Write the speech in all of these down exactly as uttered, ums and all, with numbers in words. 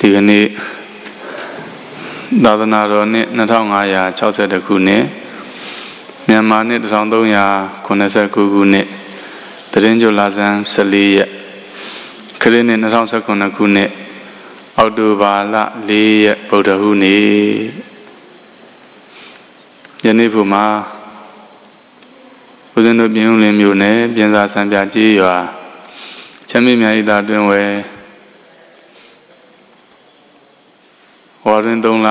ဒီကနေ့သာသနာတော်နှစ်နှစ်ထောင်ငါးရာခြောက်ဆယ်တစ်ခုနှစ်မြန်မာနှစ်တစ်ထောင်သုံးရာခုနှစ်ဆယ်ကိုခုနှစ်တရင်ကျော်လာဇန်ဆယ်လေးရက်ခရစ်နှစ်နှစ်ထောင်ဆယ်ခုနှစ်ခုနှစ်အောက်တိုဘာလလေးရက်ဗုဒ္ဓဟူးနေ့ယနေ့ဘုမှာဦးဇင်းတို့ပြင်ဦးလင်းမြို့နယ်ပြင်စာစံပြကျေးရွာချမ်းမြေမြတ်ဤသာတွင်ဝဲဝါရင်သုံးလ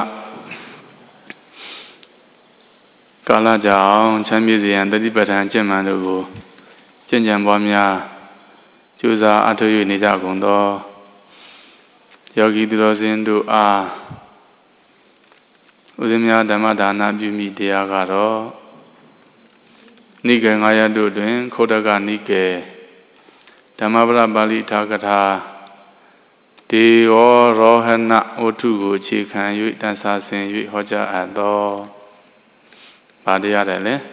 ကာလကြောင့်ချမ်းမြေစေရန်တတိပဋ္ဌာန်ကျင့်မှန်တို့ကိုကျင့်ကြံပွားများကြိုးစားအထောက်၍နေကြကုန်သောယောဂီသူတော်စင်တို့အားဦးဇင်းများဓမ္မဒါနပြုမိတရားကတော့နိကေငါးရပ်တို့တွင်ခုတ္တကနိကေဓမ္မပဒပါဠိထာကထာဒေဝရောဟဏဝတ္ထုကိုအခြေခံ၍တန်ဆာဆင်၍ဟောကြားအပ်သောဗာတရားတယ်လေ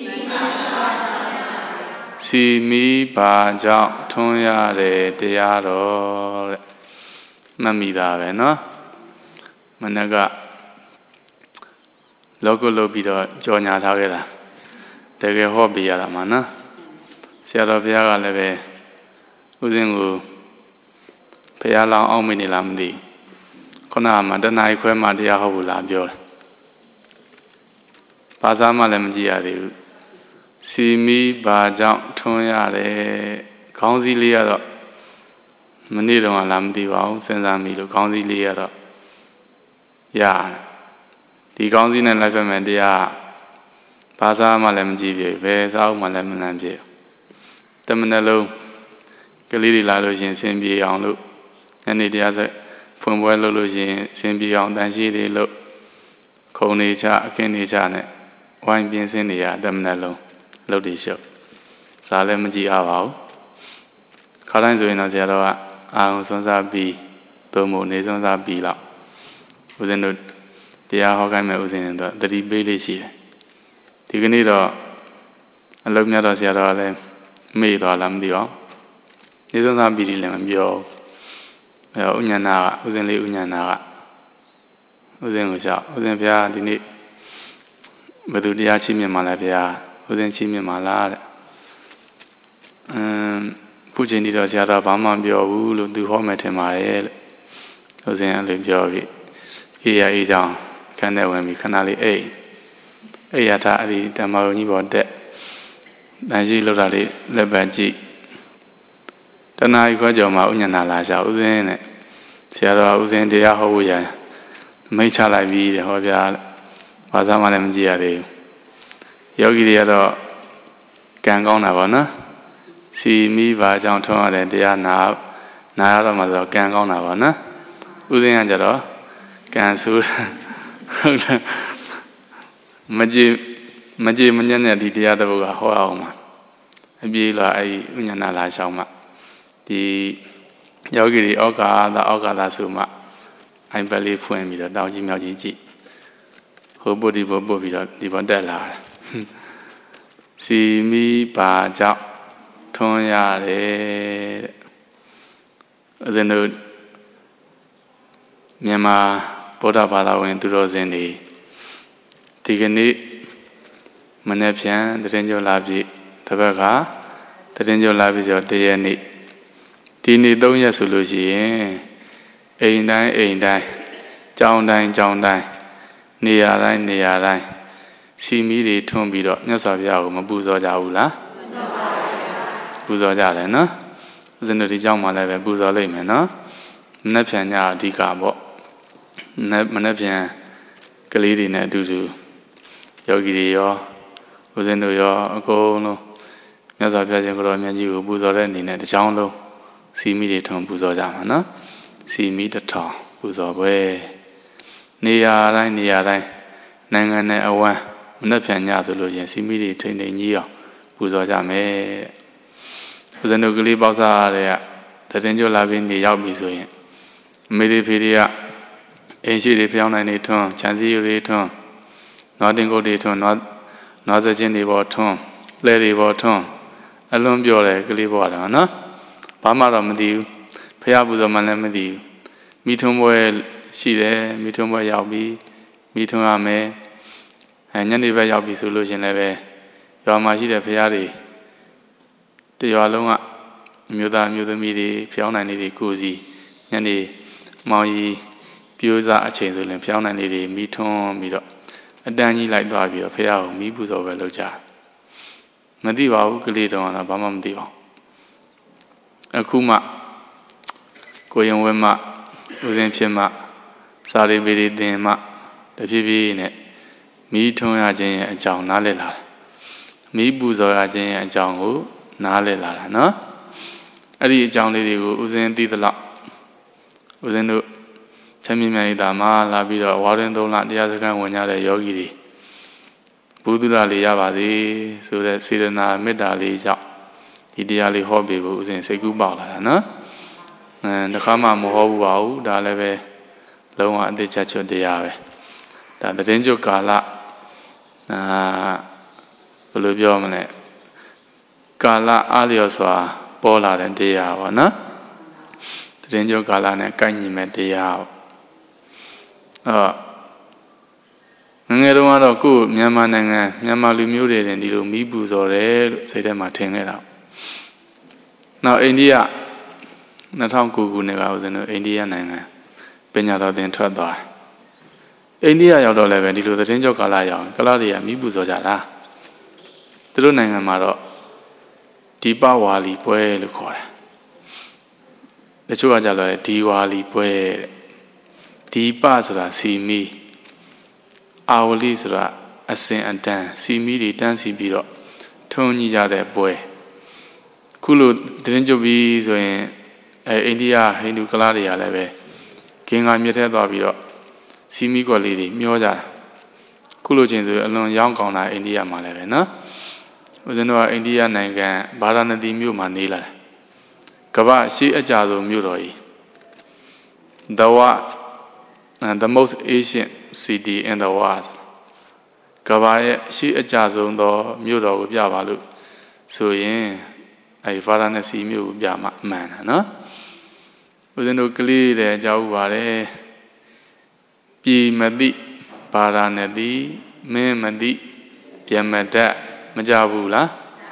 စီမီပါကြောင့်ထွန်းရတဲ့တရားတော်တဲ့မှတ်မိတာပဲเนาะမနက်ကလောကုလုပ်ပြီးတော့ကြော်ညာထားခဲ့တာတကယ်ဟောပြရတာမှာနော်ဆရာတော်ဘုရားကလည်းပဲဥစဉ်ကိုဘုရားလောင်းအောင်မိနေလားမသိခုနကမှတဏှာခွဲမှတရားဟောဘူးလားပြောတယ်ဘာသာမှလည်းမကြည့်ရသေးဘူးစီမီဘာကြောင့်ထွန်းရတယ်ခေါင်းစည်းလေးကတော့မနေ့တော့လားမသိပါဘူးစဉ်းစားမိလို့ခေါင်းစည်းလေးကတော့ရတယ်ဒီခေါင်းစည်းနဲ့လိုက်ဖက်မယ်တရားဘာသာမှလည်းမကြည့်ပြဘယ်စာအုပ်မှလည်းမနှမ်းပြတမနှလုံးကလေးတွေလာလို့ရှင်ဆင်ပြေအောင်လို့ညနေတရားဆက်ဖွင့်ပွဲလုပ်လို့ရှင်ဆင်ပြေအောင်တန်ရှိတွေလို့ခုံနေချအခင်းနေချနဲ့ဝိုင်းပြင်းစင်းနေရတမနှလုံးလုပ်တည်ရှုပ်စာလည်းမကြည့်ရပါဘူးခါတိုင်းဆိုရင်တော့ဆရာတော်ကအာရုံစွန်းစားပြီးသို့မဟုတ်နေစွန်းစားပြီးတော့ဦးဇင်းတို့တရားဟောခိုင်းမဲ့ဦးဇင်းတို့တတိပေးလေးရှိတယ်ဒီကနေ့တော့အလုံးများတော့ဆရာတော်ကလည်းမေ့သွားလားမသိပါဘူးနေစွန်းစားပြီးလည်းမပြောအဲဥညာနာကဦးဇင်းလေးဥညာနာကဦးဇင်းကိုလျှောက်ဦးဇင်းဘုရားဒီနေ့ဘယ်သူတရားချိမြင်မှလဲဘုရားဦးဇင်းချိမြင်မှလားတဲ့အမ်ခုချိန်ဒီတော့ဆရာတော်ဘာမှမပြောဘူးလို့သူဟောမယ်ထင်ပါတယ်လို့ဦးဇင်းအဲ့လိုပြောပြီးအေးရအေးကြောင်းခန်းထဲဝင်ပြီးခဏလေးအိတ်အိတ်ရထားအဲ့ဒီဓမ္မယုံကြီးပေါ်တက်တန်ရှိလောက်တာလေးလက်ပတ်ကြည့်တဏှာကြီးခွဲကြော်မှာဥညာနာလာရှာဦးဇင်းနဲ့ဆရာတော်ဦးဇင်းတရားဟောဖို့ရမိတ်ချလိုက်ပြီးတဲ့ဟောပြဘာသာမှလည်းမကြည့်ရသေးဘူးယောဂီတွေကတော့ကံကောင်းတာပေါ့နော်စီမိပါကြောင့်ထုံးရတယ်တရားနာနာရတော့မှဆိုကံကောင်းတာပေါ့နော်ဥစဉ်ကကြတော့ကံဆိုးဟုတ်တယ်မကြည်မကြည်မညံ့တဲ့ဒီတရားတစ်ပုဒ်ကဟောအောင်မှာအပြေးလာအဲ့ဒီဥညာဏလာရှောင်းမှဒီယောဂီတွေဩကာသဩကာသဆိုမှအိုင်ပက်လေးဖွင့်ပြီးတော့တောင်းကြီးမြောက်ကြီးကြည့်ဟိုပုတ်ဒီပုတ်ပုတ်ပြီးတော့ဒီပေါ်တက်လာတယ်စီမိပါကြောင့်ထွန်းရတယ်တဲ့ဦးဇင်းတို့မြန်မာဗုဒ္ဓဘာသာဝင်သူတော်စင်တွေဒီကနေ့မနေ့ဖြန်တရင်ကျော်လာပြီတစ်ဘက်ကတရင်ကျော်လာပြီဆိုတရက်နေ့ဒီနေ့သုံးရက်ဆိုလို့ရှိရင်အိမ်တိုင်းအိမ်တိုင်းကြောင်းတိုင်းကြောင်းတိုင်းနေရာတိုင်းနေရာတိုင်းစီမီတွေထွန်းပြီးတော့မြတ်စွာဘုရားကိုမပူဇော်ကြဘူးလားပူဇော်ကြတယ်နော်ဦးဇင်းတို့ဒီကြောင်းမှလည်းပဲပူဇော်လိုက်မယ်နော်မနေ့ဖြန်ညအဓိကပေါ့မနေ့ဖြန်ကလေးတွေနဲ့အတူတူယောဂီတွေရောဦးဇင်းတို့ရောအကုန်လုံးမြတ်စွာဘုရားရှင်ကိုရောမြတ်ကြီးကိုပူဇော်တဲ့အနေနဲ့တစ်ချောင်းလုံးစီမီတွေထွန်းပူဇော်ကြမှာနော်စီမီတစ်ထောင်ပူဇော်ပွဲနေရာတိုင်းနေရာတိုင်းနိုင်ငံနဲ့အဝမ်းမနေ့ဖြန်ညဆိုလို့ရင်စီမီတွေထိန်ထိန်ကြီးအောင်ပူဇော်ကြမယ်ဦးဇင်းတို့ကလေးပေါက်စားရတဲ့ကတရင်ကျော်လာပြီးနေရောက်ပြီဆိုရင်အမေတွေဖေတွေကအိမ်ရှိတွေဖျောင်းနိုင်နေထွန်းခြံစည်းတွေထွန်းနွားတင်ကုတ်တွေထွန်းနွားနွားစချင်းတွေပေါ်ထွန်းလဲတွေပေါ်ထွန်းအလွန်ပြောတယ်ကလေးပေါ်တာနော်ဘာမှတော့မသိဘူးဖျားပူဇော်မှလည်းမသိဘူးမိထွန်းပွဲရှိတယ်မိထွန်းပွဲရောက်ပြီးမိထွန်းရမယ်အဲညနေဘက်ရောက်ပြီဆိုလို့ရှင်လည်းပဲရွာမှာရှိတဲ့ဖရားတွေတရွာလုံးကအမျိုးသားမျိုးသမီးတွေဖျောင်းနိုင်တွေကိုစီညနေမောင်ကြီးပြိုးစားအချိန်ဆိုရင်ဖျောင်းနိုင်လေးတွေမိထွန်းပြီးတော့အတန်းကြီးလိုက်သွားပြီးတော့ဖရားကိုမိပူဇော်ပဲလုပ်ကြမသိပါဘူးကလေးတော်ကတော့ဘာမှမသိပါဘူးအခုမှကိုရင်ဝဲမှဦးစင်းဖြစ်မှစာရိပေရီတင်မှတဖြည်းဖြည်းနဲ့မိထွန်းရခြင်းရဲ့အကြောင်းနားလည်လာတယ်မိပူဇော်ရခြင်းရဲ့အကြောင်းကိုနားလည်လာတာနော်အဲ့ဒီအကြောင်းလေးတွေကိုဦးစင်းသိသလောက်ဦးစင်းတို့ချမ်းမြေမြတ်ဤတာမှာလာပြီးတော့ဝါရင်သုံးလတရားစခန်းဝင်ကြတဲ့ယောဂီတွေဘုဒ္ဓလာလေးရပါစေဆိုတဲ့စေတနာမေတ္တာလေးကြောင့်ဒီတရားလေးဟောပေးဖို့ဦးစင်းစိတ်ကူးပေါက်လာတာနော်အဲတခါမှမဟောဘူးပါဘူးဒါလည်းပဲလုံးဝအသေးချာချွတ်တရားပဲဒါသတင်းကျွတ်ကာလအာဘယ်လိုပြောမလဲကာလအားလျော်စွာပေါ်လာတဲ့တရားပေါ့နော်သတင်းကျွတ်ကာလနဲ့ကိုက်ညီမဲ့တရားအော်ငငယ်တုန်းကတော့ကိုယ်မြန်မာနိုင်ငံမြန်မာလူမျိုးတွေတင်ဒီလိုမိပူဇော်တယ်လို့စိတ်ထဲမှာထင်ခဲ့တာနောက်အိန္ဒိယ၂၀၀၉ခုနှစ်ကဦးဇင်းတို့အိန္ဒိယနိုင်ငံပညာတော်သင်ထွက်သွားအိန္ဒိယရောက်တော့လည်းပဲဒီလိုသတင်းကြောကာလရောက်ကလားတွေကမိပူဇော်ကြတာသူတို့နိုင်ငံမှာတော့ဒီပဝါလီပွဲလို့ခေါ်တယ်တချို့ကကြတော့ဒီဝါလီပွဲဒီပဆိုတာစီမီအာဝလီဆိုတာအစင်အတန်းစီမီတွေတန်းစီပြီးတော့ထုံးကြီးကြတဲ့ပွဲခုလိုသတင်းကြုတ်ပြီးဆိုရင်အဲအိန္ဒိယဟိန္ဒူကလားတွေကလည်းပဲဂင်္ဂါမြစ်ထဲသွားပြီးတော့စီမီကွက်လေးတွေမျောကြတာခုလိုချင်းဆိုအလွန်ရောင်းကောင်းတာအိန္ဒိယမှာလည်းပဲနော်ဦးဇင်းတို့ကအိန္ဒိယနိုင်ငံဗာရာဏသီမြို့မှာနေလာတယ်ကမ္ဘာရှေးအကြဆုံးမြို့တော်ကြီး The world the most ancient city in the world ကမ္ဘာရဲ့ရှေးအကြဆုံးသောမြို့တော်ကိုပြပါလို့ဆိုရင်အဲဗာရာဏစီမြို့ကိုပြမှမှန်တာနော်ဦးဇင်းတို့ကလေးတွေကြောက်ပါတယ်ပြည်မသိဗာရာဏသီမင်းမသိပြမတတ်မကြဘူးလား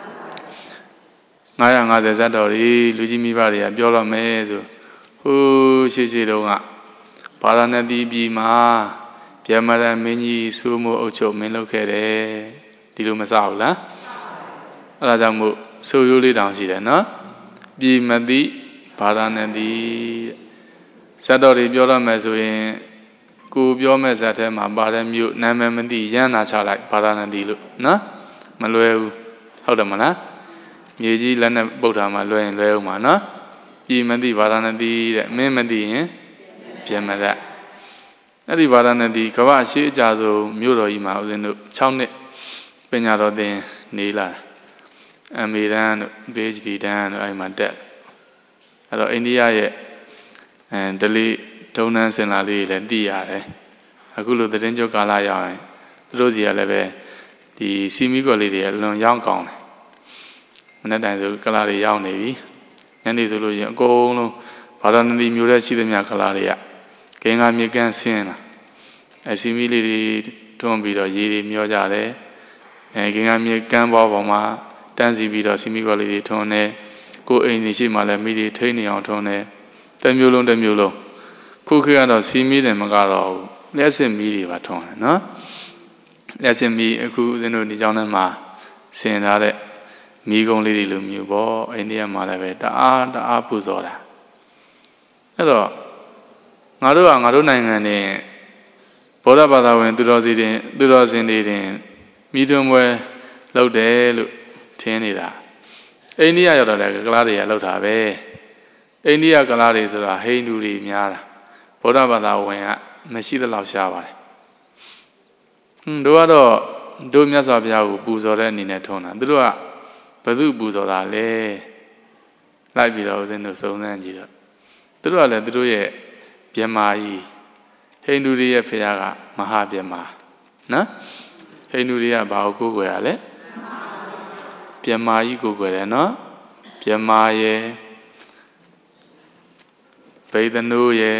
ငါးရာငါးဆယ်ဇတ်တော်တွေလူကြီးမိဘတွေကပြောတော့မယ်ဆိုဟိုးရှိရှိတုန်းကဗာရာဏသီပြည်မှာပြမရမင်းကြီးစူးမိုးအုပ်ချုပ်မင်းလုပ်ခဲ့တယ်ဒီလိုမစဘူးလားအဲ့ဒါကြောင့်မို့ဆိုရိုးလေးတောင်ရှိတယ်နော်ပြည်မသိဗာရာဏသီဇတ်တော်တွေပြောတော့မယ်ဆိုရင်ကိုပြောမဲ့ဇတ်ထဲမှာပါတဲ့မြို့နာမည်မသိရမ်းနာချလိုက်ဗာရာဏသီလို့နော်မလွယ်ဘူးဟုတ်တယ်မလားမြေကြီးလက်နဲ့ပုတ်တာမှလွယ်ရင်လွယ်အောင်ပါနော်ပြည်မသိဗာရာဏသီတဲ့မင်းမသိရင်ပြမရအဲ့ဒီဗာရာဏသီကမ္ဘာရှေးအကြဆုံးမြို့တော်ကြီးမှာဦးဇင်းတို့၆နှစ်ပညာတော်သင်နေလာအမေရန်တို့ ပီএইচ ဒီ တန်းတို့အဲ့မှာတက်အဲ့တော့အိန္ဒိယရဲ့အဲဒလိထုံးတန်းစင်လာလေးလည်းသိရတယ်အခုလိုသတင်းကြုတ်ကာလရောက်ရင်သူတို့စီကလည်းပဲဒီစီမီကွက်လေးတွေအလွန်ရောင်းကောင်းတယ်မနေ့တိုင်ဆိုကလာတွေရောက်နေပြီညနေဆိုလို့ရင်အကုန်လုံးဗာရာဏသီမြို့ထဲရှိသမျှကလာတွေကဂင်္ဂါမြေကမ်းဆင်းလာအစီမီလေးတွေတွန်းပြီးတော့ရေတွေမျောကြတယ်အဲဂင်္ဂါမြေကမ်းပေါ်ပေါ်မှာတန်းစီပြီးတော့စီမီကွက်လေးတွေထွန်းနေကိုယ်အိမ်ကြီးရှိမှလည်းမိတွေထိနေအောင်ထွန်းနေတစ်မျိုးလုံးတစ်မျိုးလုံးခုခေတ်ကတော့စီမီတယ်မကတော့ဘူးလက်စစ်မီတွေပါထွန်းတယ်နော်လက်စစ်မီအခုဦးဇင်းတို့ဒီကြောင်းထဲမှာဆင်ထားတဲ့မီးကုန်းလေးတွေလိုမျိုးပေါ့အိန္ဒိယမှာလည်းပဲတအားတအားပူဇော်တာအဲ့တော့ငါတို့ကငါတို့နိုင်ငံနဲ့ဗုဒ္ဓဘာသာဝင်သူတော်စီတင်သူတော်စင်တွေတင်မိသွင်းပွဲလုပ်တယ်လို့ထင်နေတာအိန္ဒိယရောက်တော့လည်းကလားတွေကလောက်တာပဲအိန္ဒိယကလားတွေဆိုတာဟိန္ဒူတွေများတာဗုဒ္ဓဘာသာဝင်ကမရှိသလောက်ရှားပါတယ်ဟွန်းတို့ကတော့တို့မြတ်စွာဘုရားကိုပူဇော်တဲ့အနေနဲ့ထုံးတာသူတို့ကဘယ်သူပူဇော်တာလဲလိုက်ပြီးတော့ဦးဇင်းတို့စုံစမ်းကြည့်တော့သူတို့ကလည်းသူတို့ရဲ့ပြမာကြီးဟိန္ဒူတွေရဲ့ဖခင်ကမဟာပြမာနော်ဟိန္ဒူတွေကဘာကိုကိုးကွယ်ရလဲပြမာကြီးကိုးကွယ်တယ်နော်ပြမာရဲ့ဗေဒနုရဲ့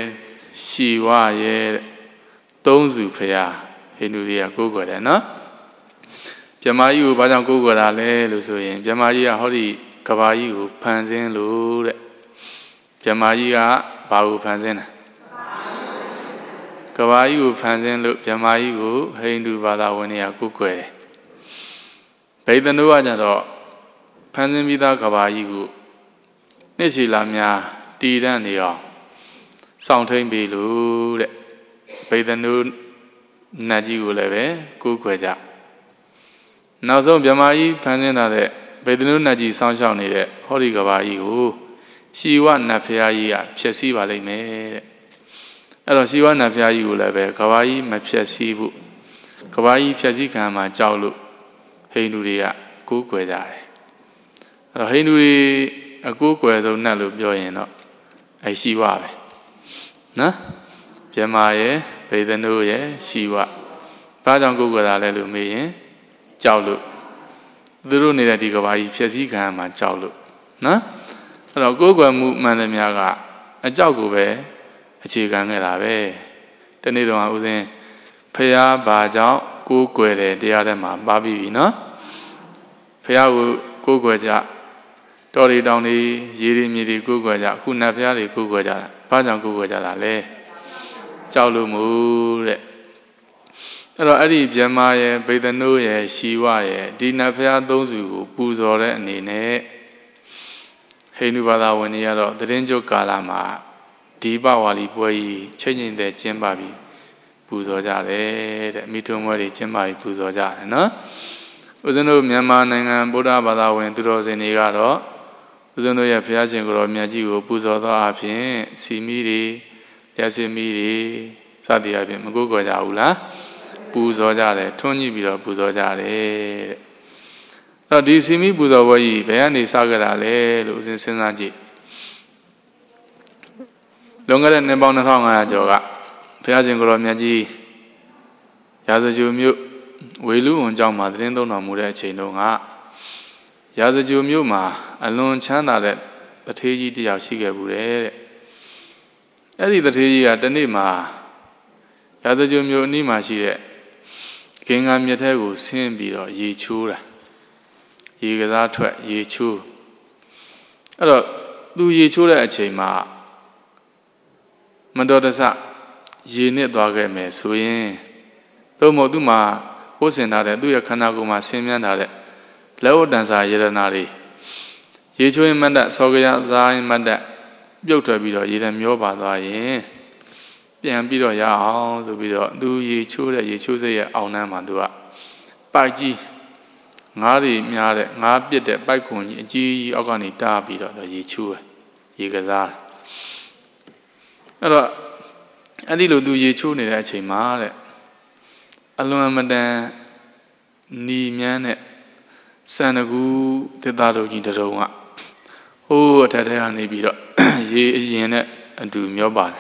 Shiva ye Donzu Paya Hinduria Google no Jamayu Badam Google Ale Lusuin Jamaya Hori Kawayu Panzin Lure Jamaya Bau Panzin Kawayu Panzin Look Jamayu Hindu Bada Winia Google Badanua Jado Panzin Vida Kawayu Nisi Lamia Tidan Dio Sounding Bilu Badanu Naji Uleve Google Now so Jamai Panzina Badanu Naji Sunshine needed Hori Kawayu She want Napia Piasi Valley me Elo she want Napia Uleve Kawaii Mapiasi Kawaii Piazikama Jaulu Hinduria Google Hinduri a Google Nalu Joyeno I see why. Na Jamaye Badanu ye Shiva Padang Google Alelu me Jaulu Duru Nidati Kawaii Piazikama Jaulu Na Elo Google movement Miaga a Jagube a chicken Ave Tenidon within Paya Baja Google the other man Babi no Paya Google Tori down the Yiri Miri Google Kunapia Google Padang Google Le Jaulu Mu Elo Adi Jamaye Badanu ye Shiva ye Dinapia Dozu Puzore Nine Hinubada Winiado the Renjo Kalama Diba Wali Boy changing the Jembabi Puzojale Mitumori Jembai Puzoja no Uzano Myanmar Nangan Buddha Bada went to Rose in Igaro Uzano ya Piazin Gro Miaji Puzoda Apin Simiri Yasimiri Sadia Google Jaula Puzojale Tony Biro Puzojale Now this Simi Puzawai Bayani Sagarale losing Senaji Longer than Nebana Tonga Joga Piazin Gro Miaji Yazaju Welu on Jam Madrindo Namura Chenonga Yazaju Muma, alone Chana that the Teji Diashiga Bure Eddie the Teji at the Nima Yazaju Nima she King Amyategu Simbi or Ye Chura Ye Gazatwa Ye Chu Do Ye Chura Chema Mandodasa Ye Net Dogame Suyin Domo Duma Osenare, do your Kanaguma Simianare, Low Danza Yeranari. Yecho in Manda, Sogaya, Zai Manda, Yota Bido, Yedam Yoba, Zai, Pian Bido Ya, the Bido, do ye choose that ye choose a Aunamandua. Baji Ngari Miare, Ngabit that Bakun, G. Oganita Bido, the ye chew, Yegazar. Adilu do ye chew it at Chimare. Alone Madan Ni Mianet Sanagu Tedado Jindaroma. Oh, Tatani Bido, ye yenet and do Myoban.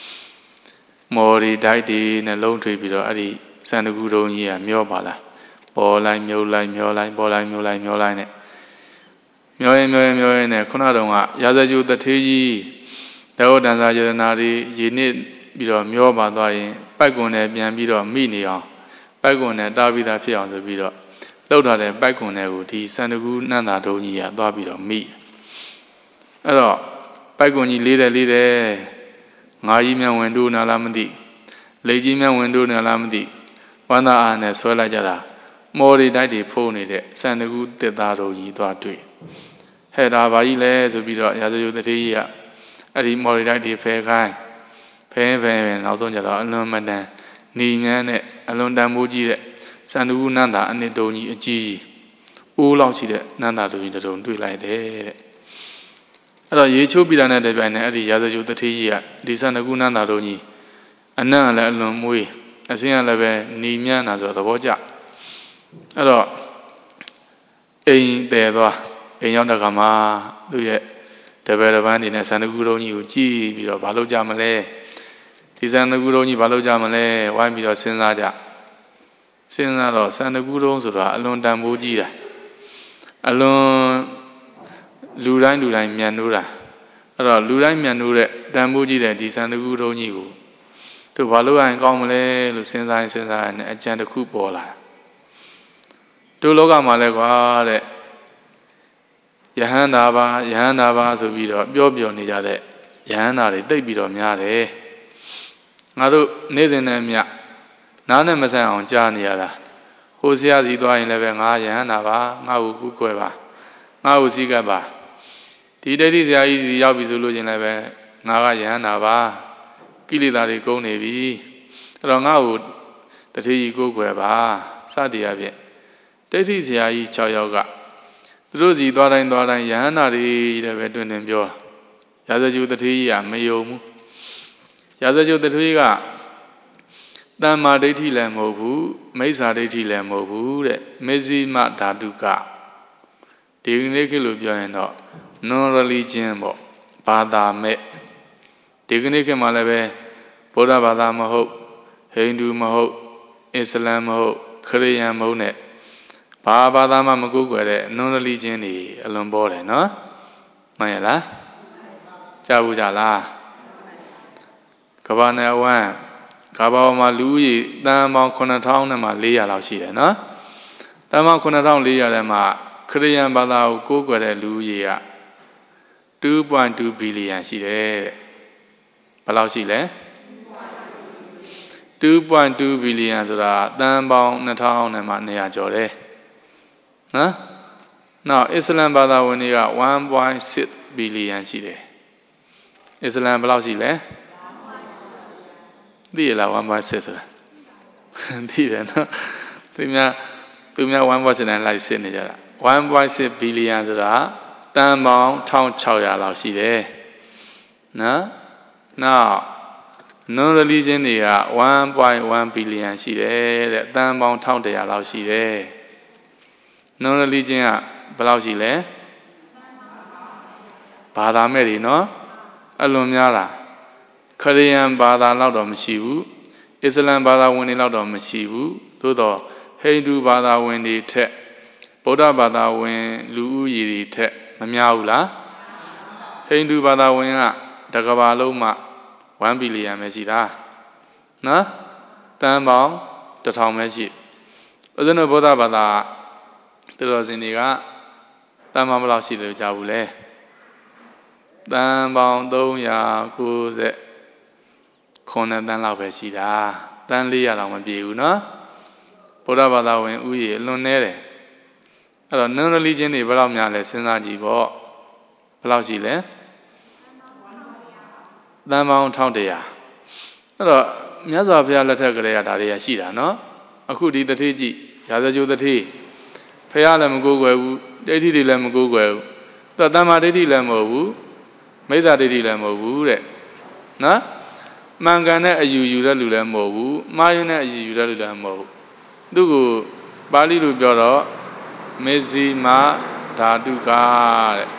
Mori died in a lone tree below Adi Sanagudo ye Myobala. Boline, Myoline, Myoline, Boline, Myoline, Myoline. Myoy, Myoy, Myoy, Conadoma, Yazaju the Teji, the old Danzajanari, ye need below Myoba dying, Bagone, Biambido, Minia. Bagone, Davida Pion the Bido. Load out a Bagone would he Sanagu Nana Donia, Dabido, me. Hello, Bagoni leader, leader. Naima Wendu Nalamdi. Lady Man Wendu Nalamdi. Wana and a Sola Jala. Mori Daddy Pony, Sanagu de Dado Yi Dwatui. Head Availe to be Yazu the Tia. Adi Mori Daddy Fair Guy. Pen Pen, Alonjala, alone Madan. Nian alone Damuji, Sanagu Nanda and the Doni G. Ulauchi, Nanda doing the don't do like that. Hello, ye chu bidana de bane adi yazaju the tia, Disanagu Nanda Doni. And now let alone we. As in a leve, Nimian as the Boja. Hello, ain't there, a Yondagama, do ye. The Veravan in a Sanaguroni Uji, Bido Baloja Malay. Tisanaguroni Baloja Malay, why me or Senaja? Senaro, Sanaguro, alone Dambuji. Alone Lurain Lurain Mianura. အဲ့တော့လူတိုင်းမြန်လို့တဲ့တန်ဖိုးကြီးတဲ့ဒီစံတကူထုံးကြီးကိုသူဘာလို့ရင်ကောင်းမလဲလို့စဉ်းစားရင်စဉ်းစားရင်အကြံတစ်ခုပေါ်လာတို့လောကမှာလဲကွာတဲ့ယဟန္တာပါယဟန္တာပါဆိုပြီးတော့ပြောပြောနေကြတဲ့ယဟန္တာတွေတိတ်ပြီးတော့များတယ်ငါတို့နေ့စဉ်နဲ့မြနားနဲ့မဆိုင်အောင်ကြားနေရတာဟိုဆရာစီသွားရင်လည်းပဲငါယဟန္တာပါငါ့ကိုကူးကွယ်ပါငါ့ကိုစည်းကပ်ပါဒီတတိဆရာကြီးစီရောက်ပြီဆိုလို့ချင်းလည်းပဲငါကယဟန္တာပါကိလေသာတွေကုန်နေပြီအဲ့တော့ငါ့ကိုတတိကြီးကိုးကွယ်ပါစသည်အပြင်တတိဆရာကြီး၆ယောက်ကသူတို့စီသွားတိုင်းသွားတိုင်းယဟန္တာတွေလည်းပဲတွင်တွင်ပြောရာဇဂျုတတိကြီးကမယုံဘူးရာဇဂျုတတိကြီးကတမ္မာဒိဋ္ဌိလည်းမဟုတ်ဘူးမိစ္ဆာဒိဋ္ဌိလည်းမဟုတ်ဘူးတဲ့မေဇိမဓာတုကဒီနေ့ခေတ်လို့ပြောရင်တော့ non religion ပေါ့ဘာသာမဲ့ဒီကနေ့ခေတ်မှာလည်းပဲဗုဒ္ဓဘာသာမဟုတ်ဟိန္ဒူမဟုတ်အစ္စလမ်မဟုတ်ခရစ်ယာန်မဟုတ်နဲ့ဘာဘာသာမှမကိုးကွယ်တဲ့ non religion တွေအလွန်ပေါ်တယ်နော်မှန်ရလားကြားဘူးကြလားကမ္ဘာနယ်ဝန်းကမ္ဘာပေါ်မှာလူကြီးတန်ပေါင်းခုနှစ်ထောင်နဲ့မှ၄ရာလောက်ရှိတယ်နော်တန်ပေါင်းခုနှစ်ထောင်၄ရာထဲမှာခရစ်ယာန်ဘာသာကိုကိုးကွယ်တဲ့လူကြီးကtwo point two billion ရှိတယ်တဲ့ဘယ်လောက်ရှိလဲtwo point two billion ဆိုတာတန်ပေါင်းနှစ်ထောင်နဲ့မှ၂ရာကျော်တယ်နော်နောက်အစ္စလမ်ဘာသာဝင်တွေက one point six billion ရှိတယ်အစ္စလမ်ဘယ်လောက်ရှိလဲသိရလား one point six ဆိုတာသိတယ်နော်သူများသူများone point six နဲ့လိုက်စစ်နေကြတာone point six billion ဆိုတာတန်ပေါင်းone thousand six hundredလောက်ရှိတယ်နော်နောက် non religion တွေက one point one billion ရှိတယ်တဲ့တန်ပေါင်းone thousand one hundredလောက်ရှိတယ် non religion ကဘယ်လောက်ရှိလဲဘာသာမဲ့တွေနော်အလွန်များလားခရစ်ယာန်ဘာသာလောက်တော့မရှိဘူးအစ္စလမ်ဘာသာဝင်တွေလောက်တော့မရှိဘူးသို့တော့ဟိန္ဒူဘာသာဝင်တွေထက်ဗုဒ္ဓဘာသာဝင်လူဦးရေတွေထက်မများဘူးလားဟိန္ဒူဘာသာဝင်ကတကဘာလုံးမှone billion ပဲရှိတာနော်တန်ပေါင်းone thousandပဲရှိဥစ္စနဗုဒ္ဓဘာသာသူတော်စင်တွေကတန်ပေါင်းဘယ်လောက်ရှိတယ်ကြားဘူးလဲတန်ပေါင်းthree ninetyခုနှစ်တန်းလောက်ပဲရှိတာတန်းfour hundredလောက်မပြေဘူးနော်ဗုဒ္ဓဘာသာဝင်ဥယျာဉ်အလွန်နည်းတယ်အဲ့တော့ non religion တွေဘယ်လောက်များလဲစဉ်းစားကြည့်ပေါ့ဘယ်လောက်ရှိလဲတန်ပေါင်းone thousand one hundredအဲ့တော့မြတ်စွာဘုရားလက်ထက်ကလေးကဒါတွေကရှိတာနော်အခုဒီတတိကြည့်ရာဇဂျိုတတိဖះလည်းမကိုးကွယ်ဘူးဒိဋ္ဌိတွေလည်းမကိုးကွယ်ဘူးသူကတမ္မာဒိဋ္ဌိလည်းမဟုတ်ဘူးမိစ္ဆာဒိဋ္ဌိလည်းမဟုတ်ဘူးတဲ့နော်မှန်ကန်တဲ့အယူယူတဲ့လူလည်းမဟုတ်ဘူးမှားယွင်းတဲ့အယူယူတဲ့လူလည်းမဟုတ်ဘူးသူကပါဠိလိုပြောတော့မေဇိမဓာတုကတဲ့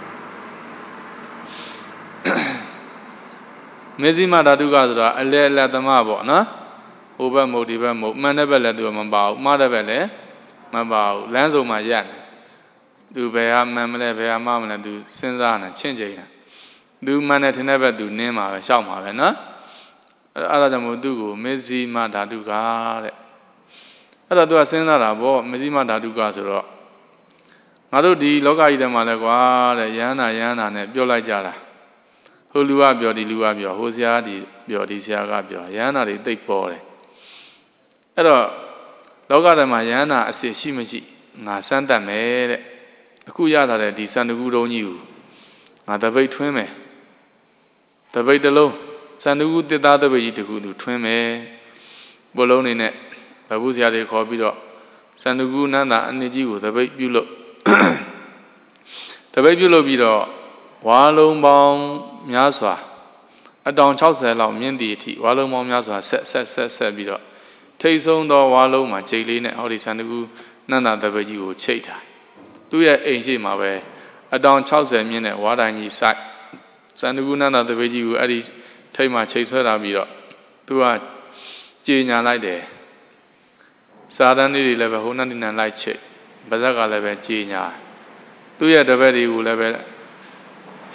မေဇိမဓာတုကဆိုတာအလဲအလတ်သမပေါ့နော်ဟိုဘက်မဟုတ်ဒီဘက်မဟုတ်မှန်တဲ့ဘက်လည်းသူကမပါဘူးမှားတဲ့ဘက်လည်းမပါဘူးလမ်းစုံမှာရက်သူဘယ်ဟာမှန်မလဲဘယ်ဟာမှားမလဲသူစဉ်းစားနေချင့်ချိန်နေသူမှန်တဲ့ထင်တဲ့ဘက်သူနင်းမှာပဲရှောက်မှာပဲနော်အဲ့ဒါကြောင့်မို့သူ့ကိုမေဇိမဓာတုကတဲ့အဲ့တော့သူကစဉ်းစားတာပေါ့မေဇိမဓာတုကဆိုတော့ငါတို့ဒီလောကကြီးထဲမှာလဲကွာတဲ့ယန္နာယန္နာနဲ့ပြောလိုက်ကြတာဟိုလူကပြောဒီလူကပြောဟိုဆရာကဒီပြောဒီဆရာကပြောယန္နာတွေတိတ်ပေါ်တယ်အဲ့တော့လောကထဲမှာယန္နာအစစ်ရှိမရှိငါစမ်းတတ်မယ်တဲ့အခုရတာတဲ့ဒီစံတကူတုံးကြီးကိုငါတပိတ်ထွင်းမယ်တပိတ်တစ်လုံးစံတကူတစ်သားတပိတ်ကြီးတကူသူထွင်းမယ်ဘလုံးနေနဲ့ဘဘုဆရာတွေခေါ်ပြီးတော့စံတကူနန္တာအနှစ်ကြီးကိုတပိတ်ပြုလို့တပိတ်ပြုလို့ပြီးတော့ဝါလုံးပေါင်းများစွာအတောင်sixtyလောက်မြင့်သည့်အထိဝါလုံးပေါင်းများစွာဆက်ဆက်ဆက်ဆက်ပြီးတော့ထိတ်ဆုံးသောဝါလုံးမှာချိန်လေးနဲ့ဟောဒီစံတကူနန္တာတပိတ်ကြီးကိုချိတ်တာသူ့ရဲ့အိမ်ရှိမှာပဲအတောင်sixtyမြင့်တဲ့ဝါတိုင်ကြီးစိုက်စံတကူနန္တာတပိတ်ကြီးကိုအဲ့ဒီထိတ်မှချိတ်ဆွဲတာပြီးတော့သူကကြေညာလိုက်တယ်စာတန်းလေးတွေလည်းပဲဟိုနန္ဒီနန်လိုက်ချိတ်ဗဇက်ကလည်းပဲကြေညာသူ့ရဲ့တပည့်တွေကိုလည်းပဲရ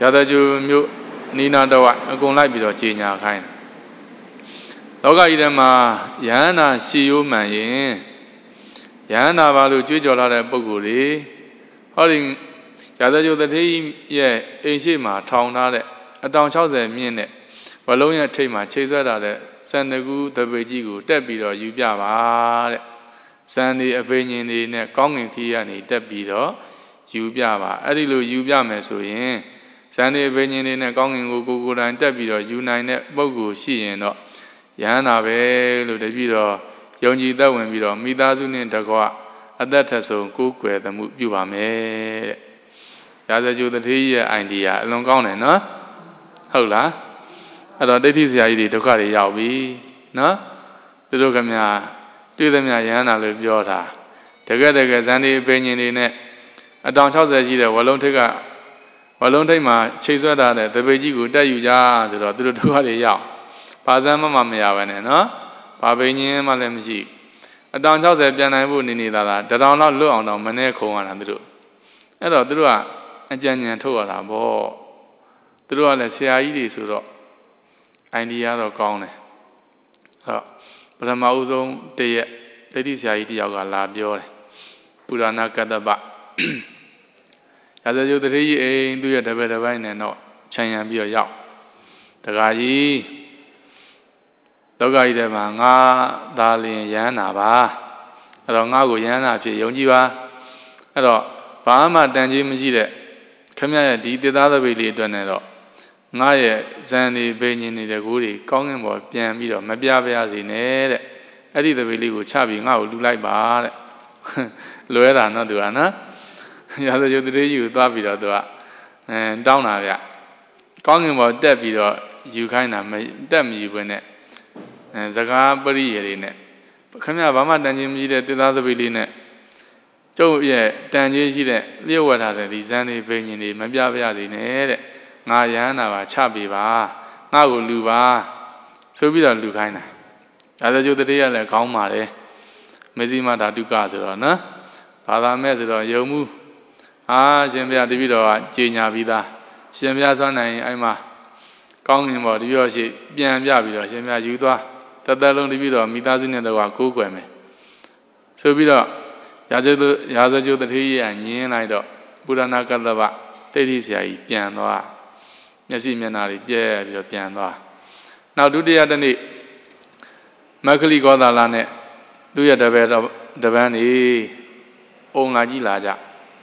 ရာဇဂျူမြို့နီနာတဝအကုန်လိုက်ပြီးတော့ကြေညာခိုင်းလောကကြီးထဲမှာယဟန္တာရှီယိုးမှန်ရင်ယဟန္တာဘာလို့ကြွေးကြော်လာတဲ့ပုဂ္ဂိုလ်တွေဟောဒီရာဇဂျူတထေးရဲ့အိမ်ရှိမှာထောင်ထားတဲ့အတောင်၆၀မြင့်နဲ့ဝလုံးရဲ့ထိပ်မှာခြေဆွဲထားတဲ့စန္ဒကူတပိတ်ကြီးကိုတက်ပြီးတော့ယူပြပါတဲ့စန္ဒီအပိညင်တွေနဲ့ကောင်းငင်ခီးကနေတက်ပြီးတော့ယူပြပါအဲ့ဒီလိုယူပြမယ်ဆိုရင်စန္ဒီအပိညင်တွေနဲ့ကောင်းငင်ကိုကိုကိုယ်တိုင်တက်ပြီးတော့ယူနိုင်တဲ့ပုဂ္ဂိုလ်ရှိရင်တော့ယဟန္တာပဲလို့တပြီးတော့ယုံကြည်သက်ဝင်ပြီးတော့မိသားစုနဲ့တကွအသက်ထဆုံးကိုးကွယ်သမှုပြုပါမယ်တဲ့ရာဇဂျူတထေးရဲ့ idea အလွန်ကောင်းတယ်နော်ဟုတ်လားအဲ့တော့ဒိဋ္ဌိဆရာကြီးတွေဒုက္ခတွေရောက်ပြီနော်သူတို့ကမြတွေ့သမျှယဟန္တာလို့ပြောတာတကယ်တကယ်ဇန်ဒီအပိညင်တွေနဲ့အတောင်၆၀ရှိတဲ့ဝလုံးထိပ်ကဝလုံးထိပ်မှာချိန်ဆွဲထားတဲ့တပိတ်ကြီးကိုတက်ယူကြဆိုတော့သူတို့ဒုက္ခတွေရောက်ဘာစမ်းမှမရပါနဲ့နော်ဘာပိညင်မှလည်းမရှိအတောင်၆၀ပြန်နိုင်ဖို့နေနေတာလားတထောင်လောက်လွတ်အောင်တော့မနဲ့ခုံရတာသူတို့အဲ့တော့သူတို့ကအကြံဉာဏ်ထုတ်ရတာပေါ့သူတို့ကလည်းဆရာကြီးတွေဆိုတော့အိုင်ဒီယာတော့ကောင်းတယ်အဲ့တော့ပထမဦးဆုံးတရက်ဒိဋ္ဌိဆရာကြီးတယောက်ကလာပြောတယ်ပုရဏကတ္တပရာဇဂျူတထေးကြီးအိမ်သူ့ရဲ့တပည့်တစ်ပိုင်းနဲ့တော့ခြံရံပြီးတော့ရောက်တခါကြီးလောကကြီးထဲမှာငါသာလျင်ယဟန္တာပါအဲ့တော့ငါ့ကိုယဟန္တာဖြစ်ယုံကြည်ပါအဲ့တော့ဘာမှတန်ကြီးမရှိတဲ့ခမရရဲ့ဒီတေသားသပိတ်လေးအတွက်နဲ့တော့ငါရဲ့ဇန်ဒီပိညင်နေတဲ့ကိုယ်တွေကောင်းကင်ဘော်ပြန်ပြီးတော့မပြပါရစေနဲ့တဲ့အဲ့ဒီသပိတ်လေးကိုချပြီးငါ့ကိုလူလိုက်ပါတဲ့လွဲတာနော်သူကနော်ရာဇဂျူတထေးကြီးကိုသွားပြီးတော့သူကအဲတောင်းတာဗျကောင်းကင်ဘော်တက်ပြီးတော့ယူခိုင်းတာမတက်မယူဘဲနဲ့အဲစကားပရိယေတွေနဲ့ခင်ဗျာဘာမှတန်ချင်းမရှိတဲ့တေသားသပိတ်လေးနဲ့ကျုပ်ရဲ့တန်ချင်းရှိတဲ့လျှို့ဝှက်ထားတဲ့ဒီဇန်ဒီပိညင်တွေမပြပါရစေနဲ့တဲ့ငါယဟန္တာပါချပေးပါငါ့ကိုလူပါဆိုပြီးတော့လူခိုင်းတာရာဇဂျူတထေးကလည်းခေါင်းမာတယ်မေဇိမဓာတုကဆိုတော့နော်ဘာသာမဲ့ဆိုတော့ယုံမှုအာရှင်ဘုရားတပည့်တော်ကကြေညာပြီးသားရှင်ဘုရားဆွမ်းနိုင်ရင်အဲ့မှာကောင်းငင်ပေါ်တပည့်တော်ရှိပြန်ပြပြီးတော့ရှင်ဘုရားယူသွားတသက်လုံးတပည့်တော်မိသားစုနဲ့တော့ကိုးကွယ်မယ်ဆိုပြီးတော့ရာဇဂျူရာဇဂျူတထေးကြီးကညင်းလိုက်တော့ပုရဏကတ္တပဒိဋ္ဌိဆရာကြီးပြန်သွားမျက်စိမျက်နှာတွေပြဲပြီးတော့ပြန်သွားနောက်ဒုတိယတစ်နေ့မက္ခလိကောသာလနဲ့သူ့ရဲ့တပည့်တော်တပန်းနေအုံလာကြည့်လာကြ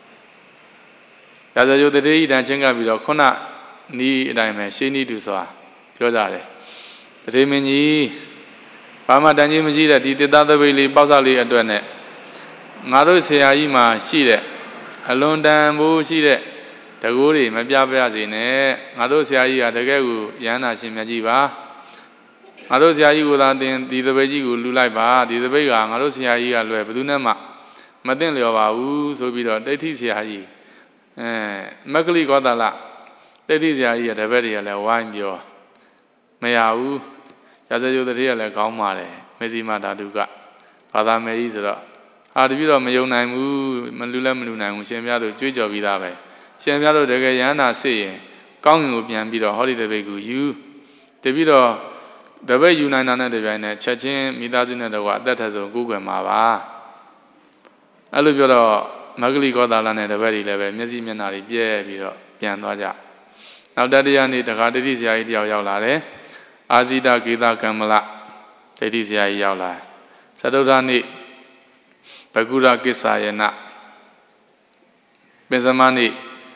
ရာဇဂျူတထေးကြီးတန်ချင်းကပ်ပြီးတော့ခုနနီးအတိုင်းပဲရှင်းနီးတူစွာပြောကြတယ်တထေးမင်းကြီးဘာမှတန်ကြီးမရှိတဲ့ဒီတေသားသပိတ်လေးပေါက်စားလေးအတွက်နဲ့ငါတို့ဆရာကြီးမှာရှိတဲ့အလွန်တန်ဖို့ရှိတဲ့တကူတွေမပြပါရစေနဲ့ငါတို့ဆရာကြီးကတကယ်ကိုယဟန္တာရှင်မြတ်ကြီးပါငါတို့ဆရာကြီးကိုသာတင်ဒီသပိတ်ကြီးကိုလူလိုက်ပါဒီသပိတ်ကငါတို့ဆရာကြီးကလွယ်ဘယ်သူနဲ့မှမသိလျော်ပါဘူးဆိုပြီးတော့ဒိဋ္ဌိဆရာကြီးအဲမက္ခလိကောသာလဒိဋ္ဌိဆရာကြီးရဲ့တပည့်တွေကလည်းဝိုင်းပြောမရဘူးရာဇဂျူတထေးကလည်းကောင်းပါတယ်မေဇိမဓာတုကဘာသာမယ်ကြီးဆိုတော့အာတပြည့်တော့မယုံနိုင်ဘူးမလူလည်းမလူနိုင်ဘူးရှင်ပြတို့ကြွေးကြော်ပြီးသားပဲရှင်ပြတို့တကယ်ယဟန္တာစစ်ရင်ကောင်းငင်ကိုပြန်ပြီးတော့ဟောဒီတပိတ်ကိုယူတပြီးတော့တပိတ်ယူနိုင်တာနဲ့တပြိုင်နက်ချက်ချင်းမိသားစုနဲ့တော့အသက်ထဆုံးကိုးကွယ်မှာပါအဲ့လိုပြောတော့မက္ခလိကောသာလနဲ့တပည့်တွေလည်းပဲမျက်စိမျက်နှာတွေပြဲပြီးတော့ပြန်သွားကြနောက်တတိယနေ့တခါဒိဋ္ဌိဆရာကြီးတယောက်ရောက်လာတယ်အာဇိတကေသကမ္မလဒိဋ္ဌိဆရာကြီးရောက်လာသတုဒ္ဓနေ့ဘဂုရကိစ္ဆာယနပင်စမနေ့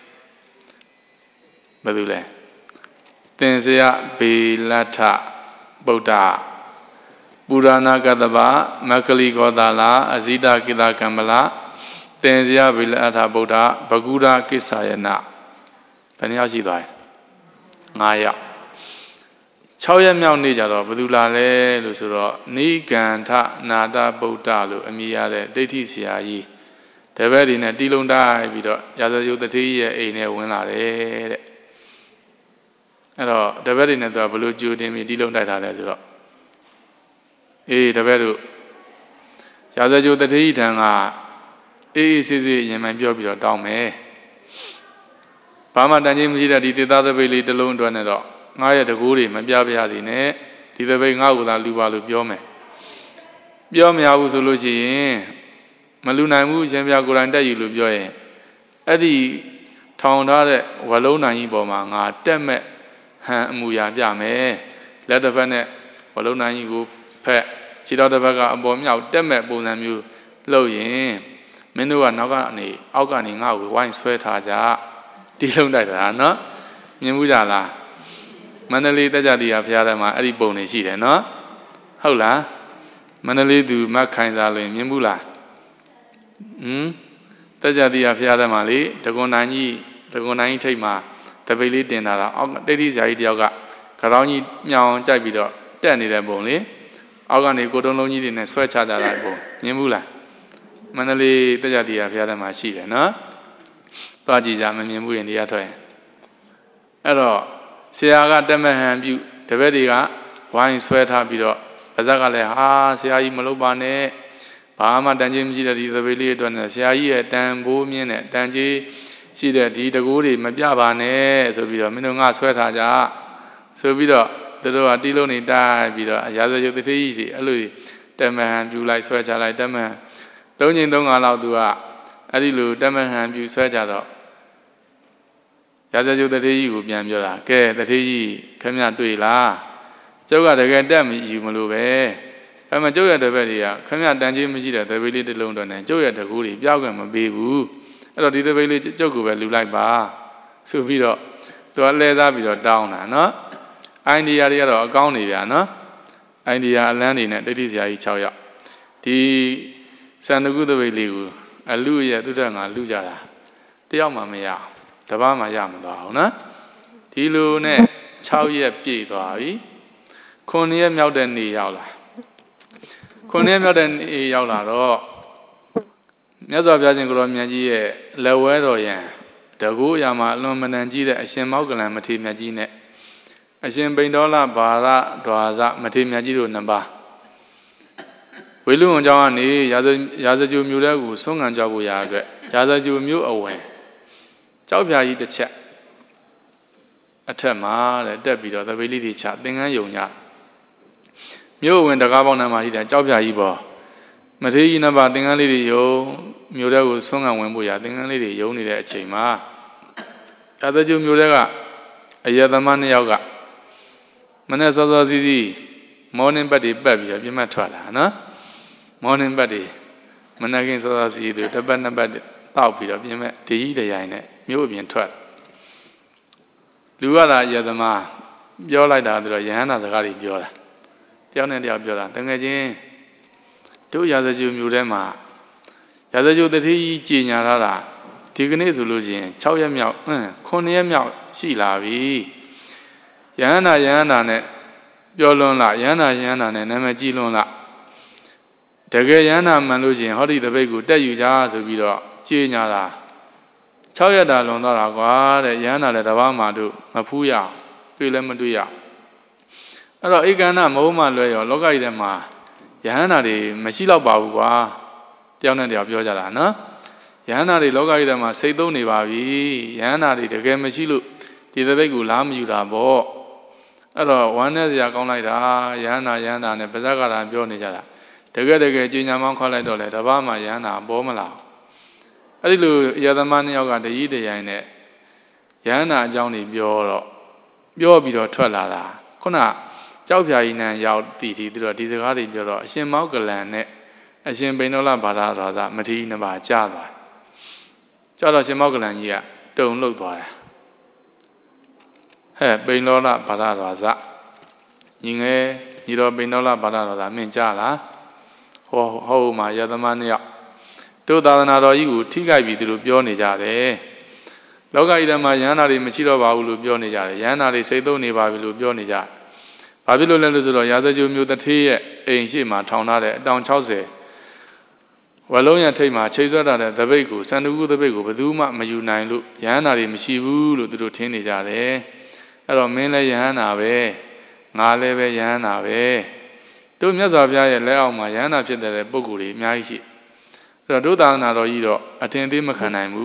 ဘယ်သူလဲသင်္ဇယဘေလထဗုဒ္ဓပုရဏကတ္တပမက္ခလိကောသာလအဇိတကိသကမ္မလသင်္ဇယဘေလထဗုဒ္ဓဘဂုရကိစ္ဆာယနဘယ်နှယောက်ရှိသွားလဲငါးယောက်၆ရက်မြောက်နေ့ကြတော့ဘယ်သူလာလဲလို့ဆိုတော့နိဂန္ဓနာတဗုဒ္ဓလို့အမည်ရတဲ့ဒိဋ္ဌိဆရာကြီးတပည့်တွေနဲ့တီးလုံးတိုက်ပြီးတော့ရာဇဂျူတထေးကြီးရဲ့အိမ်ထဲဝင်လာတယ်တဲ့အဲ့တော့တပည့်တွေနဲ့သူကဘလို့ကြိုတင်ပြီးတီးလုံးတိုက်ထားလဲဆိုတော့အေးတပည့်တို့ရာဇဂျူတထေးကြီးထံကအေးအေးဆေးဆေးရင်မှန်ပြောပြီးတော့တောင်းမယ်ဘာမှတန်ကြီးမရှိတဲ့ဒီတေသားသပိတ်လေးတစ်လုံးအတွက်နဲ့တော့ငါရဲ့တကူတွေမပြပြရစီနဲ့ဒီသပိတ်ငါ့ကိုသာလူပါလို့ပြောမယ်ပြောမရဘူးဆိုလို့ရှိရင်မလူနိုင်ဘူးရှင်ပြကိုယ်တိုင်တက်ယူလို့ပြောရင်အဲ့ဒီထောင်ထားတဲ့ဝလုံးနိုင်ကြီးပေါ်မှာငါတက်မဲ့ဟန်အမူအရာပြမယ်လက်တစ်ဖက်နဲ့ဝလုံးနိုင်ကြီးကိုဖက်ခြေတော်တစ်ဖက်ကအပေါ်မြောက်တက်မဲ့ပုံစံမျိုးလုပ်ရင်မင်းတို့ကနောက်ကနေအောက်ကနေငါ့ကိုဝိုင်းဆွဲထားကြတီးလုံးတိုက်တာနော်မြင်ဘူးကြလားမန္တလေးတက်ကြတီးရဖျားတယ်မှာအဲ့ဒီပုံတွေရှိတယ်နော်ဟုတ်လားမန္တလေးသူမခိုင်စားလို့မြင်ဘူးလားဟမ်တက်ကြတီးရဖျားတယ်မှာလေတကွန်နိုင်ကြီးတကွန်နိုင်ကြီးထိတ်မှာတပိတ်လေးတင်လာတာအောက်တိတ်တိဆရာကြီးတယောက်ကခေါင်းကြီးမြောင်ကြိုက်ပြီးတော့တက်နေတဲ့ပုံလေအောက်ကနေကိုတုံးလုံးကြီးတွေနဲ့ဆွဲချကြတာပုံမြင်ဘူးလားမန္တလေးတက်ကြတီးရဖျားတယ်မှာရှိတယ်နော်သွားကြည့်ကြမမြင်ဘူးရင်တရားထွက်အဲ့တော့ဆရာကတက်မဟန်ပြုတပည့်တွေကဝိုင်းဆွဲထားပြီးတော့ဗဇက်ကလည်းဟာဆရာကြီးမလုပ်ပါနဲ့ဘာမှတန်ကြီးမရှိတဲ့ဒီသပိတ်လေးအတွက်နဲ့ဆရာကြီးရဲ့တန်ဖိုးမြင့်တဲ့တန်ကြီးရှိတဲ့ဒီတကူတွေမပြပါနဲ့ဆိုပြီးတော့မင်းတို့ငါဆွဲထားကြဆိုပြီးတော့သူတို့ကတီးလုံးနေတိုက်ပြီးတော့ရာဇရုပ်တစ်သေးကြီးစီအဲ့လိုတက်မဟန်ပြုလိုက်ဆွဲချလိုက်တက်မဟန်သုံးချိန်သုံးခါလောက်သူကအဲ့ဒီလိုတက်မဟန်ပြုဆွဲကြတော့ရာဇရုပ်တစ်သေးကြီးကိုပြန်ပြောတာကဲတစ်သေးကြီးခင်ဗျတွေ့လားကျုပ်ကတကယ်တက်မယူမလို့ပဲအဲ့မှာကျုပ်ရဲ့တပည့်တွေကခင်ဗျတန်ကြီးမရှိတဲ့တပိတ်လေးတစ်လုံးတော့နဲ့ကျုပ်ရဲ့တကူတွေပြောက်ခွင့်မပေးဘူးအဲ့တော့ဒီတပိတ်လေးကျုပ်ကိုပဲလူလိုက်ပါဆိုပြီးတော့သူကလဲသားပြီးတော့တောင်းတာနော်အိုင်ဒီယာတွေကတော့အကောင်းနေဗျာနော်အိုင်ဒီယာအလန်းနေနဲ့တိတိဆရာကြီး၆ယောက်ဒီစန္ဒကုတပိတ်လေးကိုအလူရဲ့သူတက်ငါလူကြတာတယောက်မှမရတပားမှရမသွားဘူးနော်ဒီလိုနဲ့၆ရက်ပြည့်သွားပြီခုနှစ်ရက်မြောက်တဲ့နေ့ရောက်လာခုနှစ်ရက်မြောက်တဲ့နေ့ရောက်လာတော့မြတ်စွာဘုရားရှင်ကိုရောမြတ်ကြီးရဲ့လက်ဝဲတော်ရန်တကူအရာမှာအလွန်မတန်ကြီးတဲ့အရှင်မောက္ကလံမထေရမြတ်ကြီးနဲ့အရှင်ပိန္ဒောလဘာရဒွါဇမထေရမြတ်ကြီးတို့နှစ်ပါးဝေလူဝန်ကျောင်းကနေရာဇရာဇကျူမြို့တဲ့ကိုဆုံးခံကြောက်ဖို့ရာအတွက်ရာဇကျူမြို့အဝင်ကြောက်ဖြာကြီးတစ်ချက်အထက်မှာတဲ့တက်ပြီးတော့သပိတ်လေးတွေချသင်္ကန်းယုံညမြို့ဝင်တကားပေါင်းထဲမှာရှိတဲ့ကြောက်ဖြာကြီးပေါ်မထေရကြီးနှစ်ပါးသင်္ကန်းလေးတွေယုံမြို့တဲ့ကိုဆုံးခံဝင်ဖို့ရာသင်္ကန်းလေးတွေယုံနေတဲ့အချိန်မှာရာဇကျူမြို့တဲ့ကအယသမားနှစ်ယောက်ကမနေ့စောစောစီးစီးမော်နင်းဘက်တွေပတ်ပြီးတော့ပြမတ်ထွက်လာနော်မော်နင်းဘက်တွေမနက်ကင်းစောစောစီးသူတစ်ပတ်နှစ်ပတ်တောက်ပြီးတော့ပြမတ်ဒီကြီးတရားနဲ့မြို့အပြင်ထွက်လူကလာယသမားပြောလိုက်တာဆိုတော့ယဟန္တာစကားတွေပြောတာတယောက်နဲ့တယောက်ပြောတာတကယ်ချင်းတို့ရာဇကျူမျိုးထဲမှာရာဇကျူတတိကြီးကြီးညာလာတာဒီကနေ့ဆိုလို့ရှိရင်၆ရက်မြောက်အင်းခုနှစ်ရက်မြောက်ရှိလာပြီယဟန္တာယဟန္တာနဲ့ပြောလွန်းလားယဟန္တာယဟန္တာနဲ့နာမည်ကြီးလွန်းလားတကယ်ယဟန္တာမှန်လို့ရှိရင်ဟောဒီတပိတ်ကိုတက်ယူကြဆိုပြီးတော့ကြီးညာတာ၆ရက်တာလွန်သွားတာကွာတဲ့ယဟန္တာလည်းတပါးမှတို့မဖူးရတွေ့လည်းမတွေ့ရအဲ့တော့ဧကန္နမဟုတ်မှလွဲရောလောကကြီးထဲမှာယဟန္တာတွေမရှိတော့ပါဘူးကွာတယောက်နဲ့တယောက်ပြောကြတာနော်ယဟန္တာတွေလောကကြီးထဲမှာစိတ်သုံးနေပါပြီယဟန္တာတွေတကယ်မရှိလို့ဒီသပိတ်ကိုလားမယူတာပေါ့အဲ့တော့ဝမ်းနဲ့စရာကောင်းလိုက်တာယဟန္တာယဟန္တာနဲ့ပါဇက်ကရာပြောနေကြတာတကယ်တကယ်ကြီးညာမောင်းခေါ်လိုက်တော့လေတပါးမှယဟန္တာပေါ်မလာအဲ့ဒီလိုယသမားနှစ်ယောက်ကတကြီးတရိုင်းနဲ့ယဟန္တာအကြောင်းတွေပြောတော့ပြောပြီးတော့ထွက်လာတာခုနကြောက်ဖြာကြီးနံရောက်တည်တည်ပြီးတော့ဒီစကားတွေပြောတော့အရှင်မောက္ကလံနဲ့အရှင်ပိန္ဒောလဘာရဒွါဇမထေရနှစ်ပါးကြားသွားကြားတော့ရှင်မောက္ကလံကြီးကတုန်လှုပ်သွားတယ်ဟဲ့ပိန္ဒောလဘာရဒွါဇညီငယ်ညီတော်ပိန္ဒောလဘာရဒွါဇမင်းကြားလားဟောဟုတ်မှာယသမားနှစ်ယောက်တို့သာသနာတော်ကြီးကိုထိခိုက်ပြီးသူတို့ပြောနေကြတယ်လောကကြီးထဲမှာယန္တာတွေမရှိတော့ပါဘူးလို့ပြောနေကြတယ်ယန္တာတွေစိတ်သုံးနေပါပြီလို့ပြောနေကြတယ်ဘာဖြစ်လို့လဲလို့ဆိုတော့ရာဇကျူမျိုးတထေးရဲ့အိမ်ရှိမှထောင်ထားတဲ့အတောင်၆၀ဝလုံးရထိတ်မှာချိန်ဆွဲထားတဲ့သပိတ်ကိုစန္ဒကုသပိတ်ကိုဘယ်သူမှမယူနိုင်လို့ယန္တာတွေမရှိဘူးလို့သူတို့ထင်နေကြတယ်အဲ့တော့မင်းလည်းယန္တာပဲငါလည်းပဲယန္တာပဲတို့မြတ်စွာဘုရားရဲ့လက်အောက်မှာယန္တာဖြစ်တဲ့ပုဂ္ဂိုလ်တွေအများကြီးရှိအဲ့တော့တို့သာသနာတော်ကြီးတော့အထင်သေးမခံနိုင်ဘူး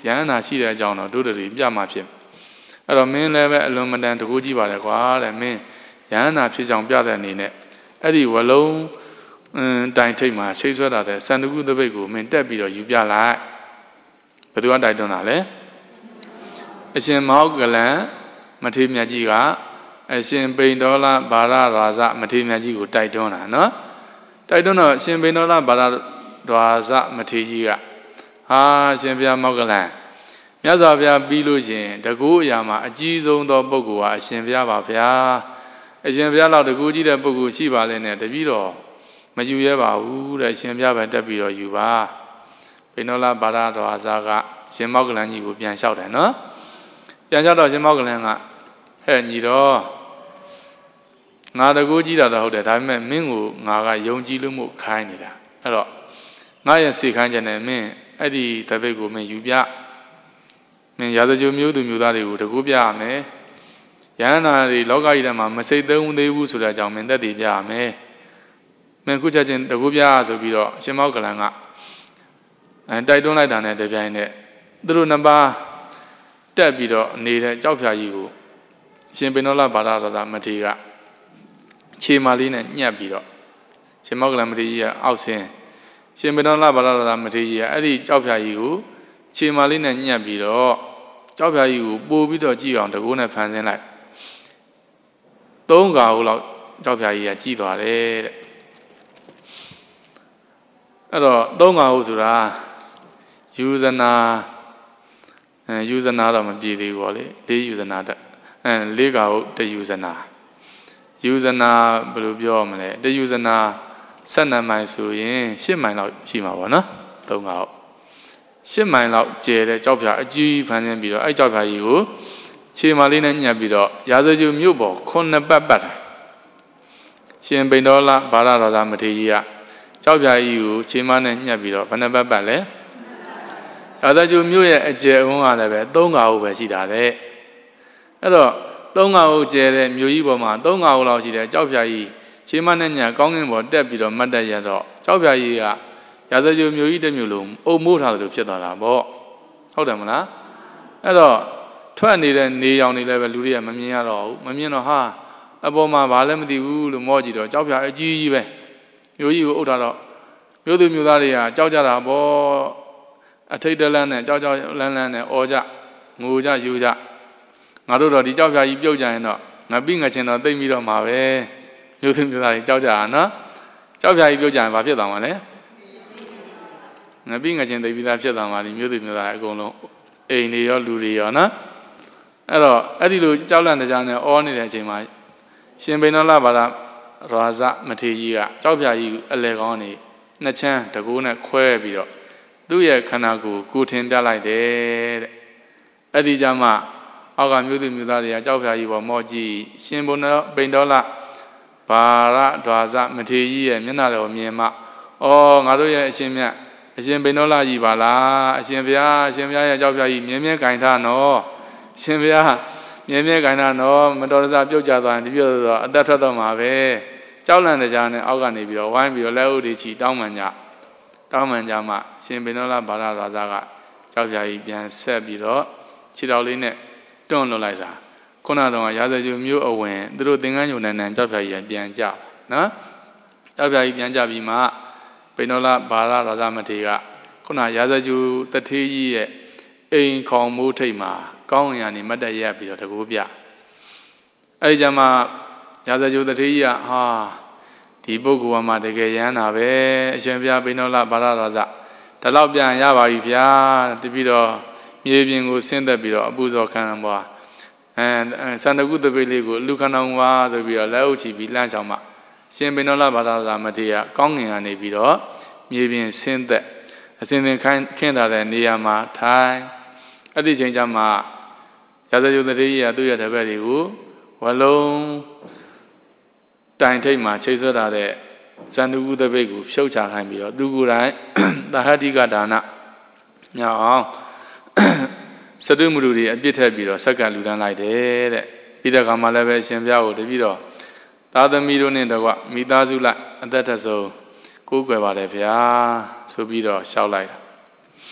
ယန္နာရှိတဲ့အကြောင်းတော့တို့တွေပြမှာဖြစ်အဲ့တော့မင်းလည်းပဲအလွန်မတန်တကူကြည့်ပါလေကွာတဲ့မင်းယန္နာဖြစ်ကြောင်ပြတဲ့အနေနဲ့အဲ့ဒီဝလုံးအင်းတိုင်ထိတ်မှာရှိတ်ဆွဲတာတဲ့စန္ဒကုသပိတ်ကိုမင်းတက်ပြီးတော့ယူပြလိုက်ဘယ်သူကတိုက်တွန်းတာလဲအရှင်မောကလန်မထေရမြတ်ကြီးကအရှင်ပိန်တော်လဘာရရာဇမထေရမြတ်ကြီးကိုတိုက်တွန်းတာနော်တိုက်တွန်းတော့အရှင်ပိန်တော်လဘာရရာဇမထေရကြီးကဟာအရှင်ဘုရားမောကလန်မြတ်စွာဘုရားပြီးလို့ရှင်တကူအရာမှာအကြီးဆုံးသောပုဂ္ဂိုလ်ဟာအရှင်ဘုရားပါဗျာအရှင်ဘုရားလောက်တကူကြီးတဲ့ပုဂ္ဂိုလ်ရှိပါလေနဲ့တပည့်တော်မယူရဲပါဘူးတဲ့အရှင်ဘုရားပဲတက်ပြီးတော့ယူပါပိန်တော်လဘာရရာဇကရှင်မောကလန်ကြီးကိုပြန်လျှောက်တယ်နော်ပြန်လျှောက်တော့ရှင်မောကလန်ကဟဲ့ညီတော်ငါတကူကြီးတာတော့ဟုတ်တယ်ဒါပေမဲ့မင်းကိုငါကယုံကြည်လို့မို့ခိုင်းနေတာအဲ့တော့ငါရဲ့စိတ်ခိုင်းချက်နဲ့မင်းအဲ့ဒီတပိတ်ကိုမင်းယူပြမင်းရာဇဂျိုမျိုးသူမျိုးသားတွေကိုတကူပြရမယ်ယန္နာတွေလောကကြီးထဲမှာမစိတ်သုံးသေးဘူးဆိုတဲ့အကြောင်းမင်းသက်တည်ပြရမယ်မင်းခုချက်ချင်းတကူပြဆိုပြီးတော့ရှင်မောကလန်ကအဲတိုက်တွန်းလိုက်တာနဲ့တပြိုင်နက်သူတို့နှစ်ပါးတက်ပြီးတော့နေတဲ့ကြောက်ဖြာကြီးကိုရှင်ပိဏောလဘာရရာဇမထေရကခြေမာလေးနဲ့ညှပ်ပြီးတော့ရှင်မောကလန်မထေရကြီးကအောက်ဆင်းရှင်ပိဏောလဘာရရာဇမထေရကြီးကအဲ့ဒီကြောက်ဖြာကြီးကိုခြေမာလေးနဲ့ညှပ်ပြီးတော့ကြောက်ဖြာကြီးကိုပို့ပြီးတော့ကြည့်အောင်တကိုးနဲ့ဖန်ဆင်းလိုက်သုံးခါဟုတ်လောက်ကြောက်ဖြာကြီးကကြည့်သွားတယ်တဲ့အဲ့တော့သုံးခါဟုတ်ဆိုတာယူဇနာအဲယူဇနာတော့မပြည့်သေးဘူးပေါ့လေလေးယူဇနာတက်အဲလေးခါဟုတ်တယူဇနာယူဇနာဘယ်လိုပြောမလဲတယူဇနာဆက်နံမိုင်ဆိုရင်ရှစ်မိုင်လောက်ရှိမှာပေါ့နော်သုံးခါဟုတ်ရှစ်မိုင်လောက်ကျယ်တဲ့ကြောက်ဖြာအကြီးဖန်ဆင်းပြီးတော့အဲ့ကြောက်ဖြာကြီးကိုခြေမာလေးနဲ့ညှပ်ပြီးတော့ရာဇဂျူမြို့ပေါ်ခုနှစ်ပတ်ပတ်တာရှင်ပိဏောလဘာရရာဇမထေရကြီးကကြောက်ဖြာကြီးကိုခြေမာနဲ့ညှပ်ပြီးတော့ဘယ်နှပတ်ပတ်လဲရာဇဂျူမြို့ရဲ့အကျယ်အဝန်းကလည်းပဲသုံးခါဟုတ်ပဲရှိတာတဲ့အဲ့တော့သုံးခါဟုတ်ကျယ်တဲ့မြို့ကြီးပေါ်မှာသုံးခါဟုတ်လောက်ရှိတဲ့ကြောက်ဖြာကြီးခြေမနဲ့ညကောင်းကင်ပေါ်တက်ပြီးတော့မတ်တက်ရတော့ကြောက်ဖြာကြီးကရာဇဂျိုမြို့ကြီးတစ်မြို့လုံးအုံမိုးထားသလိုဖြစ်သွားတာပေါ့ဟုတ်တယ်မလားအဲ့တော့ထွက်နေတဲ့နေရောင်တွေလည်းပဲလူတွေကမမြင်ရတော့ဘူးမမြင်တော့ဟာအပေါ်မှာဘာလည်းမသိဘူးလို့မောကြည့်တော့ကြောက်ဖြာအကြီးကြီးပဲမြို့ကြီးကိုအုပ်ထားတော့မြို့သူမြို့သားတွေကကြောက်ကြတာပေါ့အထိတ်တလန့်နဲ့ကြောက်ကြောက်လန့်လန့်နဲ့អော်ကြငိုကြယူကြငါတို့တော့ဒီကြောက်ဖြာကြီးပြုတ်ကြရင်တော့ငါပြီးငါချင်းတော့သိမ့်ပြီးတော့မှာပဲမြို့သူမြို့သားတွေကြောက်ကြတာနော်ကြောက်ဖြာကြီးပြုတ်ကြရင်ဘာဖြစ်သွားမှာလဲငါပြီးငါချင်းသိပြီးသားဖြစ်သွားမှာဒီမြို့သူမြို့သားအကုန်လုံးအိမ်တွေရောလူတွေရောနော်အဲ့တော့အဲ့ဒီလိုကြောက်လန့်တရားနဲ့အောနေတဲ့အချိန်မှာရှင်ပိဏောလဘာရရာဇမထေရကြီးကကြောက်ဖြာကြီးအလဲကောင်းနေနှစ်ချမ်းတကူနဲ့ခွဲပြီးတော့သူ့ရဲ့ခန္ဓာကိုယ်ကိုထင်ပြလိုက်တယ်တဲ့အဲ့ဒီကြမှာအောက်ကမြို့သူမြို့သားတွေကကြောက်ဖြာကြီးပေါ်မော့ကြည့်ရှင်ဘုံတော်ပိဏောလဘာရရာဇမထေရကြီးရဲ့မျက်နှာတော်မြင်မှအော်ငါတို့ရဲ့အရှင်မြတ်အရှင်ပိဏောလကြီးပါလားအရှင်ဘုရားအရှင်ဘုရားရဲ့ကြောက်ဖြာကြီးမြဲမြဲကင်ထားနော်ရှင်ဘုရားမြဲမြဲကင်ထားနော်မတော်တဆပြုတ်ကြသွားရင်ဒီပြုတ်တော့အသက်ထွက်တော့မှာပဲကြောက်လန့်တရားနဲ့အောက်ကနေပြီးတော့ဝိုင်းပြီးတော့လက်ဥတွေချီတောင်းမှန်ကြတောင်းမှန်ကြမှရှင်ပိဏောလဘာရရာဇကကြောက်ဖြာကြီးပြန်ဆက်ပြီးတော့ခြေတော်လေးနဲ့တွန်းလွတ်လိုက်တာခုနကတော့ရာဇဂျူမျိုးအဝင်သူတို့သင်္ကန်းညုံနန်းနန်းကြောက်ဖြာကြီးပြန်ကြနော်ကြောက်ဖြာကြီးပြန်ကြပြီးမှပိဏောလဘာရရာဇမထေရကခုနရာဇဂျူတထေးကြီးရဲ့အိမ်ခေါင်မိုးထိပ်မှာကောင်းရံနေမတ်တက်ရက်ပြီးတော့တကူပြအဲဒီကြမှာရာဇဂျူတထေးကြီးကဟာဒီပုဂ္ဂိုလ်ကမှတကယ်ရမ်းတာပဲအရှင်ဘုရားပိဏောလဘာရရာဇဒါတော့ပြန်ရပါပြီဗျာတပြီးတော့မြေပြင်ကိုဆင်းသက်ပြီးတော့အပူဇော်ခံရပွားအဲစန္ဒကုတပိလေးကိုလူခဏောင်ပါဆိုပြီးတော့လက်အုပ်ချပြီးလှမ်းချောင်းမှရှင်ပိဏောလဘာရရာဇမထေရကောင်းငင်ကနေပြီးတော့မြေပြင်ဆင်းသက်အစဉ်စဉ်ခိုင်းခင်းထားတဲ့နေရာမှာထိုင်အဲ့ဒီချိန်ကျမှရာဇဂျုတထေးကြီးကသူ့ရဲ့တပည့်တွေကိုဝလုံးတိုင်ထိတ်မှာချိတ်ဆွဲထားတဲ့ဇန္တုကုတပိတ်ကိုဖြုတ်ချခိုင်းပြီးတော့သူကိုယ်တိုင်သဟတိကဒါနညောင်းအောင်စတုမုဒ္ဒတွေအပြစ်ထက်ပြီးတော့ဆက်ကလူတန်းလိုက်တယ်တဲ့ပြီးတဲ့အခါမှာလည်းပဲရှင်ဘုရားကိုတပည့်တော်သာသမီတို့နဲ့တကွမိသားစုလိုက်အသက်ထဆုံးကိုးကွယ်ပါတယ်ဗျာဆိုပြီးတော့ရှောက်လိုက်တာ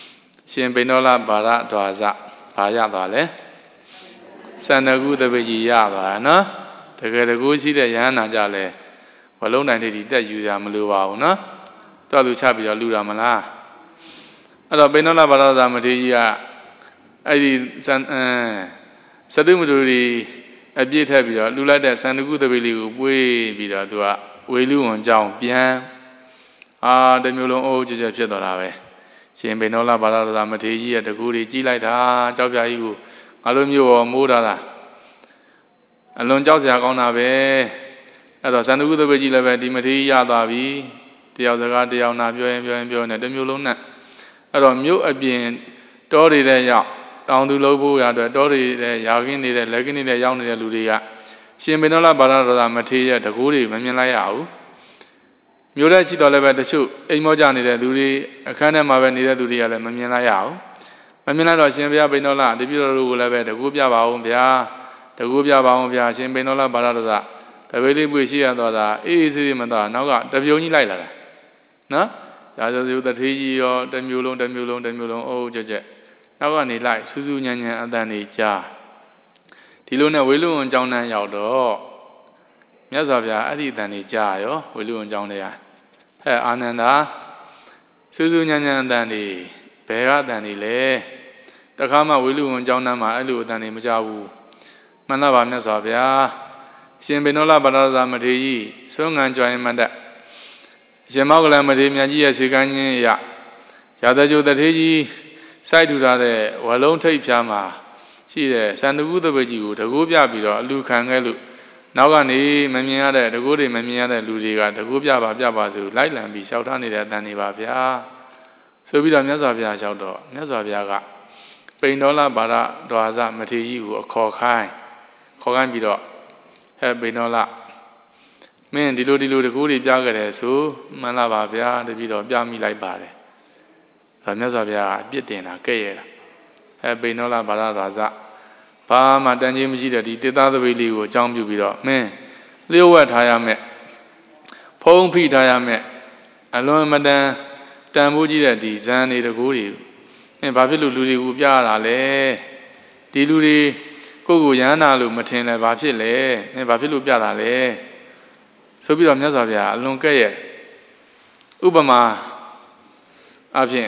ရှင်ပိဏောလဘာရဒွါစဘာရသွားလဲစန္ဒကုတပိကြီးရသွားနော်တကယ်တကူရှိတဲ့ယဟန္တာကြလဲဘလုံးတိုင်းတိတက်ယူရမလိုပါဘူးနော်တော်သူချပြီးတော့လူတာမလားအဲ့တော့ပိဏောလဘာရသမထေရကြီးကအဲ့ဒီစံအဲစတုမတူရီအပြည့်ထက်ပြီးတော့လူလိုက်တဲ့စန္ဒကုတပိလေးကိုပွေးပြီးတော့သူကဝေလူဝန်ကြောင်းပြန်အာတမျိုးလုံးအိုးကြွကြွဖြစ်သွားတာပဲရှင်ပိဏောလဘာရသမထေရကြီးရဲ့တကူတွေကြီးလိုက်တာကြောက်ပြာကြီးကိုငါလိုမျိုးရောမိုးတာလားအလွန်ကြောက်စရာကောင်းတာပဲအဲ့တော့စန္ဒကုတပိကြီးလည်းပဲဒီမထေရရသွားပြီတယောက်စကားတယောက်နာပြောရင်ပြောရင်ပြောနေတမျိုးလုံးနဲ့အဲ့တော့မြို့အပြင်တောတွေတဲ့ရောက်တောင်သူလို့ဖို့ရအတွက်တောတွေတဲ့ရာခင်းနေတဲ့လက်ကင်းနေတဲ့ရောက်နေတဲ့လူတွေကရှင်ပိဏောလဘာရသမထေရရဲ့တကူတွေမမြင်လိုက်ရဘူးမြို့ထဲရှိတော်လည်းပဲတချို့အိမ်မောကြနေတဲ့သူတွေအခန်းထဲမှာပဲနေတဲ့သူတွေကလည်းမမြင်လိုက်ရဘူးမမြင်လိုက်တော့ရှင်ဘုရားပိဏောလတပည့်တော်တို့ကိုလည်းပဲတကူပြပါအောင်ဗျာတကူပြပါအောင်ဗျာရှင်ပိဏောလဘာရသမတပည့်လေးပွေရှိရတော့တာအေးအေးဆေးဆေးမတော့နောက်ကတပြုံကြီးလိုက်လာတာနော်ရာဇဝတထေးကြီးရောတမျိုးလုံးတမျိုးလုံးတမျိုးလုံးအိုးကြက်ကြက်နောက်ကနေလိုက်စူးစူးညံ့ညံ့အတန်နေကြားဒီလိုနဲ့ဝေလူဝန်ကျောင်းတန်းရောက်တော့မြတ်စွာဘုရားအဲ့ဒီအတန်နေကြားရောဝေလူဝန်ကျောင်းတွေကဟဲ့အာနန္ဒာစူးစူးညံ့ညံ့အတန်နေဘယ်ကအတန်နေလဲတခါမှဝေလူဝန်ကျောင်းတန်းမှာအဲ့လိုအတန်နေမကြားဘူးမှန်လားပါမြတ်စွာဘုရားရှင်ပိဏောလဘာရသမထေရကြီးသွန်ငံကြွရင်မတတ်ရှင်မောကလမထေရမြတ်ကြီးရဲ့စေကမ်းခြင်းအရရာဇကြိုတထေရကြီးစိုက်ထူထားတဲ့ဝလုံးထိပ်ဖြားမှာရှိတဲ့စန္ဒကုတပိကြီးကိုတကူပြပြီးတော့အလူခံခဲ့လို့နောက်ကနေမမြင်ရတဲ့တကူတွေမမြင်ရတဲ့လူတွေကတကူပြပါပြပါဆိုလိုက်လံပြီးလျှောက်ထားနေတဲ့အတန်နေပါဗျာဆိုပြီးတော့မြတ်စွာဘုရားလျှောက်တော့မြတ်စွာဘုရားကပိဏောလဘာရဒွါစမထေရကြီးကိုအခေါ်ခိုင်းခေါ်ခိုင်းပြီးတော့ဟဲ့ပိဏောလမင်းဒီလိုဒီလိုတကူတွေပြခဲ့တယ်ဆိုမှန်လားပါဗျာတပည့်တော်ပြမိလိုက်ပါတယ်ဒါမြတ်စွာဘုရားအပြစ်တင်တာကဲ့ရဲ့တာအဲပိဏောလဘာရဒွါစဘာမှတန်ကြီးမရှိတဲ့ဒီတေသသပိလေးကိုအကြောင်းပြုပြီးတော့မင်းလျှို့ဝှက်ထားရမယ်ဖုံးဖိထားရမယ်အလွန်မတန်တန်ဖိုးကြီးတဲ့ဒီဇန်တွေတကူတွေမင်းဘာဖြစ်လို့လူတွေကိုပြရတာလဲဒီလူတွေကိုယ့်ကိုရဟန္တာလို့မထင်လဲဘာဖြစ်လဲမင်းဘာဖြစ်လို့ပြတာလဲဆိုပြီးတော့မြတ်စွာဘုရားအလွန်ကဲ့ရဲ့ဥပမာအဖြစ်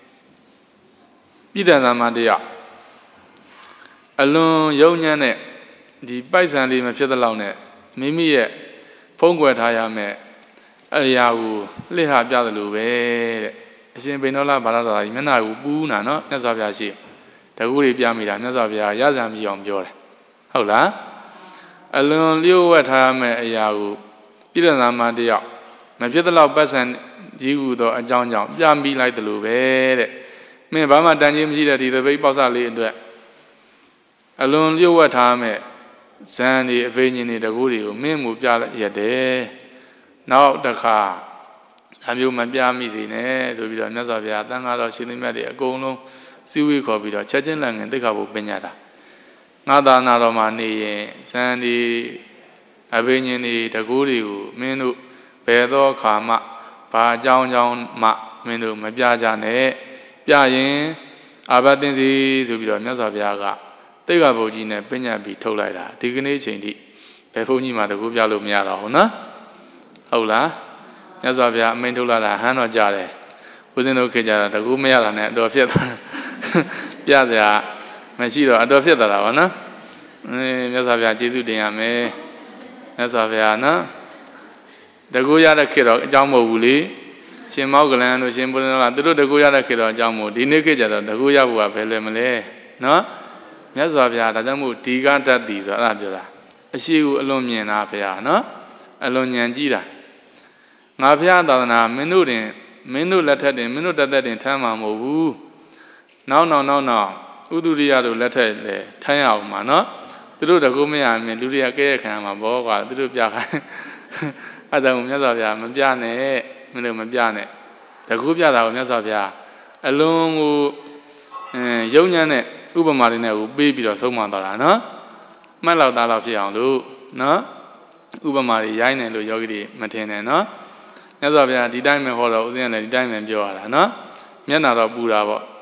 ပြည်တန်သမတယောက်အလွန်ယုံညံ့တဲ့ဒီပိုက်ဆံလေးမဖြစ်တဲ့လောက်နဲ့မိမိရဲ့ဖုံးကွယ်ထားရမယ်အရာကိုလှစ်ဟာပြသလိုပဲတဲ့အရှင်ပိဏောလဘာရဒွါစကြီးမျက်နှာကိုပူးနာနော်မြတ်စွာဘုရားရှိတကူတွေပြမိတာမြတ်စွာဘုရားရဇံပြီးအောင်ပြောတယ်ဟုတ်လားအလွန်လျှို့ဝှက်ထားရမယ်အရာကိုပြည်တန်သမတယောက်မဖြစ်တဲ့လောက်ပိုက်ဆံကြီးဟူသောအကြောင်းကြောင့်ပြမိလိုက်တယ်လို့ပဲတဲ့မင်းဘာမှတန်ကြီးမရှိတဲ့ဒီသပိတ်ပေါက်စလေးအတွက်အလွန်လျှို့ဝှက်ထားမဲ့ဇန်ဒီအဖေညင်တွေတကူတွေကိုမင်းမူပြရတယ်နောက်တစ်ခါအမျိုးမပြမိစေနဲ့ဆိုပြီးတော့မြတ်စွာဘုရားတန်ခါတော်ရှင်သမြတ်တွေအကုန်လုံးစည်းဝေးခေါ်ပြီးတော့ချက်ချင်းလက်ငင်သိက္ခာပုပ္ပညတာငါသာနာတော်မှာနေရင်ဇန်ဒီအဖေညင်တွေတကူတွေကိုမင်းတို့ဘယ်သောအခါမှဘာအကြောင်းကြောင့်မှမင်းတို့မပြကြနဲ့ပြရင်အာဘသင်စီဆိုပြီးတော့မြတ်စွာဘုရားကသိက္ခာပုဒ်ကြီးနဲ့ပညာပြီးထုတ်လိုက်တာဒီကနေ့ချိန်ထိဘယ်ဘုန်းကြီးမှတကူပြလို့မရတော့ဘူးနော်ဟုတ်လားမြတ်စွာဘုရားအမိန့်ထုတ်လာတာဟန်းတော်ကြတယ်ဦးဇင်းတို့ခေကြတာတကူမရတာနဲ့အတော်ဖြစ်သွားပြစရာမရှိတော့အတော်ဖြစ်သွားတာပါနော်အဲမြတ်စွာဘုရားကျေးဇူးတင်ရမယ်မြတ်စွာဘုရားနော်တကူရတဲ့ခေတော့အကြောင်းမဟုတ်ဘူးလေရှင်မောကလန်တို့ရှင်ဘုရားကသူတို့တကူရတဲ့ခေတော့အကြောင်းမဟုတ်ဒီနေ့ခေကြတော့တကူရဖို့ကဘယ်လဲမလဲနော်မြတ်စွာဘုရားဒါကြောင့်မို့ဒီကတတ်တည်ဆိုအဲ့ဒါပြောတာအရှိကိုအလွန်မြင်တာဘုရားနော်အလွန်ဉာဏ်ကြီးတာငါဘုရားသာသနာမင်းတို့တင်မင်းတို့လက်ထက်တင်မင်းတို့တသက်တင်ထမ်းမှာမဟုတ်ဘူးနောက်နောက်နောက်နောက်ဥဒုရိယတို့လက်ထက်လေထမ်းရအောင်မှာနော်သူတို့တကူမရမြင်လူတွေကကဲရခံမှာဘောကွာသူတို့ပြခိုင်းအဲ့ဒါကိုမြတ်စွာဘုရားမပြနဲ့မင်းတို့မပြနဲ့တကူပြတာကိုမြတ်စွာဘုရားအလွန်ကိုအဲယုံညံ့တဲ့ဥပမာလေးနဲ့ကိုပေးပြီးတော့ဆုံးမသွားတာနော်မှတ်လောက်သားတော့ဖြစ်အောင်လို့နော်ဥပမာတွေရိုင်းတယ်လို့ယောဂီတွေမထင်နဲ့နော်မြတ်စွာဘုရားဒီတိုင်းပဲဟောတော့ဦးဇင်းကလည်းဒီတိုင်းပဲပြောရတာနော်မျက်နာတော့ပူတာပေါ့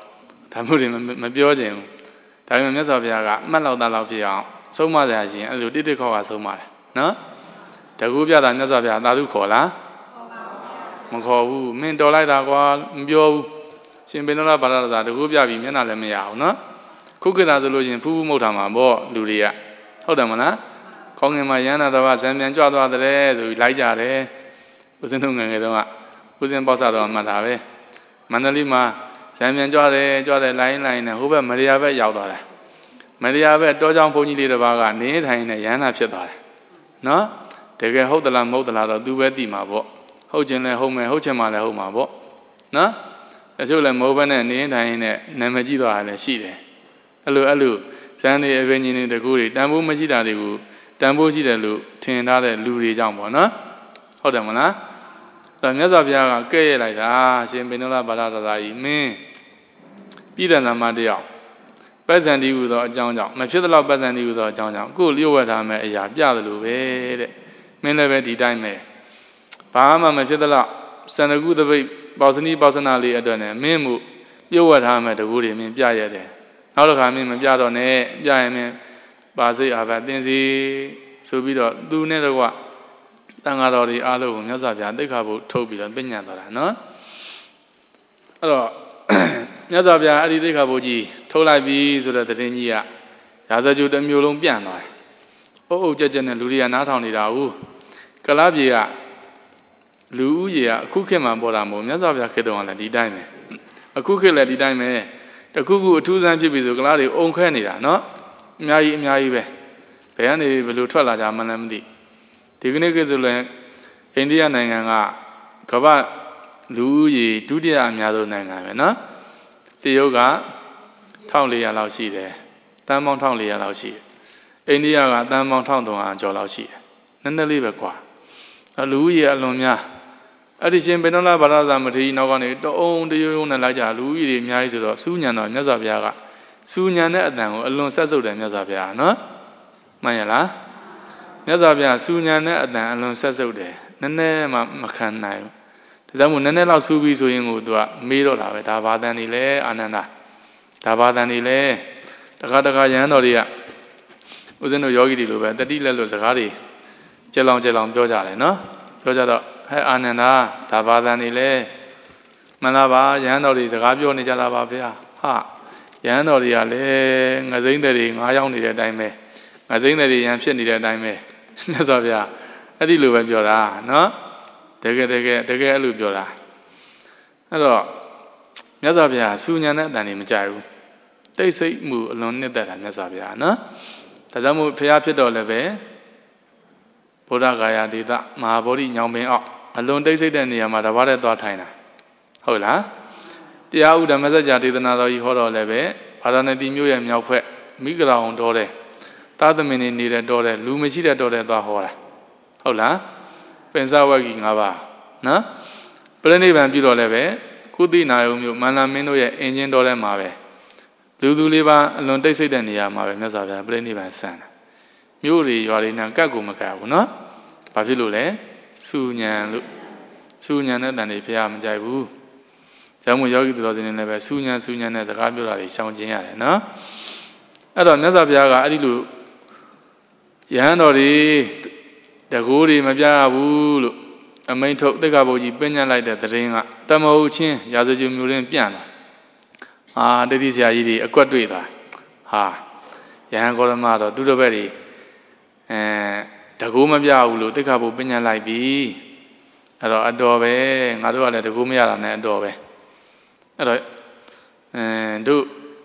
ဒါမျိုးတွေမပြောခြင်းဘူးဒါပေမဲ့မြတ်စွာဘုရားကအမှတ်လောက်သားလောက်ဖြစ်အောင်ဆုံးမစရာရှိရင်အဲ့လိုတိတိခေါက်ခါဆုံးမတယ်နော်တကူပြတာမြတ်စွာဘုရားသာဓုခေါ်လားမခေါ်ဘူးမင်းတော်လိုက်တာကွာမပြောဘူးရှင်ပေနောလပါရသာတကူပြပြီးမျက်နှာလည်းမရအောင်နော်ခုခေတ်လာဆိုလို့ရှင်ဖူးဖူးမဟုတ်တာမှာပေါ့လူတွေကဟုတ်တယ်မလားခေါင်းငင်မှာရဟန္တာတော်ကဇံပြန်ကြွသွားတယ်ဆိုပြီးလိုက်ကြတယ်ဦးဇင်းတို့ငယ်ငယ်တုန်းကဦးဇင်းပေါ့ဆတော်မှတ်တာပဲမန္တလေးမှာဇံပြန်ကြွတယ်ကြွတယ်လိုင်းလိုင်းနဲ့ဟိုဘက်မရိယာဘက်ရောက်သွားတယ်မရိယာဘက်တောကြောင်ဘုန်းကြီးလေးတစ်ပါးကနေထိုင်နေရဟန္တာဖြစ်သွားတယ်နော်တကယ်ဟုတ်သလားမဟုတ်သလားတော့သူပဲသိမှာပေါ့ဟုတ်ခြင်းလည်းဟုတ်မယ်ဟုတ်ခြင်းမှလည်းဟုတ်မှာပေါ့နော်တချို့လည်းမဟုတ်ဘဲနဲ့နေထိုင်နေနာမည်ကြီးသွားတာလည်းရှိတယ်အဲ့လိုအဲ့လိုဇန်နေအပင်ကြီးနေတကူတွေတန်ဖိုးမရှိတာတွေကိုတန်ဖိုးရှိတယ်လို့ထင်ထားတဲ့လူတွေကြောင့်ပေါ့နော်ဟုတ်တယ်မလားအဲ့တော့မြတ်စွာဘုရားကကဲ့ရဲ့လိုက်တာရှင်ပေနောလပါရသာသာကြီးမင်းပြည်တယ်နာမတယောက်ပက္ဇန်တိဟူသောအကြောင်းကြောင့်မဖြစ်သလောက်ပက္ဇန်တိဟူသောအကြောင်းကြောင့်ကိုယ်လျှို့ဝှက်ထားမယ်အရာပြတယ်လို့ပဲတဲ့မင်းလည်းပဲဒီတိုင်းပဲဘာမှမဖြစ်သလောက်စန္ဒကုသပိတ်ပေါစနီပေါစနာလေးအတွက်နဲ့မင်းမှုလျှို့ဝှက်ထားမယ်တကူတွေမင်းပြရတယ်နောက်တစ်ခါမင်းမပြတော့နဲ့ပြရင်မင်းပါစိတ်အာဘသင်စီဆိုပြီးတော့သူနဲ့တော့ကတန်ဃာတော်တွေအားလုံးကိုမြတ်စွာဘုရားသိက္ခာပုဒ်ထုတ်ပြီးတော့ပြညတ်တော်တာနော်အဲ့တော့မြတ်စွာဘုရားအဲ့ဒီသိက္ခာပုဒ်ကြီးထုတ်လိုက်ပြီဆိုတဲ့သတင်းကြီးကရာဇဂျုတစ်မျိုးလုံးပြန့်သွားတယ်အုပ်အုပ်ကြက်ကြက်နဲ့လူတွေကနားထောင်နေတာဟုတ်ကလားပြေကလူဦးရေကအခုခေတ်မှာပေါ်တာမဟုတ်မြတ်စွာဘုရားခေတ်တုန်းကလည်းဒီတိုင်းပဲအခုခေတ်လည်းဒီတိုင်းပဲတခုခုအထူးဆန်းဖြစ်ပြီဆိုကလားတွေအုံခဲနေတာနော်အများကြီးအများကြီးပဲဘယ်ကနေဘယ်လိုထွက်လာကြမှန်းလည်းမသိဒီကနေ့ကဆိုလည်းအိန္ဒိယနိုင်ငံကကမ္ဘာလူဦးရေဒုတိယအများဆုံးနိုင်ငံပဲနော်တရုတ်ကတစ်ထောင်လေးရာလောက်ရှိတယ်တန်းပေါင်းတစ်ထောင်လေးရာလောက်ရှိတယ်အိန္ဒိယကတန်းပေါင်းတစ်ထောင်သုံးရာကျော်လောက်ရှိတယ်နည်းနည်းလေးပဲကွာလူဦးရေအလွန်များအဲ့ဒီရှင်ပေနောလပါရသာမထေရနောက်ကနေတအုံတယုံယုံနဲ့လိုက်ကြလူဦးရေအများကြီးဆိုတော့စူးညံတော်မြတ်စွာဘုရားကစူးညံတဲ့အတန်ကိုအလွန်ဆက်စုပ်တယ်မြတ်စွာဘုရားနော်မှန်ရလားမြတ်စွာဘုရားစူးညံတဲ့အတန်အလွန်ဆက်စုပ်တယ်နည်းနည်းမှမခံနိုင်ဘူးဒါကြောင့်မို့နည်းနည်းလောက်စူးပြီးဆိုရင်ကိုသူကမေးတော့တာပဲဒါဘာတန်နေလဲအာနန္ဒာဒါဘာတန်နေလဲတခါတခါရဟန်းတော်တွေကဦးဇင်းတို့ယောဂီတွေလိုပဲတတိလက်လို့စကားတွေကြက်လောင်ကြက်လောင်ပြောကြတယ်နော်ပြောကြတော့ဟဲ့အာနန္ဒာဒါဘာတန်နေလဲမှန်လားပါရဟန်းတော်တွေစကားပြောနေကြတာပါဗျာဟာရဟန်းတော်တွေကလည်းငစိမ့်တဲ့တွေငါးရောက်နေတဲ့အတိုင်းပဲငစိမ့်တဲ့တွေရန်ဖြစ်နေတဲ့အတိုင်းပဲမြတ်စွာဘုရားအဲ့ဒီလိုပဲပြောတာနော်တကယ်တကယ်တကယ်အဲ့လိုပြောတာအဲ့တော့မြတ်စွာဘုရားစူညံတဲ့အတန်တွေမကြိုက်ဘူးတိတ်ဆိတ်မှုအလွန်နှစ်သက်တာမြတ်စွာဘုရားနော်ဒါကြောင့်မို့ဘုရားဖြစ်တော်လည်းပဲဗုဒ္ဓဂါယာဒေသမဟာဗောဓိညောင်ပင်အောက်အလွန်တိတ်ဆိတ်တဲ့နေရာမှာတပါးတည်းသွားထိုင်တာဟုတ်လားတရားဥဒ္ဓမစကြာဒေသနာတော်ကြီးဟောတော်လည်းပဲဗာရာဏသီမြို့ရဲ့မြောက်ဘက်မိဂရာအောင်တော်တဲ့သာသမင်နေနေတဲ့တော်တဲ့လူမရှိတဲ့တော်တဲ့သွားဟောတာဟုတ်လားပင်စဝဂီ၅ပါးနော်ပြိဋိဘံပြုတော်လည်းပဲကုသိနာယုံမြို့မန္တမင်းတို့ရဲ့အင်ဂျင်တော်ထဲမှာပဲလူသူလေးပါအလွန်တိတ်ဆိတ်တဲ့နေရာမှာပဲမြတ်စွာဘုရားပြိဋိဘံဆန်တာမြို့တွေရွာတွေနဲ့ကတ်ကိုမကတ်ဘူးနော်ဘာဖြစ်လို့လဲစူညံလို့စူညံတဲ့တန်တွေဘုရားမကြိုက်ဘူးကျောင်းမယောဂီတော်စင်လည်းပဲစူညံစူညံတဲ့စကားပြောတာတွေရှောင်ကျင်ရတယ်နော်အဲ့တော့မြတ်စွာဘုရားကအဲ့ဒီလိုယဟန်တော်တွေတကူတွေမပြရဘူးလို့အမိန့်ထုတ်သိက္ခာပုဒ်ကြီးပြညတ်လိုက်တဲ့သတင်းကတမဟုတ်ချင်းရာဇဂျုံမျိုးရင်းပြန့်လာဟာတတိဆရာကြီးတွေအကွက်တွေ့တာဟာယဟန်ကောရမတော့သူတို့ဘက်တွေအဲတကူမပြဘူးလို့သိက္ခာပုဒ်ပြညတ်လိုက်ပြီအဲ့တော့အတော်ပဲငါတို့ကလည်းတကူမရတာနဲ့အတော်ပဲအဲ့တော့အဲတို့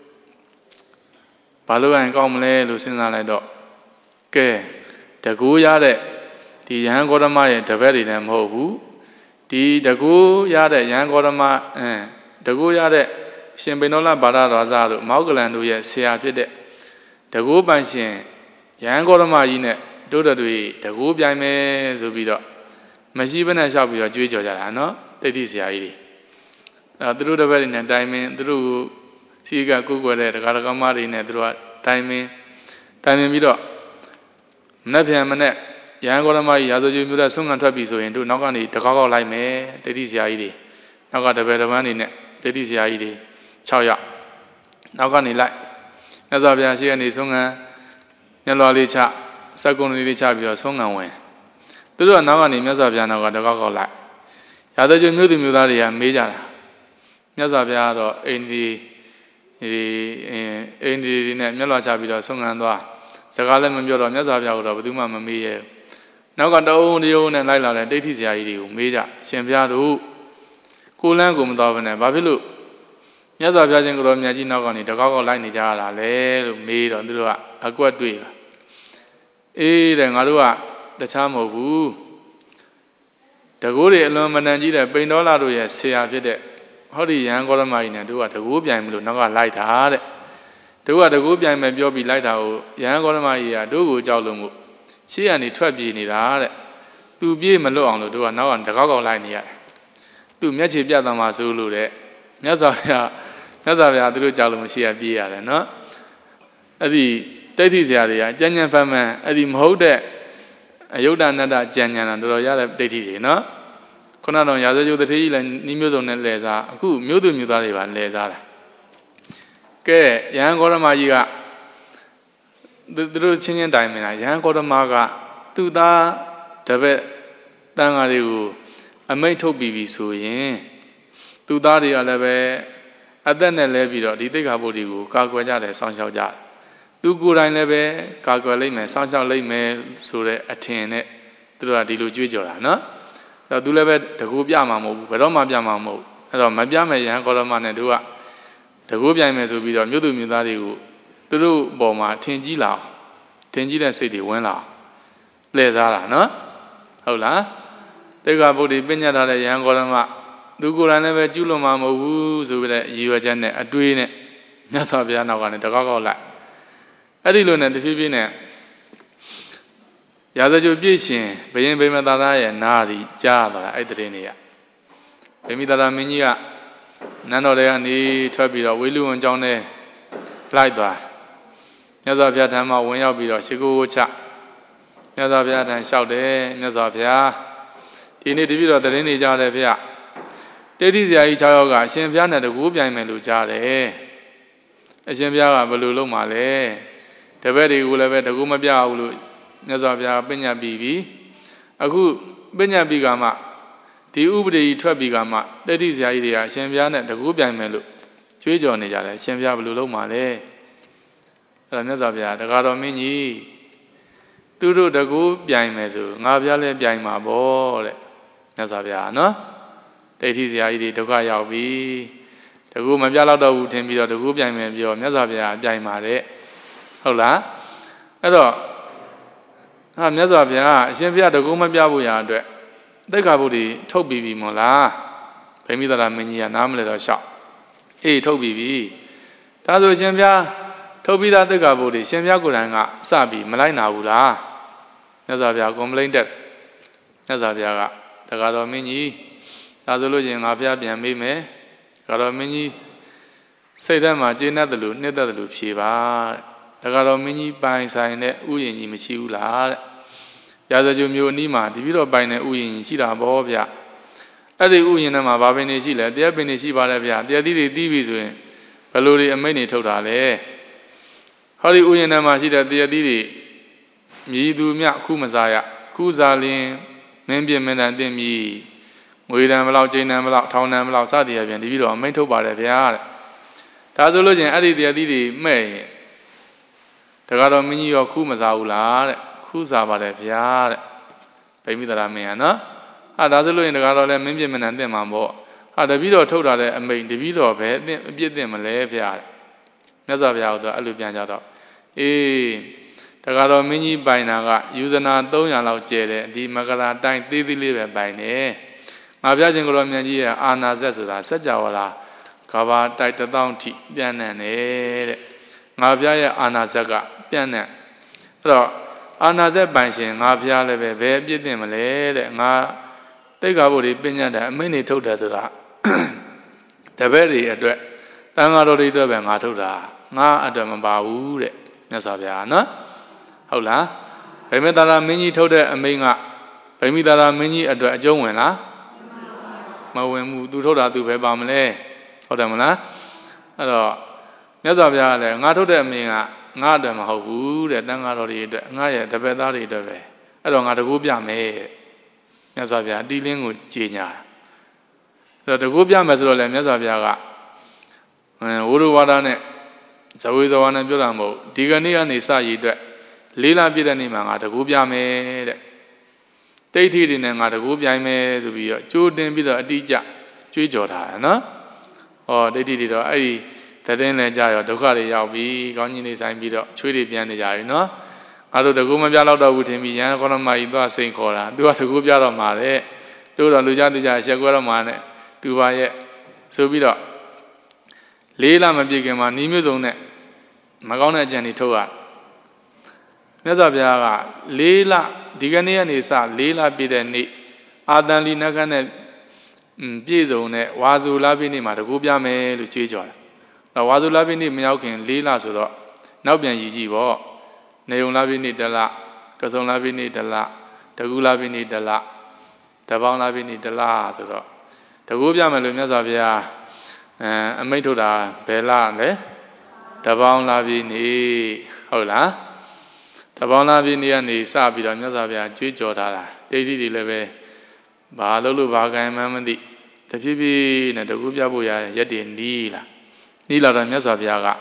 ဘာလို့ရင်ကောင်းမလဲလို့စဉ်းစားလိုက်တော့ကဲတကူရတဲ့ဒီယဟန်ဂေါတမရဲ့တပည့်တွေလည်းမဟုတ်ဘူးဒီတကူရတဲ့ယဟန်ဂေါတမအဲတကူရတဲ့ရှင်ပေနောလဘာဒရာဇတို့မောက္ကလန်တို့ရဲ့ဆရာဖြစ်တဲ့တကူပန်ရှင်ယဟန်ဂေါတမကြီးနဲ့တို့တွေတကူပြိုင်မယ်ဆိုပြီးတော့မရှိဘဲနဲ့လျှောက်ပြီးတော့ကြွေးကြော်ကြတာနော်တိတ်တိဆရာကြီးတွေအဲသူတို့တပည့်တွေနဲ့တိုင်မင်းသူတို့စီကကိုကိုွယ်တဲ့ဒကာဒကာမတွေနဲ့သူတို့ကတိုင်မင်းတိုင်မင်းပြီးတော့မနေ့ပြန်မနေ့ရဟန်းဂေါတမကြီးရာဇဂျုံမျိုးတဲ့ဆုံးခံထွက်ပြီဆိုရင်တို့နောက်ကနေတကောက်ကောက်လိုက်မယ်တိတ်တိဆရာကြီးတွေနောက်ကတပည့်တပန်းတွေနဲ့တိတ်တိဆရာကြီးတွေ၆ယောက်နောက်ကနေလိုက်မြတ်စွာဘုရားရှိကနေဆုံးငံမျက်လွှာလေးချစက်ကုံလေးလေးချပြီးတော့ဆုံးငံဝင်သူတို့ကနောက်ကနေမြတ်စွာဘုရားနောက်ကတကောက်ကောက်လိုက်ရာဇဂိုမြို့သူမြို့သားတွေကမေးကြတာမြတ်စွာဘုရားကတော့အိန္ဒိဒီအိန္ဒိနဲ့မျက်လွှာချပြီးတော့ဆုံးငံသွားစကားလည်းမပြောတော့မြတ်စွာဘုရားကတော့ဘယ်သူမှမမေးရဲနောက်ကတအုံတယုံနဲ့လိုက်လာတဲ့ဒိဋ္ဌိဆရာကြီးတွေကိုမေးကြရှင်ဘုရားတို့ကိုလန်းကိုမတော်ဘဲနဲ့ဘာဖြစ်လို့မြတ်စွာဘုရားရှင်ကိုတော်မြတ်ကြီးနောက်ကနေတကောက်ကောက်လိုက်နေကြရတာလဲလို့မေးတော့သူတို့ကအကွက်တွေ့တာအေးတဲ့ငါတို့ကတခြားမဟုတ်ဘူးတကူတွေအလွန်မတန်ကြီးတဲ့ပိန်တော်လာတို့ရဲ့ဆရာဖြစ်တဲ့ဟောဒီရဟန်းဂေါရမကြီးနဲ့တို့ကတကူပြိုင်မလို့နောက်ကလိုက်တာတဲ့တို့ကတကူပြိုင်မယ်ပြောပြီးလိုက်တာကိုရဟန်းဂေါရမကြီးကတို့ကိုကြောက်လို့မို့ရှေ့ကနေထွက်ပြေးနေတာတဲ့သူပြေးမလွတ်အောင်လို့တို့ကနောက်ကတကောက်ကောက်လိုက်နေရတယ်သူမျက်ခြေပြတ်သွားမှဆိုလို့တဲ့မြတ်စွာဘုရားမြတ်စွာဘုရားသူတို့ကြောက်လို့မရှိရပြေးရတယ်နော်အဲ့ဒီတိဋ္ဌိဆရာတွေကကြံ့ကြံ့ဖတ်မှန်အဲ့ဒီမဟုတ်တဲ့အယုဒ္ဓနတ္တကြံ့ကြံ့တာတော်တော်ရတဲ့ဒိဋ္ဌိတွေနော်ခုနကတော့ရာဇဂိုတထေးကြီးလည်းနှီးမျိုးစုံနဲ့လဲစားအခုမျိုးသူမျိုးသားတွေပါလဲစားတာကဲယဟန်ဂေါရမကြီးကသူတို့ချင်းချင်းတိုင်မလားယဟန်ဂေါရမကသူ့သားတပည့်တန်ဃာတွေကိုအမိန့်ထုတ်ပြီးပြီဆိုရင်သူသားတွေကလည်းပဲအသက်နဲ့လဲပြီးတော့ဒီသိက္ခာပုဒ်တွေကိုကာကွယ်ကြတယ်စောင့်ရှောက်ကြတယ်သူကိုယ်တိုင်လည်းပဲကာကွယ်လိုက်မယ်စောင့်ရှောက်လိုက်မယ်ဆိုတဲ့အထင်နဲ့သူတို့ကဒီလိုကြွေးကြော်တာနော်အဲ့တော့သူလည်းပဲတကူပြမှာမဟုတ်ဘူးဘယ်တော့မှပြမှာမဟုတ်အဲ့တော့မပြမယ်ယဟန်ဂေါရမနဲ့တို့ကတကူပြိုင်မယ်ဆိုပြီးတော့မြို့သူမြို့သားတွေကိုသူတို့ပေါ်မှာထင်ကြီးလာထင်ကြီးတဲ့စိတ်တွေဝင်လာလှည့်စားတာနော်ဟုတ်လားသိက္ခာပုဒ်တွေပြညတ်ထားတဲ့ယဟန်ဂေါရမသူကိုယ်တိုင်လည်းပဲကျူးလွန်မှာမဟုတ်ဘူးဆိုပြီးတဲ့ရည်ရွယ်ချက်နဲ့အတွေးနဲ့မြတ်စွာဘုရားနောက်ကနေတကောက်ကောက်လိုက်အဲ့ဒီလိုနဲ့တဖြည်းဖြည်းနဲ့ရာဇဂိုပြည့်ရှင်ဘယင်ဗိမသာရရဲ့နာရီကြားသွားတာအဲ့ဒီတည်းနေရဗိမိသာရမင်းကြီးကနန်းတော်ထဲကနေထွက်ပြီးတော့ဝေလူဝန်ကျောင်းထဲလိုက်သွားမြတ်စွာဘုရားထံမှာဝင်ရောက်ပြီးတော့ရှိခိုးဝချမြတ်စွာဘုရားထံလျှောက်တယ်မြတ်စွာဘုရားဒီနေ့တပည့်တော်တရင်နေကြတယ်ဖေ။တိဋ္ဌိဆရာကြီး၆ယောက်ကအရှင်ဘုရားနဲ့တကူပြိုင်မယ်လို့ကြားတယ်။အရှင်ဘုရားကဘယ်လိုလုပ်မှာလဲ။တပည့်တွေကိုလည်းပဲတကူမပြဘူးလို့မြတ်စွာဘုရားပညာပြီးပြီ။အခုပညာပြီးကမှဒီဥပဒေကြီးထွက်ပြီးကမှတိဋ္ဌိဆရာကြီးတွေကအရှင်ဘုရားနဲ့တကူပြိုင်မယ်လို့ကြွေးကြော်နေကြတယ်။အရှင်ဘုရားဘယ်လိုလုပ်မှာလဲ။အဲ့ဒါမြတ်စွာဘုရားတကားတော်မင်းကြီးသူတို့တကူပြိုင်မယ်ဆိုငါဘုရားလည်းပြိုင်မှာပေါ့တဲ့မြတ်စွာဘုရားနော်တိဋ္ဌိဆရာကြီးတွေဒုက္ခရောက်ပြီတကူမပြတော့တော့ဘူးထင်ပြီးတော့တကူပြိုင်မယ်ပြောမြတ်စွာဘုရားပြိုင်ပါတဲ့ဟုတ်လားအဲ့တော့ဟာမြတ်စွာဘုရားအရှင်ဘုရားတကူမပြဖို့ရာအတွက်သိက္ခာပုဒ်တွေထုတ်ပြီးပြီမို့လားဗိမိသာရမင်းကြီးကနားမလဲတော့ရှောက်အေးထုတ်ပြီးပြီဒါဆိုရှင်ဘုရားထုတ်ပြီးသားသိက္ခာပုဒ်တွေရှင်ဘုရားကိုယ်တိုင်ကစပြီးမလိုက်နာဘူးလားမြတ်စွာဘုရားကွန်ပလိန်တက်မြတ်စွာဘုရားကတကားတော်မင်းကြီးဒါဆိုလို့ရင်ငါဘုရားပြန်မေးမယ်တကားတော်မင်းကြီးစိတ်ထဲမှာကျေနပ်တယ်လို့နှစ်သက်တယ်လို့ဖြေပါတကားတော်မင်းကြီးပိုင်ဆိုင်တဲ့ဥယျာဉ်ကြီးမရှိဘူးလားတဲ့ရာဇဂိုမျိုးအနီးမှာတပည့်တော်ပိုင်တဲ့ဥယျာဉ်ကြီးရှိတာဗောဗျအဲ့ဒီဥယျာဉ်ထဲမှာဘာပင်နေရှိလဲတရားပင်နေရှိပါတယ်ဗျတရားသီးတွေတီးပြီဆိုရင်ဘယ်လိုတွေအမိန့်တွေထုတ်တာလဲဟောဒီဥယျာဉ်ထဲမှာရှိတဲ့တရားသီးတွေမြည်သူမြခုမစားရခုစားလင်းမင်းပြင်းမင်းတန်တင်မြည်ငွေတန်ဘလောက်ကျင်းတန်ဘလောက်ထောင်တန်ဘလောက်စသည်အပြင်တပည့်တော်အမိန့်ထုတ်ပါတယ်ဗျာတဲ့ဒါဆိုလို့ချင်းအဲ့ဒီတရားသီးတွေမဲ့ရင်တကားတော်မင်းကြီးရောခုမစားဘူးလားတဲ့ခုစားပါတယ်ဗျာတဲ့ဗိမိသာရမင်းကနော်ဟာဒါဆိုလို့ရင်တကားတော်လည်းမင်းပြင်းမင်းတန်တင်မှာပေါ့ဟာတပည့်တော်ထုတ်တာတဲ့အမိန့်တပည့်တော်ပဲအပြစ်အပြစ်တင်မလဲဗျာတဲ့မြတ်စွာဘုရားကအဲ့လိုပြန်ကြတော့အေးတကားတော်မင်းကြီးပိုင်တာကယူဇနာသုံးရာလောက်ကျဲတယ်ဒီမကရာတိုင်းသေးသေးလေးပဲပိုင်တယ်ငါပြခြင်းကိုယ်တော်မြတ်ကြီးရဲ့အာနာဇက်ဆိုတာစัจ java လာကဘာတိုက်တစ်သောင်းထိပြန့်နှံ့တယ်တဲ့ငါပြရဲ့အာနာဇက်ကပြန့်နှံ့အဲ့တော့အာနာဇက်ပိုင်ရှင်ငါပြလည်းပဲဘယ်အပြစ်တင်မလဲတဲ့ငါတိတ်္ခါဘုရားပညာတဲ့အမိန့်တွေထုတ်တယ်ဆိုတာတပည့်တွေအတွက်တန်ဃာတော်တွေအတွက်ပဲငါထုတ်တာငါအတွက်မပါဘူးတဲ့မြတ်စွာဘုရားနော်ဟုတ်လားဗိမိသာရမင်းကြီးထုတ်တဲ့အမိန့်ကဗိမိသာရမင်းကြီးအတွက်အကျုံးဝင်လားမဝင်ဘူးသူထုတ်တာသူပဲပါမလဲဟုတ်တယ်မလားအဲ့တော့မြတ်စွာဘုရားကလည်းငါထုတ်တဲ့အမင်းကငါအတွက်မဟုတ်ဘူးတဲ့တန်ဃာတော်တွေအတွက်ငါရဲ့တပည့်သားတွေအတွက်ပဲအဲ့တော့ငါတကူပြမယ်တဲ့မြတ်စွာဘုရားအတိလင်းကိုကြည်ညာအဲ့တော့တကူပြမယ်ဆိုတော့လေမြတ်စွာဘုရားကဝိရဝါဒနဲ့ဇဝေဇဝါနဲ့ပြောတာမဟုတ်ဒီကနေ့ကနေစရည်အတွက်လေးလပြည့်တဲ့နေ့မှာငါတကူပြမယ်တဲ့တိဋ္ဌိတွေနဲ့ငါတကူပြိုင်မယ်ဆိုပြီးတော့ကြိုးတင်ပြီးတော့အတိအကျကြွေးကြော်ထားတယ်နော်ဟောဒိဋ္ဌိတွေတော့အဲ့ဒီသတင်းလည်းကြရောဒုက္ခတွေရောက်ပြီးကောင်းကြီးနေဆိုင်ပြီးတော့ချွေးတွေပြန်နေကြပြီနော်ငါတို့တကူမပြတော့တော့ဘူးထင်ပြီးရန်ကောရမကြီးသွားစိန်ခေါ်တာသူကတကူပြတော့မှာတဲ့တို့တော့လူကြသူကြရက်ကွဲတော့မှာနဲ့သူပါရဲ့ဆိုပြီးတော့လေးလမပြည့်ခင်မှာနီးမျိုးစုံနဲ့မကောင်းတဲ့အကြံတွေထုတ်ရမြတ်စွာဘုရားကလေးလဒီကနေ့ကနေစလေးလပြည့်တဲ့နေ့အာတန်လီနဂတ်နဲ့ပြည့်စုံတဲ့ဝါဇူလပြည့်နေ့မှာတကူပြမယ်လို့ကြွေးကြော်တယ်ဝါဇုလပိနေ့မရောက်ခင်လေးလဆိုတော့နောက်ပြန်ရည်ကြည့်ပေါ့နေုံလပိနေ့တလကစုံလပိနေ့တလတကူလပိနေ့တလတပေါင်းလပိနေ့တလဆိုတော့တကူပြမယ်လို့မြတ်စွာဘုရားအဲအမိန့်ထုတ်တာဘယ်လလဲတပေါင်းလပိနေ့ဟုတ်လားတပေါင်းလပိနေ့ကနေစပြီးတော့မြတ်စွာဘုရားကြွေးကြော်ထားတာဒိဋ္ဌိတွေလည်းပဲဘာလို့လို့ဘာကံမှန်းမသိတဖြည်းဖြည်းနဲ့တကူပြဖို့ရရက်တည်နီးလာနီးလာတော့မြတ်စွာဘုရားက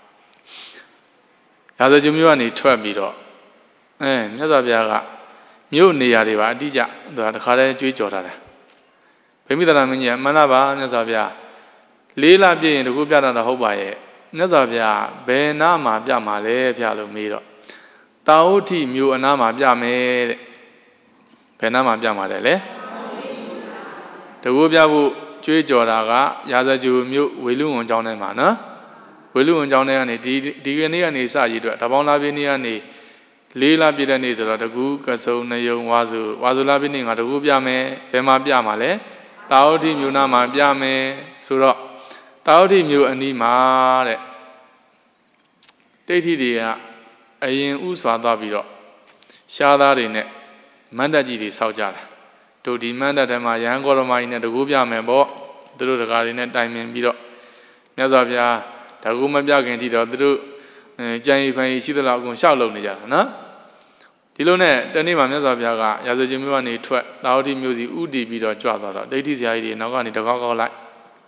ရာဇဂျုံမြို့ကနေထွက်ပြီးတော့အဲမြတ်စွာဘုရားကမြို့နေရာတွေပါအတိအကျသူကတခါတည်းကြွေးကြော်ထားတယ်ဗိမိသရမင်းကြီးကမှန်လားပါမြတ်စွာဘုရားလေးလပြည့်ရင်တကူပြတာတော့ဟုတ်ပါရဲ့မြတ်စွာဘုရားဘယ်နာမှာပြမှာလဲဖျားလို့မေးတော့တာဝတိမြို့အနားမှာပြမယ်တဲ့ဘယ်နာမှာပြမှာလဲလေတကူပြဖို့ကြွေးကြော်တာကရာဇဂျူမြို့ဝေလူဝန်ကျောင်းထဲမှာနော်ဝေလူဝန်ကျောင်းထဲကနေဒီဒီကနေ့ကနေစရည်အတွက်တပေါင်းလာပြည့်နေ့ကနေလေးလပြည့်တဲ့နေ့ဆိုတော့တကူကစုံနယုံဝါစုဝါစုလာပြည့်နေ့ကတကူပြမယ်ဘယ်မှာပြမှာလဲတာဝတိမြို့နာမှာပြမယ်ဆိုတော့တာဝတိမြို့အနီးမှာတဲ့တိဋ္ဌိတွေကအရင်ဥစွာသွားပြီးတော့ရှားသားတွေနဲ့မန္တကြီးတွေစောက်ကြတာတို့ဒီမန္တထဲမှာရဟန်းကောရမကြီးနဲ့တကူပြမယ်ပေါ့သူတို့တကားတွေနဲ့တိုင်ပင်ပြီးတော့မြတ်စွာဘုရားတကူမပြခင်ထိတော့သူတို့ကြံရီဖိုင်ရှိသလောက်အကုန်ရှောက်လုံနေကြတာနော်ဒီလိုနဲ့တနေ့မှာမြတ်စွာဘုရားကရာဇဂျင်မြို့ကနေထွက်တာဝတိမြို့စီဥတီပြီးတော့ကြွသွားတော့ဒိဋ္ဌိဆရာကြီးတွေနောက်ကနေတကောက်ကောက်လိုက်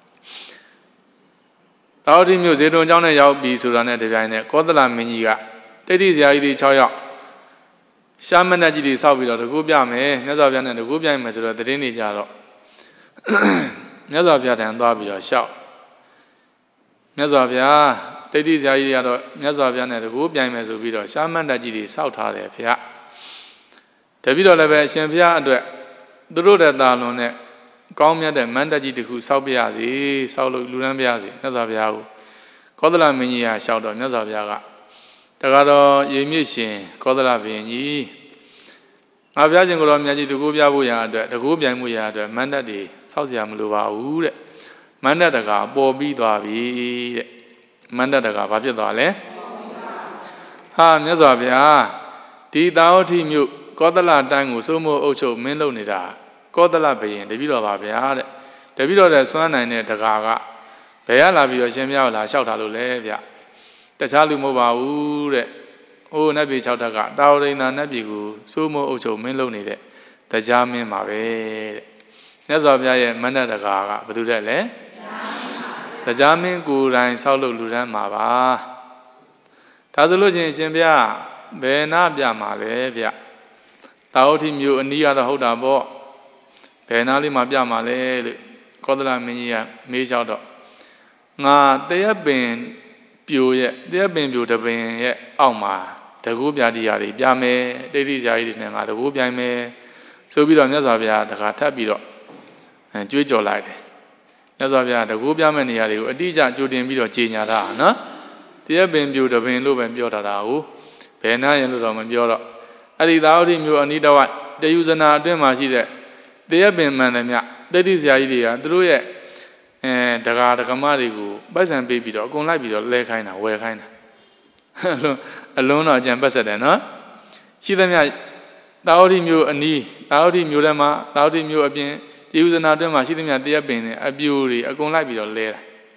တာဝတိမြို့ဇေတုံကျောင်းနဲ့ရောက်ပြီဆိုတာနဲ့တပြိုင်နက်ကောသလမင်းကြီးကဒိဋ္ဌိဆရာကြီးတွေ၆ယောက်ရှားမဏတ်ကြီးတွေဆောက်ပြီးတော့တကူပြမယ်မြတ်စွာဘုရားနဲ့တကူပြိုင်မယ်ဆိုတော့တည်င်းနေကြတော့မြတ်စွာဘုရားတန်သွားပြီးတော့ရှောက်မြတ်စွာဘုရားတိဋ္ဌိဆရာကြီးတွေကတော့မြတ်စွာဘုရားနဲ့တကူပြိုင်မယ်ဆိုပြီးတော့ရှားမဏတ်ကြီးတွေဆောက်ထားတယ်ဘုရားတပည့်တော်လည်းပဲအရှင်ဘုရားအတွက်သူတို့တဲ့တာလွန်နဲ့ကောင်းမြတ်တဲ့မန္တကြီးတစ်ခုဆောက်ပြရစီဆောက်လို့လူရန်ပြရစီမြတ်စွာဘုရားကိုကောသလမင်းကြီးကရှောက်တော့မြတ်စွာဘုရားကတကားတော့ရေမြင့်ရှင်ကောသလဘုရင်ကြီးငါဘုရားရှင်ကိုယ်တော်မြတ်ကြီးတကူပြဖို့ရာအတွက်တကူပြိုင်မှုရာအတွက်မန္တတွေဆောက်เสียမလိုပါဘူးတဲ့မန္တတကာပေါ်ပြီးသွားပြီတဲ့မန္တတကာဘာဖြစ်သွားလဲဟာမြတ်စွာဘုရားဒီတာဝတိမြို့ကောသလတိုင်းကိုစိုးမိုးအုပ်ချုပ်မင်းလုပ်နေတာကောသလဘုရင်တပည့်တော်ပါဗျာတဲ့တပည့်တော်တဲ့စွမ်းနိုင်တဲ့တကာကဘယ်ရလာပြီးတော့ရှင်မြတ်ကိုလာလျှောက်ထားလို့လဲဗျတခြားလူမဟုတ်ပါဘူးတဲ့အိုးနတ်ပြည်၆ထက်ကတာဝရိန္ဒာနတ်ပြည်ကိုစိုးမိုးအုပ်ချုပ်မင်းလုပ်နေတဲ့တရားမင်းပါပဲတဲ့မြတ်စွာဘုရားရဲ့မန္တတကာကဘယ်သူတဲ့လဲတရားမင်းကိုယ်တိုင်ဆောက်လုပ်လူရန်မှာပါဒါဆိုလို့ချင်းရှင်ဘုရားဘယ်နာပြမှာလဲဗျတာဝတိမြို့အနီးကတော့ဟုတ်တာပေါ့ဘယ်နာလေးမှာပြမှာလဲလို့ကောသလမင်းကြီးကမေးလျှောက်တော့ငါတရက်ပင်ပြိုရဲ့တရက်ပင်ပြိုတပင်ရဲ့အောက်မှာတကူပြတိရာတွေပြမယ်တိဋ္ဌိဇာကြီးတွေနဲ့ငါတကူပြိုင်မယ်ဆိုပြီးတော့မြတ်စွာဘုရားတခါထပ်ပြီးတော့ကြွေးကြော်လိုက်တယ်မြတ်စွာဘုရားတကူပြမဲ့နေရာတွေကိုအတိအကျကြိုတင်ပြီးတော့ကြေညာတာနော်တရက်ပင်ပြိုတပင်လို့ပဲပြောထားတာဟုတ်ဘယ်နာရင်လို့တော့မပြောတော့အဲ့ဒီသာဝတိမြို့အနိတဝတယုဇနာအတွင်းမှာရှိတဲ့တရက်ပင်မှန်တယ်မြတိဋ္ဌိဇာကြီးတွေကသူတို့ရဲ့အဲဒကာဒကမတွေကိုပိုက်ဆံပေးပြီးတော့အကုန်လိုက်ပြီးတော့လဲခိုင်းတာဝယ်ခိုင်းတာအလုံးအလုံးတော့အကြံပတ်ဆက်တယ်နော်ရှိသမျှတာဝတိမြို့အနီးတာဝတိမြို့ထဲမှာတာဝတိမြို့အပြင်တယုဇနာအတွင်းမှာရှိသမျှတရက်ပင်နဲ့အပြိုတွေအကုန်လိုက်ပြီးတော့လဲတာ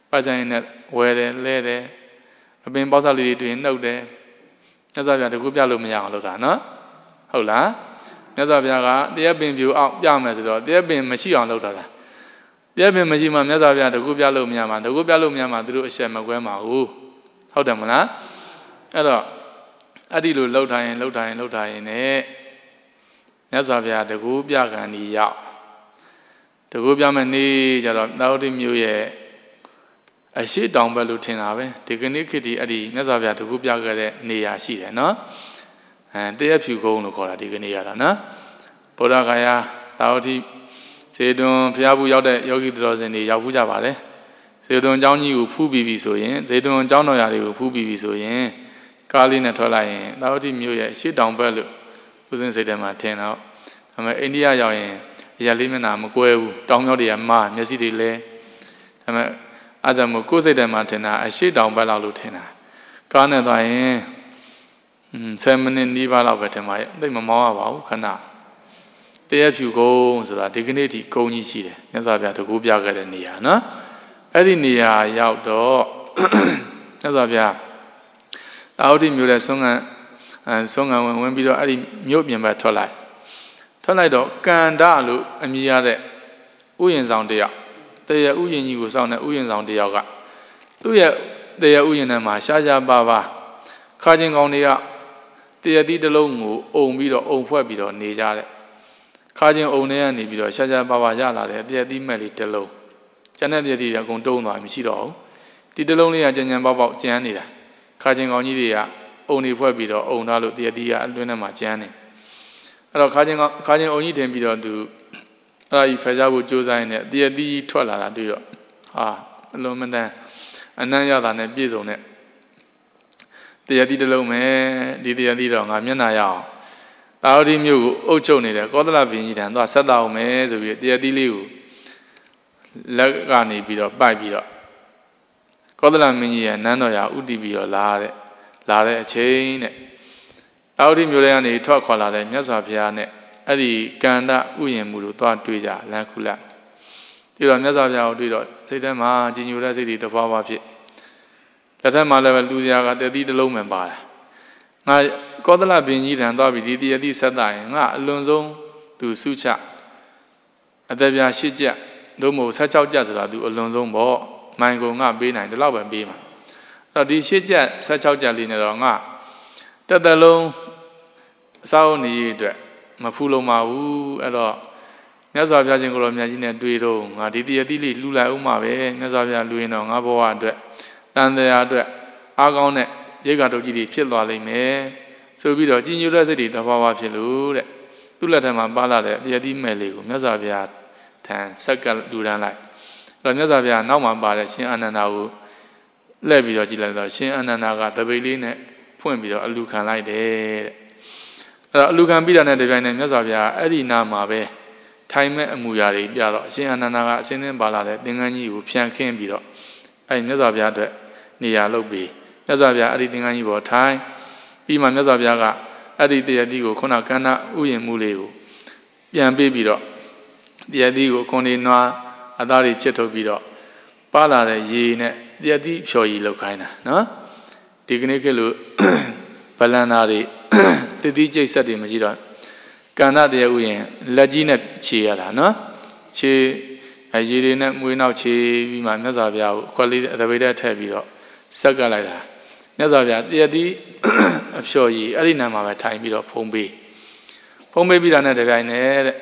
ပတ်ဆိုင်နဲ့ဝယ်တယ်လဲတယ်အပင်ပေါက်စားလေးတွေတွေ့ရင်နှုတ်တယ်မြတ်စွာဘုရားတကူပြလို့မရအောင်လုပ်တာနော်ဟုတ်လားမြတ်စွာဘုရားကတရားပင်ပြူအောင်ပြမယ်ဆိုတော့တရားပင်မရှိအောင်လုပ်တာလားတရားပင်မရှိမှမြတ်စွာဘုရားတကူပြလို့မရမှာတကူပြလို့မရမှာသူတို့အရှက်မကွဲမှာဘူးဟုတ်တယ်မလားအဲ့တော့အဲ့ဒီလိုလှုပ်ထားရင်လှုပ်ထားရင်လှုပ်ထားရင်နဲ့မြတ်စွာဘုရားတကူပြခံဒီရောက်တကူပြမဲ့နေ့ကျတော့သာဝတိမြို့ရဲ့အရှိတောင်ဘက်လို့ထင်တာပဲဒီကနေ့ခေတ်ဒီအဲ့ဒီမြတ်စွာဘုရားတကူပြခဲ့တဲ့နေရာရှိတယ်နော်အဲတရက်ဖြူကုန်းလို့ခေါ်တာဒီကနေ့ရတာနော်ဗုဒ္ဓဂယာသာဝတိဇေတွန်ဘုရားဘူးရောက်တဲ့ယောဂီတော်စင်တွေရောက်ဘူးကြပါလေဇေတွန်အကြောင်းကြီးကိုဖူးပြီးပြီဆိုရင်ဇေတွန်အကြောင်းတော်ရာတွေကိုဖူးပြီးပြီဆိုရင်ကားလေးနဲ့ထွက်လိုက်ရင်သာဝတိမြို့ရဲ့အရှိတောင်ဘက်လို့ဦးစင်းစိတ်ထဲမှာထင်တော့ဒါပေမဲ့အိန္ဒိယရောက်ရင်အရာလေးမျက်နှာမကွဲဘူးတောင်မြောက်တွေကမမျက်စိတွေလဲဒါပေမဲ့အဲ့ဒါမို့ကိုယ်စိတ်ထဲမှာထင်တာအရှိတောင်ဘက်လောက်လို့ထင်တာကားနဲ့သွားရင်อืม7မိနစ်နီးပါးလောက်ပဲထင်ပါရဲ့သိမမောင်းရပါဘူးခဏတရက်ဖြူကုန်းဆိုတာဒီကနေ့ထိကုန်းကြီးရှိတယ်မြတ်စွာဘုရားတကူပြခဲ့တဲ့နေရာနော်အဲ့ဒီနေရာရောက်တော့မြတ်စွာဘုရားသာဝတိမြို့ရဲ့ဆုံးငံအဲဆုံးငံဝင်ဝင်ပြီးတော့အဲ့ဒီမြို့ပြင်ဘက်ထွက်လိုက်ထွက်လိုက်တော့ကန္ဒလို့အမည်ရတဲ့ဥယျာဉ်ဆောင်တယောက်တရဥယျာဉ်ကြီးကိုစောင့်တဲ့ဥယျာဉ်ဆောင်တယောက်ကသူ့ရဲ့တရဥယျာဉ်ထဲမှာရှားရှားပါပါခါချင်းကောင်တွေကတရသီးတစ်လုံးကိုအုံပြီးတော့အုံဖွဲ့ပြီးတော့နေကြတဲ့ခါချင်းအုံထဲကနေပြီးတော့ရှားရှားပါပါရလာတဲ့တရသီးမဲ့လေးတစ်လုံးကျန်တဲ့တရသီးတွေအကုန်တုံးသွားမရှိတော့ဘူးဒီတစ်လုံးလေးကကြံကြံပေါက်ပေါက်ကျန်းနေတာခါချင်းကောင်ကြီးတွေကအုံတွေဖွဲ့ပြီးတော့အုံထားလို့တရသီးကအလွင်းထဲမှာကျန်းနေအဲ့တော့ခါချင်းကောင်ခါချင်းအုံကြီးတင်ပြီးတော့သူအဲ့ဒီဖယ်ကြဖို့ကြိုးစားရင်တရသီးထွက်လာတာတွေ့တော့ဟာအလုံးမတန်းအနံ့ရတာနဲ့ပြည့်စုံတဲ့တရသီးတစ်လုံးပဲဒီတရသီးတော့ငါမျက်နှာရအောင်သာဝတိမြို့ကိုအုပ်ချုပ်နေတဲ့ကောသလဘုရင်ကြီးထံသွားဆက်တော်မယ်ဆိုပြီးတရသီးလေးကိုလက်ကနေပြီးတော့ပိုက်ပြီးတော့ကောသလမင်းကြီးရဲ့နန်းတော်ရာဥတီပြီးတော့လာတဲ့လာတဲ့အချိန်နဲ့သာဝတိမြို့ထဲကနေထွက်ခွာလာတဲ့မြတ်စွာဘုရားနဲ့အဲ့ဒီကန္တဥယျာဉ်မူတို့သွားတွေ့ကြလမ်းခုလဒီတော့မြတ်စွာဘုရားကိုတွေ့တော့စိတ်ထဲမှာကြည်ညိုတဲ့စိတ်တွေတဖွာဖွာဖြစ်လက်ထက်မှာလည်းပဲလူစရာကတတိတစ်လုံးမှပါတာငါကောသလဘင်ကြီးထံသွားပြီးဒီတရတိဆက်တာရင်ငါအလွန်ဆုံးသူစုချအသက်ပြားရှစ်ကျက်သို့မဟုတ်ဆယ်၆ကျက်ဆိုတာသူအလွန်ဆုံးပေါ့မိုင်ကုန်ငါပေးနိုင်ဒီလောက်ပဲပေးမှာအဲ့တော့ဒီရှစ်ကျက်ဆယ်၆ကျက်လေးနဲ့တော့ငါတက်တလုံးအစာအုပ်နေရအတွက်မဖူးလုံးပါဘူးအဲ့တော့မြတ်စွာဘုရားရှင်ကိုတော်မြတ်ကြီးနဲ့တွေ့တော့ငါဒီတရတိလေးလှူလိုက်ဦးမှာပဲမြတ်စွာဘုရားလူရင်တော့ငါဘဝအတွက်တန်တရားအတွက်အားကောင်းတဲ့ရိက္ခာတုတ်ကြီးတွေဖြစ်သွားလိမ့်မယ်ဆိုပြီးတော့ကြီးညိုတဲ့စိတ်တွေတဘာဝဖြစ်လို့တဲ့သူ့လက်ထက်မှာပါလာတဲ့တရတိမဲ့လေးကိုမြတ်စွာဘုရားထံဆက်ကလူတန်းလိုက်အဲ့တော့မြတ်စွာဘုရားနောက်မှာပါတဲ့ရှင်အာနန္ဒာကိုလှည့်ပြီးတော့ကြည့်လိုက်တော့ရှင်အာနန္ဒာကတပိတ်လေးနဲ့ဖွင့်ပြီးတော့အလူခံလိုက်တယ်တဲ့အဲ့တော့အလူခံပြီးတာနဲ့တပြိုင်နက်မြတ်စွာဘုရားအဲ့ဒီနာမှာပဲထိုင်မဲ့အမူအရာတွေပြတော့အရှင်အာနန္ဒာကအစင်းစင်းပါလာတဲ့သင်္ကန်းကြီးကိုဖြန့်ခင်းပြီးတော့အဲ့မြတ်စွာဘုရားအတွက်နေရာလုပ်ပြီးမြတ်စွာဘုရားအဲ့ဒီသင်္ကန်းကြီးပေါ်ထိုင်ပြီးမှမြတ်စွာဘုရားကအဲ့ဒီတရတိကိုခုနကန္နဥယျာဉ်မှုလေးကိုပြန်ပေးပြီးတော့တရတိကိုခွန်နေနွားအသားတွေချစ်ထုတ်ပြီးတော့ပါလာတဲ့ရေနဲ့တရတိဖြော်ရည်လောက်ခိုင်းတာနော်ဒီကနေ့ခေတ်လို့ဗလန္တာတွေတတိကျိတ်ဆက်တွေမရှိတော့ကန္နတရားဥယျာဉ်လက်ကြီးနဲ့ခြေရတာနော်ခြေအရေတွေနဲ့မွေးနောက်ခြေပြီးမှမြတ်စွာဘုရားကိုအခွက်လေးတပိတ်တက်ထည့်ပြီးတော့ဆက်ကလိုက်တာမြတ်စွာဘုရားတရတိအဖြော်ကြီးအဲ့ဒီနာမှာပဲထိုင်ပြီးတော့ဖုံးပေးဖုံးပေးပြီးတာနဲ့တပြိုင်နက်တဲ့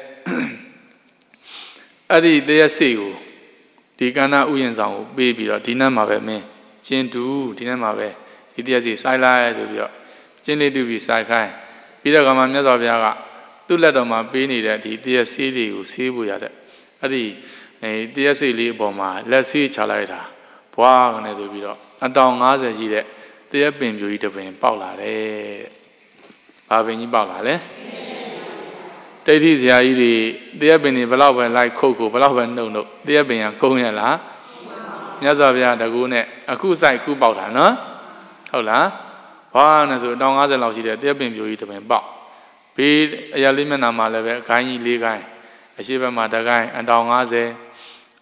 အဲ့ဒီတရစိတ်ကိုဒီကန္နဥယျာဉ်ဆောင်ကိုပေးပြီးတော့ဒီနတ်မှာပဲမင်းကျင်းတူဒီနတ်မှာပဲဒီတရစိတ်စိုက်လိုက်ဆိုပြီးတော့ကျင်းလေးတူပြီးစိုက်ခိုင်းပြီးတော့ကမှမြတ်စွာဘုရားကသူ့လက်တော်မှာပေးနေတဲ့ဒီတရစိတ်လေးကိုဆေးဖို့ရတဲ့အဲ့ဒီအဲတရစိတ်လေးအပေါ်မှာလက်ဆေးချလိုက်တာဘွားကနေဆိုပြီးတော့အတောင်၅၀ရှိတဲ့တရပင်ပြူကြီးတစ်ပင်ပေါက်လာတယ်။ဘာပင်ကြီးပေါက်လာလဲ။တိဋ္ဌိဇာကြီးတွေတရပင်တွေဘလောက်ပဲလိုက်ခုတ်ကိုဘလောက်ပဲနှုတ်နှုတ်တရပင်ကကုန်းရလား။မြတ်စွာဘုရားတကူနဲ့အခုဆိုင်အခုပေါက်တာနော်။ဟုတ်လား။ဘာနဲ့ဆိုအတောင်၅၀လောက်ရှိတဲ့တရပင်ပြူကြီးတစ်ပင်ပေါက်။ဘေးအရာလေးမျက်နှာမှာလည်းပဲအခိုင်းကြီး၄ခိုင်းအရှိဘက်မှာတကိုင်းအတောင်၅၀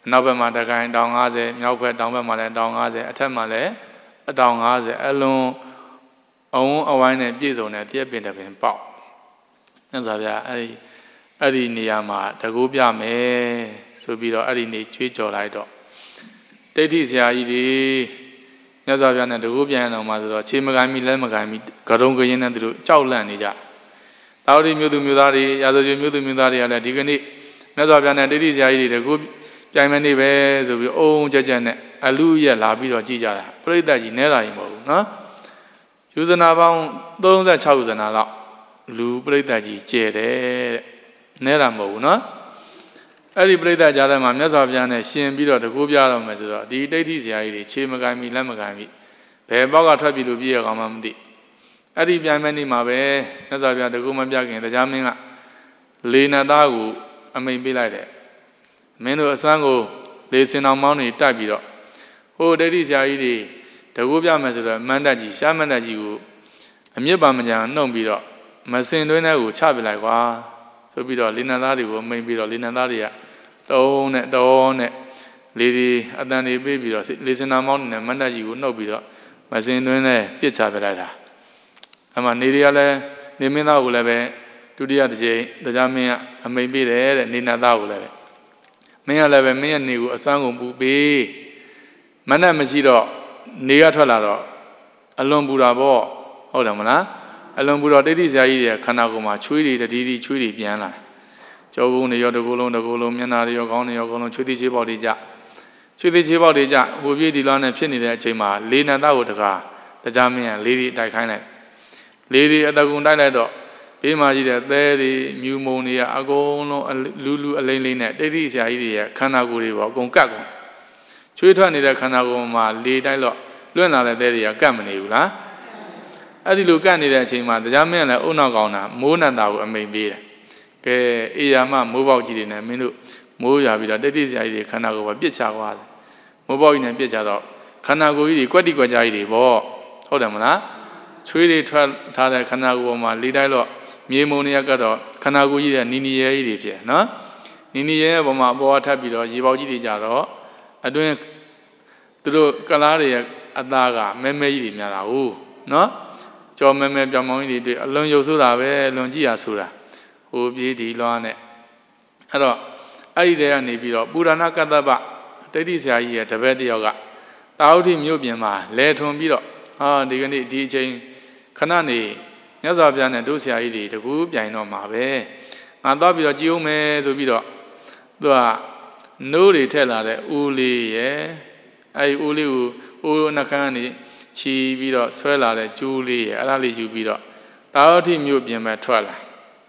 နောက်ဘက်မှာတကိုင်းတောင်၅၀မြောက်ဘက်တောင်ဘက်မှာလည်းတောင်၅၀အထက်မှာလည်းအတောင်၅၀အလုံးအဝန်းအဝိုင်းနဲ့ပြည့်စုံတဲ့တရက်ပင်တစ်ပင်ပေါက်မြတ်စွာဘုရားအဲ့ဒီအဲ့ဒီနေရာမှာတကူပြမယ်ဆိုပြီးတော့အဲ့ဒီနေချွေးကြော်လိုက်တော့ဒိဋ္ဌိဆရာကြီးတွေမြတ်စွာဘုရားနဲ့တကူပြန်အောင်မှာဆိုတော့ခြေမကိုင်းမိလက်မကိုင်းမိကရုံကရင်နဲ့သူတို့ကြောက်လန့်နေကြတာဝတိမြို့သူမြို့သားတွေရာဇဝမြို့သူမြို့သားတွေကလည်းဒီကနေ့မြတ်စွာဘုရားနဲ့ဒိဋ္ဌိဆရာကြီးတွေတကူပြိုင်မနေပဲဆိုပြီးအုံကြက်ကြက်နဲ့အလူရက်လာပြီးတော့ကြည်ကြတာပြိဿကြီးနဲတာကြီးမဟုတ်ဘူးနော်ယူဇနာပေါင်းသုံးဆယ့်ခြောက်ယူဇနာလောက်လူပြိဿကြီးကျဲတယ်နဲတာမဟုတ်ဘူးနော်အဲ့ဒီပြိဿကြားထဲမှာမြတ်စွာဘုရားနဲ့ရှင်ပြီးတော့တကူပြတော့မယ်ဆိုတော့ဒီဒိဋ္ဌိဆရာကြီးတွေခြေမကိုင်းမိလက်မကိုင်းမိဘယ်ပေါက်ကထွက်ပြီးလို့ပြည့်ရကောင်မှမသိအဲ့ဒီပြန်မဲ့နေ့မှာပဲမြတ်စွာဘုရားတကူမပြခင်တရားမင်းကလေနသားကိုအမိန်ပေးလိုက်တယ်မင်းတို့အစွမ်းကိုလေစင်တော်မောင်းတွေတိုက်ပြီးတော့ဟိုဒိဋ္ဌိဆရာကြီးတွေတကူပြမယ်ဆိုတော့မန္တကြီးရှားမန္တကြီးကိုအမြင့်ပါမကြံနှုံပြီးတော့မစင်တွင်းထဲကိုချပြလိုက်ကွာဆိုပြီးတော့လေနသားတွေကိုအမိန်ပြီးတော့လေနသားတွေကတုံးနဲ့တောနဲ့လေဒီအတန်တွေပေးပြီးတော့လေစင်တော်မောင်းနဲ့မန္တကြီးကိုနှုတ်ပြီးတော့မစင်တွင်းထဲပြစ်ချပြလိုက်တာအမှနေတွေကလည်းနေမင်းသားကိုလည်းပဲဒုတိယတစ်ကြိမ်တရားမင်းကအမိန်ပေးတယ်တဲ့နေနသားကိုလည်းပဲမင်းကလည်းပဲမင်းရဲ့နေကိုအစွမ်းကုန်ပူပေးမနဲ့မရှိတော့နေရထွက်လာတော့အလွန်ပူတာပေါ့ဟုတ်တယ်မလားအလွန်ပူတော့ဒိဋ္ဌိဆရာကြီးရဲ့ခန္ဓာကိုယ်မှာချွေးတွေတတိတိချွေးတွေပြန်လာကြောဘုံတွေရောတကူလုံးတကူလုံးမျက်နာတွေရောခေါင်းတွေရောခေါင်းလုံးချွေးတိချေးပေါက်တွေကြချွေးတိချေးပေါက်တွေကြဟိုပြေးဒီလောနဲ့ဖြစ်နေတဲ့အချိန်မှာလေနသားကိုတကားတရားမင်းကလေးတွေတိုက်ခိုင်းလိုက်လေးတွေအတကုံတိုက်လိုက်တော့ဘေးမှာရှိတဲ့သဲတွေမြူမုံတွေကအကုန်လုံးလူလူအလိမ့်လိမ့်နဲ့ဒိဋ္ဌိဆရာကြီးတွေရဲ့ခန္ဓာကိုယ်တွေပေါ့အကုန်ကတ်ကုန်ချွေးထွက်နေတဲ့ခန္ဓာကိုယ်မှာလေတိုက်တော့လွင့်လာတဲ့သဲတွေကကတ်မနေဘူးလားအဲ့ဒီလိုကတ်နေတဲ့အချိန်မှာတရားမင်းကလည်းအုံနောက်ကောင်းတာမိုးနန္တာကိုအမိန်ပေးတယ်ကဲအေယာမမိုးပေါက်ကြီးတွေနဲ့မင်းတို့မိုးရွာပြီးတော့ဒိဋ္ဌိဆရာကြီးတွေခန္ဓာကိုယ်ကပြစ်ချသွားတယ်မိုးပေါက်ကြီးနဲ့ပြစ်ချတော့ခန္ဓာကိုယ်ကြီးတွေကွက်တိကွက်ကြားကြီးတွေပေါ့ဟုတ်တယ်မလားချွေးတွေထွက်ထားတဲ့ခန္ဓာကိုယ်ပေါ်မှာလေတိုက်တော့မြေမုံတွေကကတော့ခန္ဓာကိုယ်ကြီးတဲ့နီနီရဲကြီးတွေဖြစ်နော်နီနီရဲရဲ့ပေါ်မှာအပေါ်ထပ်ပြီးတော့ရေပေါက်ကြီးတွေကြတော့အတွင်းသူတို့ကလားတွေရဲ့အသားကမဲမဲကြီးတွေများတာဟုတ်နော်ကြောမဲမဲပြောင်မောင်းကြီးတွေတွေ့အလွန်ရုပ်ဆိုးတာပဲအလွန်ကြည့်ရဆိုတာဟိုပြေးဒီလွှားနဲ့အဲ့တော့အဲ့ဒီတည်းကနေပြီးတော့ပူရဏကတ္တပဒိဋ္ဌိဆရာကြီးရဲ့တပည့်တယောက်ကတာဝတိမြို့ပြင်မှာလဲထွန်ပြီးတော့ဟာဒီကနေ့ဒီအချိန်ခဏနေမြတ်စွာဘုရားနဲ့တို့ဆရာကြီးတွေတကူပြိုင်တော့မှာပဲငါသွားပြီးတော့ကြည်အောင်မယ်ဆိုပြီးတော့သူကနိုးတွေထက်လာတဲ့ဦးလေးရဲ့အဲဒီဦးလေးကိုဦးနှခမ်းကနေချီပြီးတော့ဆွဲလာတဲ့ကျိုးလေးရဲ့အဲ့ဒါလေးယူပြီးတော့တာဝတိမြို့ပြင်မဲ့ထွက်လာ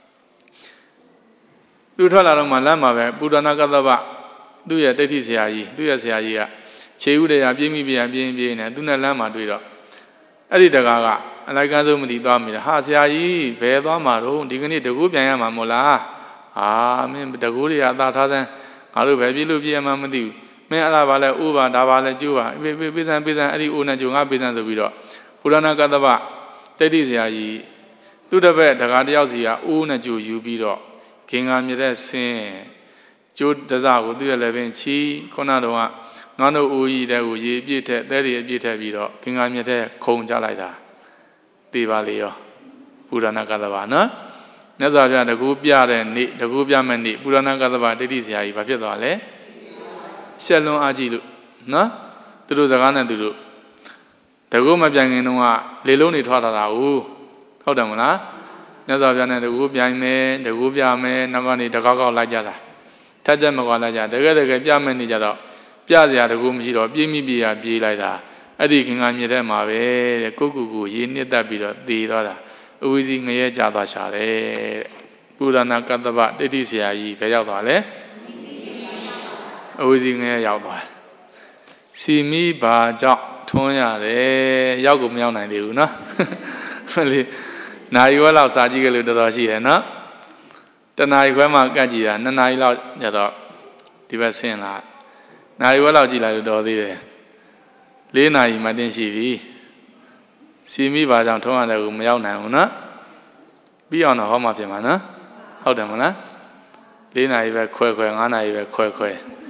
သူထွက်လာတော့မှလမ်းမှာပဲပူရဏကတ္တပသူ့ရဲ့ဒိဋ္ဌိဆရာကြီးသူ့ရဲ့ဆရာကြီးကခြေဥတရားပြင်းပြီးပြန်ပြင်းပြင်းနဲ့သူနဲ့လမ်းမှာတွေ့တော့အဲ့ဒီတကားကအလိုက်ကားဆုံးမသိသွားမိတယ်ဟာဆရာကြီးဘယ်သွားမှာတော့ဒီကနေ့တကူပြန်ရမှာမို့လားဟာမင်းတကူတွေကအသာထားစမ်းငါတို့ပဲပြည့်လို့ပြည့်ရမှမသိဘူးမင်းအဲ့ဒါပါလဲဥပါဒါပါလဲကျိုးပါပေးပေးပေးစမ်းပေးစမ်းအဲ့ဒီအိုးနဲ့ကျိုးငါပေးစမ်းဆိုပြီးတော့ပူရဏကတ္တပဒိဋ္ဌိဆရာကြီးသူ့တပည့်တကားတယောက်စီကအိုးနဲ့ကျိုးယူပြီးတော့ဂင်္ဂာမြစ်တဲ့ဆင်းကျိုးတစကိုသူ့ရဲ့လည်းပင်ချီခုနတော့ကငါတို့အိုးကြီးတဲ့ကိုရေအပြည့်ထက်သဲတွေအပြည့်ထက်ပြီးတော့ဂင်္ဂာမြစ်တဲ့ခုံကြလိုက်တာတေပါလေရောပူရဏကတ္တပနော်မြတ်စွာဘုရားတကူပြတဲ့နေ့တကူပြမဲ့နေ့ပူရဏကတ္တပဒိဋ္ဌိဆရာကြီးဘာဖြစ်သွားလဲရှက်လွန်အားကြီးလို့နော်သူတို့စကားနဲ့သူတို့တကူမပြန်ခင်တုန်းကလေလုံးတွေထွားထားတာဟုတ်ဟုတ်တယ်မလားမြတ်စွာဘုရားနဲ့တကူပြိုင်မယ်တကူပြမယ်နောက်ကနေတကောက်ကောက်လိုက်ကြတာထက်ချက်မကွာလိုက်ကြတကယ်တကယ်ပြမဲ့နေကြတော့ပြစရာတကူမရှိတော့ပြေးမိပြေးရပြေးလိုက်တာအဲ့ဒီခင်္ဃာမြစ်ထဲမှာပဲတဲ့ကိုကူကူရေနစ်တက်ပြီးတော့တည်သွားတာအဝီစီငရဲကြသွားရှာတယ်တဲ့ပူရဏကတ္တပဒိဋ္ဌိဆရာကြီးဘယ်ရောက်သွားလဲအဝီစီငရဲရောက်သွားစီမီဘာကြောင့်ထွန်းရတယ်ရောက်ကိုမရောက်နိုင်သေးဘူးနော်ဟုတ်လေနိုင်ဝဲလောက်စာကြည့်ကြလို့တော်တော်ရှိတယ်နော်တနာရီခွဲမှကတ်ကြည့်တာနှစ်နာရီလောက်ကျတော့ဒီဘက်ဆင်းလာနိုင်ဝဲလောက်ကြည့်လိုက်လို့တော်သေးတယ်လေးနာရီမှတင်ရှိပြီစီမိပါကြောင့်ထုံးရတယ်ကိုမရောက်နိုင်ဘူးနော်ပြီးအောင်တော့ဟောမှဖြစ်မှာနော်ဟုတ်တယ်မလားလေးနာရီပဲခွဲခွဲငါးနာရီပဲခွဲခွဲဟ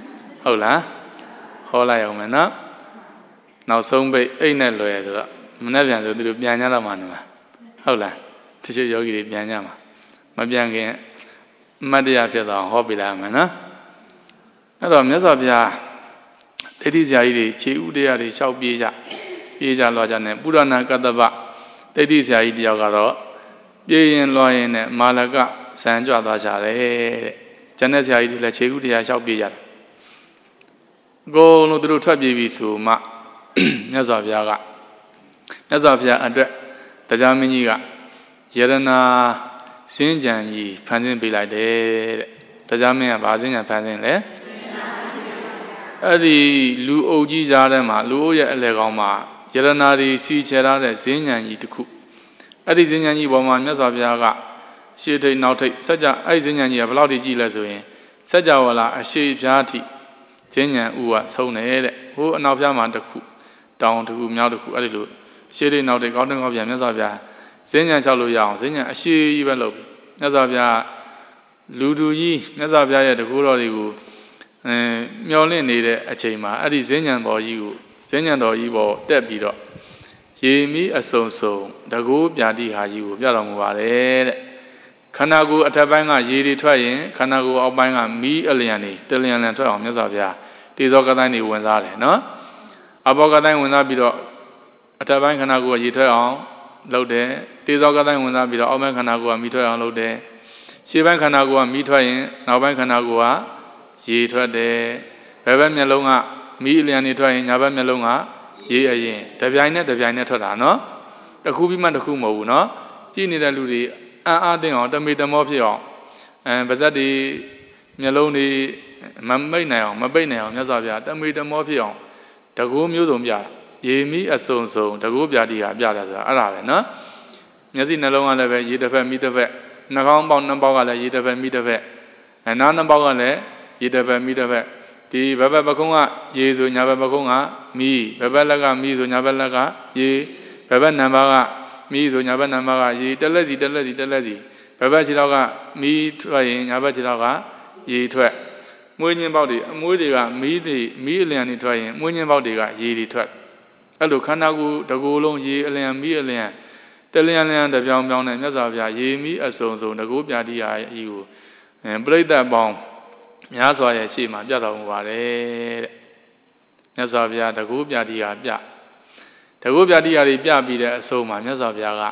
ဟုတ်လားဟောလိုက်အောင်မယ်နော်နောက်ဆုံးပိတ်အိတ်နဲ့လွယ်ဆိုတော့မနေ့ပြန်ဆိုသူတို့ပြန်ကြတော့မှနေမှာဟုတ်လားတချို့ယောဂီတွေပြန်ကြမှာမပြန်ခင်အမတ်တရားဖြစ်သွားအောင်ဟောပြလိုက်မယ်နော်အဲ့တော့မြတ်စွာဘုရားဒိဋ္ဌိဆရာကြီးတွေခြေဥတရားတွေလျှောက်ပြေးကြပြေးကြလွှားကြနဲ့ပုရဏကတ္တပဒိဋ္ဌိဆရာကြီးတယောက်ကတော့ပြေးရင်လွှားရင်နဲ့မာလကဇံကြွသွားကြတယ်တဲ့ကျန်တဲ့ဆရာကြီးတွေလည်းခြေဥတရားလျှောက်ပြေးကြတယ်အကုန်လုံးသူတို့ထွက်ပြေးပြီဆိုမှမြတ်စွာဘုရားကမြတ်စွာဘုရားအတွက်တရားမင်းကြီးကယရနာစင်းကြံကြီးဖန်ဆင်းပေးလိုက်တယ်တဲ့တရားမင်းကဘာစင်းကြံဖန်ဆင်းလဲအဲ့ဒီလူအုပ်ကြီးကြားထဲမှာလူအုပ်ရဲ့အလဲကောင်းမှာယရနာတွေစီချထားတဲ့စင်းကြံကြီးတစ်ခုအဲ့ဒီစင်းကြံကြီးပေါ်မှာမြတ်စွာဘုရားကရှေ့ထိတ်နောက်ထိတ်စัจ जा အဲ့ဒီစင်းကြံကြီးကဘယ်လောက်ထိကြည့်လဲဆိုရင်စัจ जा ဝလာအရှိဖြားထိစင်းကြံဥကဆုံးတယ်တဲ့ဟိုအနောက်ဖြားမှာတစ်ခုတောင်တစ်ခုမြောက်တစ်ခုအဲ့ဒီလိုရှေ့ထိတ်နောက်ထိတ်ကောင်းတဲ့ကောင်းပြန်မြတ်စွာဘုရားစင်းကြံလျှောက်လို့ရအောင်စင်းကြံအရှိကြီးပဲလုပ်မြတ်စွာဘုရားလူတူကြီးမြတ်စွာဘုရားရဲ့တကူတော်တွေကိုအဲမျောလင့်နေတဲ့အချိန်မှာအဲ့ဒီဇင်းညံတော်ကြီးကိုဇင်းညံတော်ကြီးပေါ်တက်ပြီးတော့ရေမီးအစုံစုံတကူပြာတိဟာကြီးကိုပြတော်မူပါတယ်တဲ့ခန္ဓာကိုယ်အထက်ပိုင်းကရေတွေထွက်ရင်ခန္ဓာကိုယ်အောက်ပိုင်းကမီးအလျံတွေတလျံလျံထွက်အောင်မြတ်စွာဘုရားတေဇောကတိုင်းတွေဝင်စားတယ်နော်အဘောကတိုင်းဝင်စားပြီးတော့အထက်ပိုင်းခန္ဓာကိုယ်ရေထွက်အောင်လုပ်တယ်တေဇောကတိုင်းဝင်စားပြီးတော့အောက်ပိုင်းခန္ဓာကိုယ်ကမီးထွက်အောင်လုပ်တယ်ရှေ့ပိုင်းခန္ဓာကိုယ်ကမီးထွက်ရင်နောက်ပိုင်းခန္ဓာကိုယ်ကရေထွက်တယ်ဘယ်ဘက်မျက်လုံးကမီးအလျံနေထွက်ရင်ညာဘက်မျက်လုံးကရေအရင်တပြိုင်နဲ့တပြိုင်နဲ့ထွက်တာနော်တစ်ခုပြီးမှတစ်ခုမဟုတ်ဘူးနော်ကြည့်နေတဲ့လူတွေအံ့အားသင့်အောင်တမေတမောဖြစ်အောင်အဲပါဇက်တွေမျက်လုံးတွေမမိတ်နိုင်အောင်မပိတ်နိုင်အောင်မြတ်စွာဘုရားတမေတမောဖြစ်အောင်တကူမျိုးစုံပြရေမီးအစုံစုံတကူပြတိဟာပြတယ်ဆိုတာအဲ့ဒါပဲနော်မျက်စိနှလုံးကလည်းပဲရေတစ်ဖက်မီးတစ်ဖက်နှာခေါင်းပေါက်နှာပေါက်ကလည်းရေတစ်ဖက်မီးတစ်ဖက်အနားနှာပေါက်ကလည်းရေတစ်ဖက်မီးတစ်ဖက်ဒီဘက်ဘက်ပကုံးကရေဆိုညာဘက်ပကုံးကမီးဘက်ဘက်လက်ကမီးဆိုညာဘက်လက်ကရေဘက်ဘက်နံပါတ်ကမီးဆိုညာဘက်နံပါတ်ကရေတက်လက်စီတက်လက်စီတက်လက်စီဘက်ဘက်ခြေထောက်ကမီးထွက်ရင်ညာဘက်ခြေထောက်ကရေထွက်မွေးညင်းပေါက်တွေအမွေးတွေကမီးတွေမီးအလျံတွေထွက်ရင်မွေးညင်းပေါက်တွေကရေတွေထွက်အဲ့လိုခန္ဓာကိုယ်တစ်ကိုယ်လုံးရေအလျံမီးအလျံတလျံလျံတပြောင်ပြောင်နဲ့မြတ်စွာဘုရားရေမီးအစုံစုံတကူပြတိဟာဤကိုပြိဋ္ဌာပေါင်းများစွာရဲ့ရှေ့မှာပြတော်မူပါတယ်တဲ့မြတ်စွာဘုရားတကူပြတိဟာပြတကူပြတိဟာတွေပြပြီးတဲ့အဆုံးမှာမြတ်စွာဘုရားက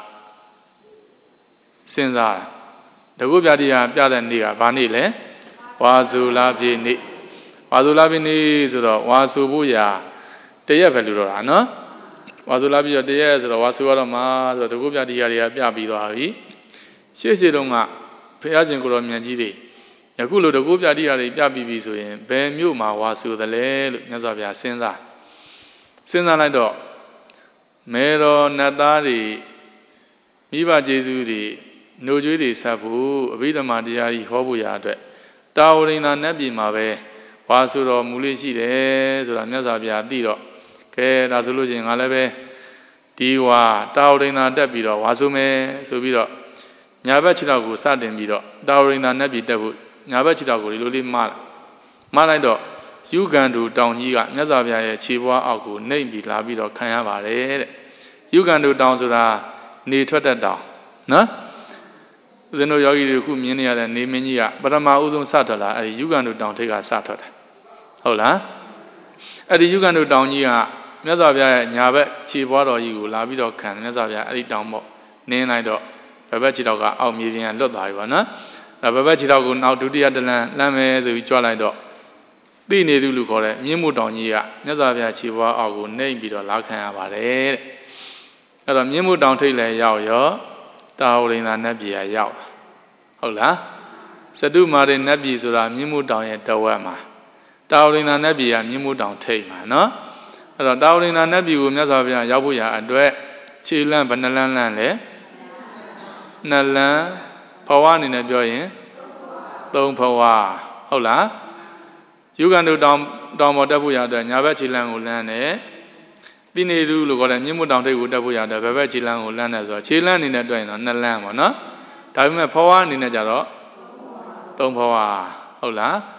စဉ်းစားတာတကူပြတိဟာပြတဲ့နေ့ကဘာနေ့လဲဝါစုလာပြည့်နေ့ဝါစုလာပြည့်နေ့ဆိုတော့ဝါစုဖို့ရာတရက်ပဲလူတော့တာနော်ဝါစုလာပြည့်တော့တရက်ဆိုတော့ဝါစုရတော့မှာဆိုတော့တကူပြတိဟာတွေကပြပြီးသွားပြီရှေ့ရှေ့တုန်းကဘုရားရှင်ကိုယ်တော်မြတ်ကြီးတွေယခုလိုတကူပြတိဟာတွေပြပြီးပြီဆိုရင်ဘယ်မြို့မှာဝါစုသလဲလို့မြတ်စွာဘုရားစဉ်းစားစဉ်းစားလိုက်တော့မေတော်နတ်သားတွေမိဘကျေးဇူးတွေနှုတ်ကြွေးတွေဆက်ဖို့အဘိဓမ္မာတရားကြီးဟောဖို့ရာအတွက်တာဝရိန္ဒာနတ်ပြည်မှာပဲဝါစုတော်မူလေးရှိတယ်ဆိုတာမြတ်စွာဘုရားသိတော့ကဲဒါဆိုလို့ရှိရင်ငါလည်းပဲဒီဝါတာဝရိန္ဒာတက်ပြီးတော့ဝါစုမယ်ဆိုပြီးတော့ညာဘက်ခြေထောက်ကိုစတင်ပြီးတော့တာဝရိန္ဒာနတ်ပြည်တက်ဖို့ညာဘက်ခြေထောက်ကိုဒီလိုလေးမလိုက်မလိုက်တော့ယူကန်တူတောင်ကြီးကမြတ်စွာဘုရားရဲ့ခြေပွားအောက်ကိုနှိမ့်ပြီးလာပြီးတော့ခံရပါတယ်တဲ့ယူကန်တူတောင်ဆိုတာနေထွက်တဲ့တောင်နော်ဦးဇင်းတို့ယောဂီတွေခုမြင်နေရတဲ့နေမင်းကြီးကပထမဦးဆုံးစထွက်လာအဲဒီယူကန်တူတောင်ထိပ်ကစထွက်တယ်ဟုတ်လားအဲဒီယူကန်တူတောင်ကြီးကမြတ်စွာဘုရားရဲ့ညာဘက်ခြေပွားတော်ကြီးကိုလာပြီးတော့ခံမြတ်စွာဘုရားအဲဒီတောင်ပေါ့နင်းလိုက်တော့ဘယ်ဘက်ခြေထောက်ကအောက်မြေပြင်ကလွတ်သွားပြီပါနော်ဒါဘယ်ဘက်ခြေထောက်ကိုနောက်ဒုတိယတလန်းလမ်းမယ်ဆိုပြီးကြွလိုက်တော့သိနေသူလူခေါ်တဲ့မြင်းမို့တောင်ကြီးကမြတ်စွာဘုရားခြေပွားအောက်ကိုနှိမ့်ပြီးတော့လာခံရပါတယ်တဲ့အဲ့တော့မြင်းမို့တောင်ထိပ်လည်းရောက်ရောတာဝရိန္ဒာနတ်ပြည်ကရောက်ဟုတ်လားစတုမာရိနတ်ပြည်ဆိုတာမြင်းမို့တောင်ရဲ့တဝက်မှာတာဝရိန္ဒာနတ်ပြည်ကမြင်းမို့တောင်ထိပ်မှာနော်အဲ့တော့တာဝရိန္ဒာနတ်ပြည်ကိုမြတ်စွာဘုရားရောက်ဖို့ရာအတွက်ခြေလန့်ဘယ်နှလန်းလန်းလဲနှစ်လန်းဘဝအနေနဲ့ပြောရင်သုံးဘဝဟုတ်လားယူကန်တို့တောင်တောင်ပေါ်တက်ဖို့ရတဲ့ညာဘက်ခြေလမ်းကိုလမ်းတယ်တိနေသူလို့ခေါ်တဲ့မြင့်မို့တောင်ထိပ်ကိုတက်ဖို့ရတဲ့ဘယ်ဘက်ခြေလမ်းကိုလမ်းတယ်ဆိုတော့ခြေလမ်းအနေနဲ့တွေ့ရင်တော့နှစ်လမ်းပေါ့နော်ဒါပေမဲ့ဘဝအနေနဲ့ကြတော့သုံးဘဝဟုတ်လား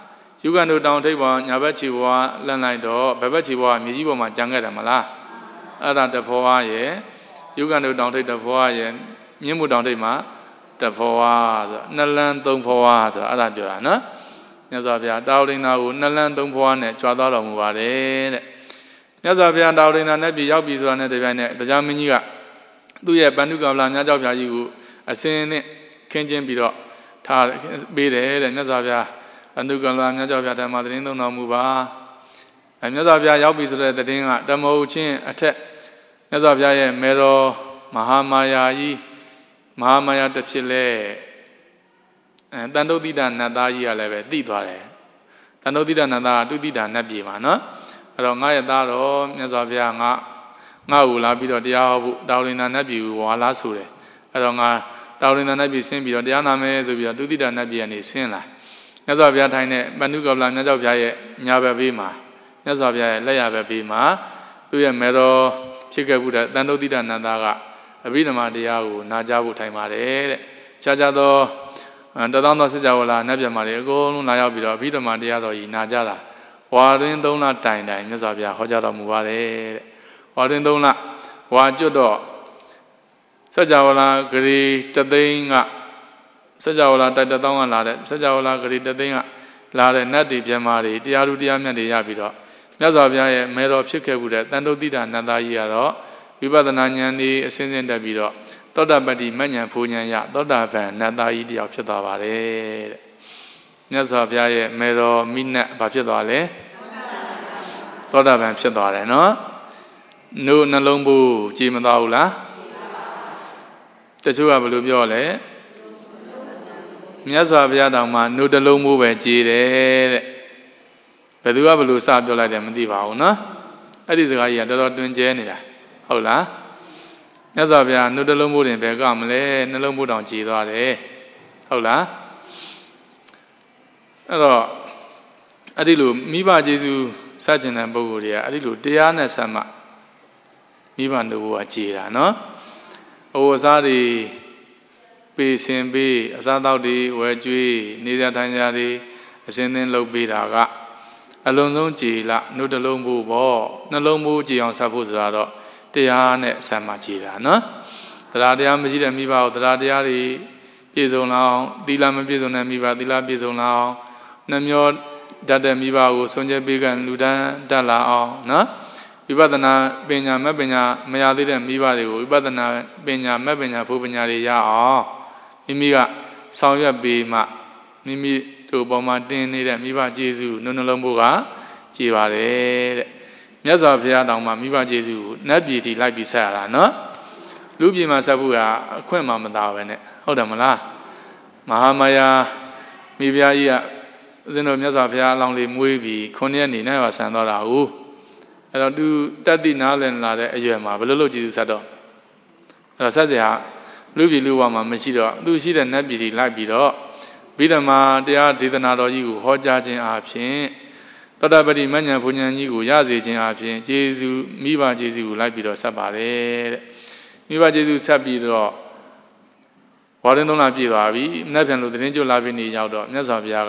ယူကန်တို့တောင်ထိပ်ပေါ်ညာဘက်ခြေဘွားလန့်လိုက်တော့ဘက်ဘက်ခြေဘွားမြေကြီးပေါ်မှာကြံခဲ့တယ်မလားအဲ့ဒါတဖောဝါရဲ့ယူကန်တို့တောင်ထိပ်တဖောဝါရဲ့မြင်းမှုတောင်ထိပ်မှာတဖောဝါဆိုနှစ်လန်းသုံးဖောဝါဆိုအဲ့ဒါပြောတာနော်မြတ်စွာဘုရားတာဝတိန်သာကိုနှစ်လန်းသုံးဖောဝါနဲ့ကြွားသွားတော်မူပါတယ်တဲ့မြတ်စွာဘုရားတာဝတိန်သာနဲ့ပြည်ရောက်ပြီဆိုတာနဲ့တပြိုင်နက်တရားမင်းကြီးကသူ့ရဲ့ပန္နုကမလာမြတ်ကြောက်ဖြာကြီးကိုအစင်းနဲ့ခင်းကျင်းပြီးတော့ထားပေးတယ်တဲ့မြတ်စွာဘုရားပန္နုကမလာမြတ်ကြောက်ဖြာဓမ္မသတင်းသုံးတော်မူပါအဲမြတ်စွာဘုရားရောက်ပြီဆိုတဲ့သတင်းကတမောချင်းအထက်မြတ်စွာဘုရားရဲ့မေတော်မဟာမာယာကြီးမဟာမာယာတစ်ဖြစ်လဲအဲတန်တုတိတနတ်သားကြီးကလည်းပဲသိသွားတယ်တန်တုတိတနတ်သားကတုတိတနတ်ပြည်မှာနော်အဲ့တော့ငါရဲ့သားတော်မြတ်စွာဘုရားငါငါ့ကိုလာပြီးတော့တရားဟောဖို့တာဝတိန်နတ်ပြည်ကိုဝါလာဆိုတယ်အဲ့တော့ငါတာဝတိန်နတ်ပြည်ဆင်းပြီးတော့တရားနာမယ်ဆိုပြီးတော့တုတိတနတ်ပြည်ကနေဆင်းလာမြတ်စွာဘုရားထိုင်တဲ့ပန္နုကပလမြတ်စွာဘုရားရဲ့ညာဘက်ဘေးမှာမြတ်စွာဘုရားရဲ့လက်ရဘက်ဘေးမှာသူ့ရဲ့မေတော်ဖြစ်ခဲ့မှုတဲ့တန်တုတိတနတ်သားကအဘိဓမ္မာတရားကိုနာကြားဖို့ထိုင်ပါတယ်တဲ့ခြားခြားသောတသောသောစကြဝဠာနတ်ပြည်မှာတွေအကုန်လုံးလာရောက်ပြီးတော့အဘိဓမ္မာတရားတော်ကြီးနာကြားတာဝါရင်းသုံးလတိုင်တိုင်မြတ်စွာဘုရားဟောကြားတော်မူပါတယ်တဲ့ဝါရင်းသုံးလဝါကျွတ်တော့စကြဝဠာဂရီတသိန်းကစကြဝဠာတိုက်တသောင်းကလာတဲ့စကြဝဠာဂရီတသိန်းကလာတဲ့နတ်တွေပြမတွေတရားလူတရားမြတ်တွေရပြီးတော့မြတ်စွာဘုရားရဲ့မေတော်ဖြစ်ခဲ့မှုတဲ့တန်တုတိတနတ်သားကြီးကတော့ဝိပဿနာဉာဏ်ဤအစဉ်စဉ်တက်ပြီးတော့သောတာပတ္တိမဉ္ဇဉ်ဖူဉဏ်ရသောတာပန်နတ်သားကြီးတယောက်ဖြစ်သွားပါတယ်တဲ့မြတ်စွာဘုရားရဲ့မေတော်မိနတ်ဘာဖြစ်သွားလဲသောတာပန်ဖြစ်သွားတယ်နော်နို့နှလုံးဘူးကြည်မသွားဘူးလားတချို့ကဘယ်လိုပြောလဲမြတ်စွာဘုရားတောင်မှနို့တလုံးဘူးပဲကြည်တယ်တဲ့ဘယ်သူကဘယ်လိုစပြောလိုက်တယ်မသိပါဘူးနော်အဲ့ဒီစကားကြီးကတော်တော်တွင်ကျဲနေတာဟုတ်လားမြတ်စွာဘုရားနှုတ်တလုံးမိုးတင်ပဲကမလဲနှလုံးမိုးတောင်ကြည်သွားတယ်ဟုတ်လားအဲ့တော့အဲ့ဒီလိုမိဘကျေးဇူးစัจကျင်တဲ့ပုဂ္ဂိုလ်တွေကအဲ့ဒီလိုတရားနဲ့ဆက်မှမိဘတို့ကကြည်တာနော်ဟိုအစားတွေပေးစင်ပေးအစားတောက်တွေဝယ်ကျွေးနေရထိုင်ကြတွေအစင်းသင်းလုပ်ပေးတာကအလုံးစုံကြည်လားနှုတ်တလုံးမိုးပေါ့နှလုံးမိုးကြည်အောင်ဆက်ဖို့ဆိုတာတော့တရားနဲ့ဆက်မှကြည်တာနော်တရားတရားမရှိတဲ့မိဘကိုတရားတရားတွေပြည့်စုံလာအောင်သီလမပြည့်စုံတဲ့မိဘသီလပြည့်စုံလာအောင်နှမျောတတ်တဲ့မိဘကိုစွန့်ကြဲပေးကလူတန်းတတ်လာအောင်နော်ဝိပဿနာပညာမဲ့ပညာမရသေးတဲ့မိဘတွေကိုဝိပဿနာပညာမဲ့ပညာဘုပညာတွေရအောင်မိမိကဆောင်ရွက်ပေးမှမိမိတို့ပေါ်မှာတင်းနေတဲ့မိဘကျေးဇူးနှနှလုံးဘုကကြည်ပါတယ်တဲ့မြတ်စွာဘုရားတောင်မှမိဘကျေးဇူးကိုနတ်ပြည်ထိလိုက်ပြီးဆက်ရတာနော်လူပြည်မှာဆက်ဖို့ကအခွင့်မှမသာပဲနဲ့ဟုတ်တယ်မလားမဟာမာယာမိဖုရားကြီးကဦးဇင်းတို့မြတ်စွာဘုရားအလောင်းလေးမွေးပြီးခုနှစ်ရက်နေနဲ့ပါဆံသွားတာဟုတ်အဲ့တော့သူတတ်သိနားလည်လာတဲ့အရွယ်မှာဘယ်လိုလုပ်ကျေးဇူးဆက်တော့အဲ့တော့ဆက်စရာလူပြည်လူဘဝမှာမရှိတော့သူရှိတဲ့နတ်ပြည်ထိလိုက်ပြီးတော့ဗိဓမာတရားဒေသနာတော်ကြီးကိုဟောကြားခြင်းအပြင်သောတာပတိမဉ္ဇဉ်ဘုံဉဏ်ကြီးကိုရစေခြင်းအပြင်ကျေးဇူးမိဘကျေးဇူးကိုလိုက်ပြီးတော့ဆက်ပါတယ်တဲ့မိဘကျေးဇူးဆက်ပြီးတော့ဝါရင်သုံးလပြည့်သွားပြီမနေ့ပြန်လို့သတင်းကြိုလာပြီးနေရောက်တော့မြတ်စွာဘုရားက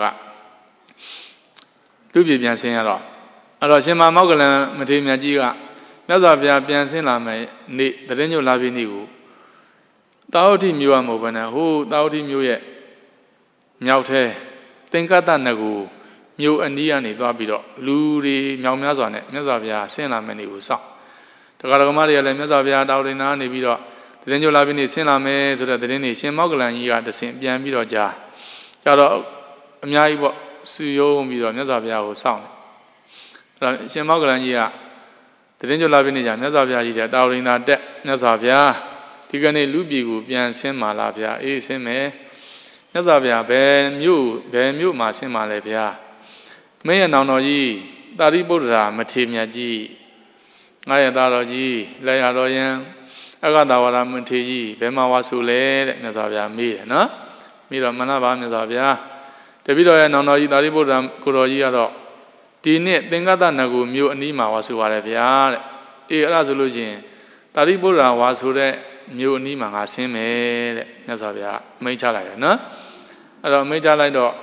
သူ့ပြည်ပြန်ဆင်းရတော့အဲ့တော့ရှင်မမောက္ကလံမထေရမြတ်ကြီးကမြတ်စွာဘုရားပြန်ဆင်းလာမယ်နေ့သတင်းကြိုလာပြီးနေကိုတာဝတိမြို့ရမဟုတ်ဘဲနဲ့ဟိုတာဝတိမြို့ရဲ့မြောက်ထဲသင်္ကတနကူမြို့အနီးကနေသွားပြီးတော့လူတွေမြောင်များစွာနဲ့မြတ်စွာဘုရားဆင်းလာမယ်နေကိုစောင့်တက္ကရာကမတွေကလည်းမြတ်စွာဘုရားတာဝတိနာနေပြီးတော့သတင်းကြိုလာပြီးနေဆင်းလာမယ်ဆိုတဲ့သတင်းတွေရှင်မောက္ကလံကြီးကတဆင့်ပြန်ပြီးတော့ကြားကြတော့အများကြီးပေါ့စုယုံပြီးတော့မြတ်စွာဘုရားကိုစောင့်တယ်အဲ့တော့ရှင်မောက္ကလံကြီးကသတင်းကြိုလာပြီးနေကြမြတ်စွာဘုရားကြီးတဲ့တာဝတိနာတက်မြတ်စွာဘုရားဒီကနေ့လူပြည်ကိုပြန်ဆင်းมาလားဗျာအေးဆင်းမယ်မြတ်စွာဘုရားဘယ်မြို့ဘယ်မြို့မှာဆင်းมาလဲဗျာမင်းရဲ့နောင်တော်ကြီးတာရိပုတ္တရာမထေရမြတ်ကြီးငါရဲ့သားတော်ကြီးလက်ရတော်ယံအဂတဝရမထေရကြီးဘယ်မှာဝါဆိုလဲတဲ့မြတ်စွာဘုရားမေးတယ်နော်မေးတော့မနာပါမြတ်စွာဘုရားတပည့်တော်ရဲ့နောင်တော်ကြီးတာရိပုတ္တရာကိုတော်ကြီးကတော့ဒီနှစ်သင်္ကတနဂုမြို့အနီးမှာဝါဆိုပါတယ်ဗျာတဲ့အေးအဲ့ဒါဆိုလို့ရှိရင်တာရိပုတ္တရာဝါဆိုတဲ့မြို့အနီးမှာငါဆင်းမယ်တဲ့မြတ်စွာဘုရားမိန့်ချလိုက်တယ်နော်အဲ့တော့မိန့်ချလိုက်တော့တ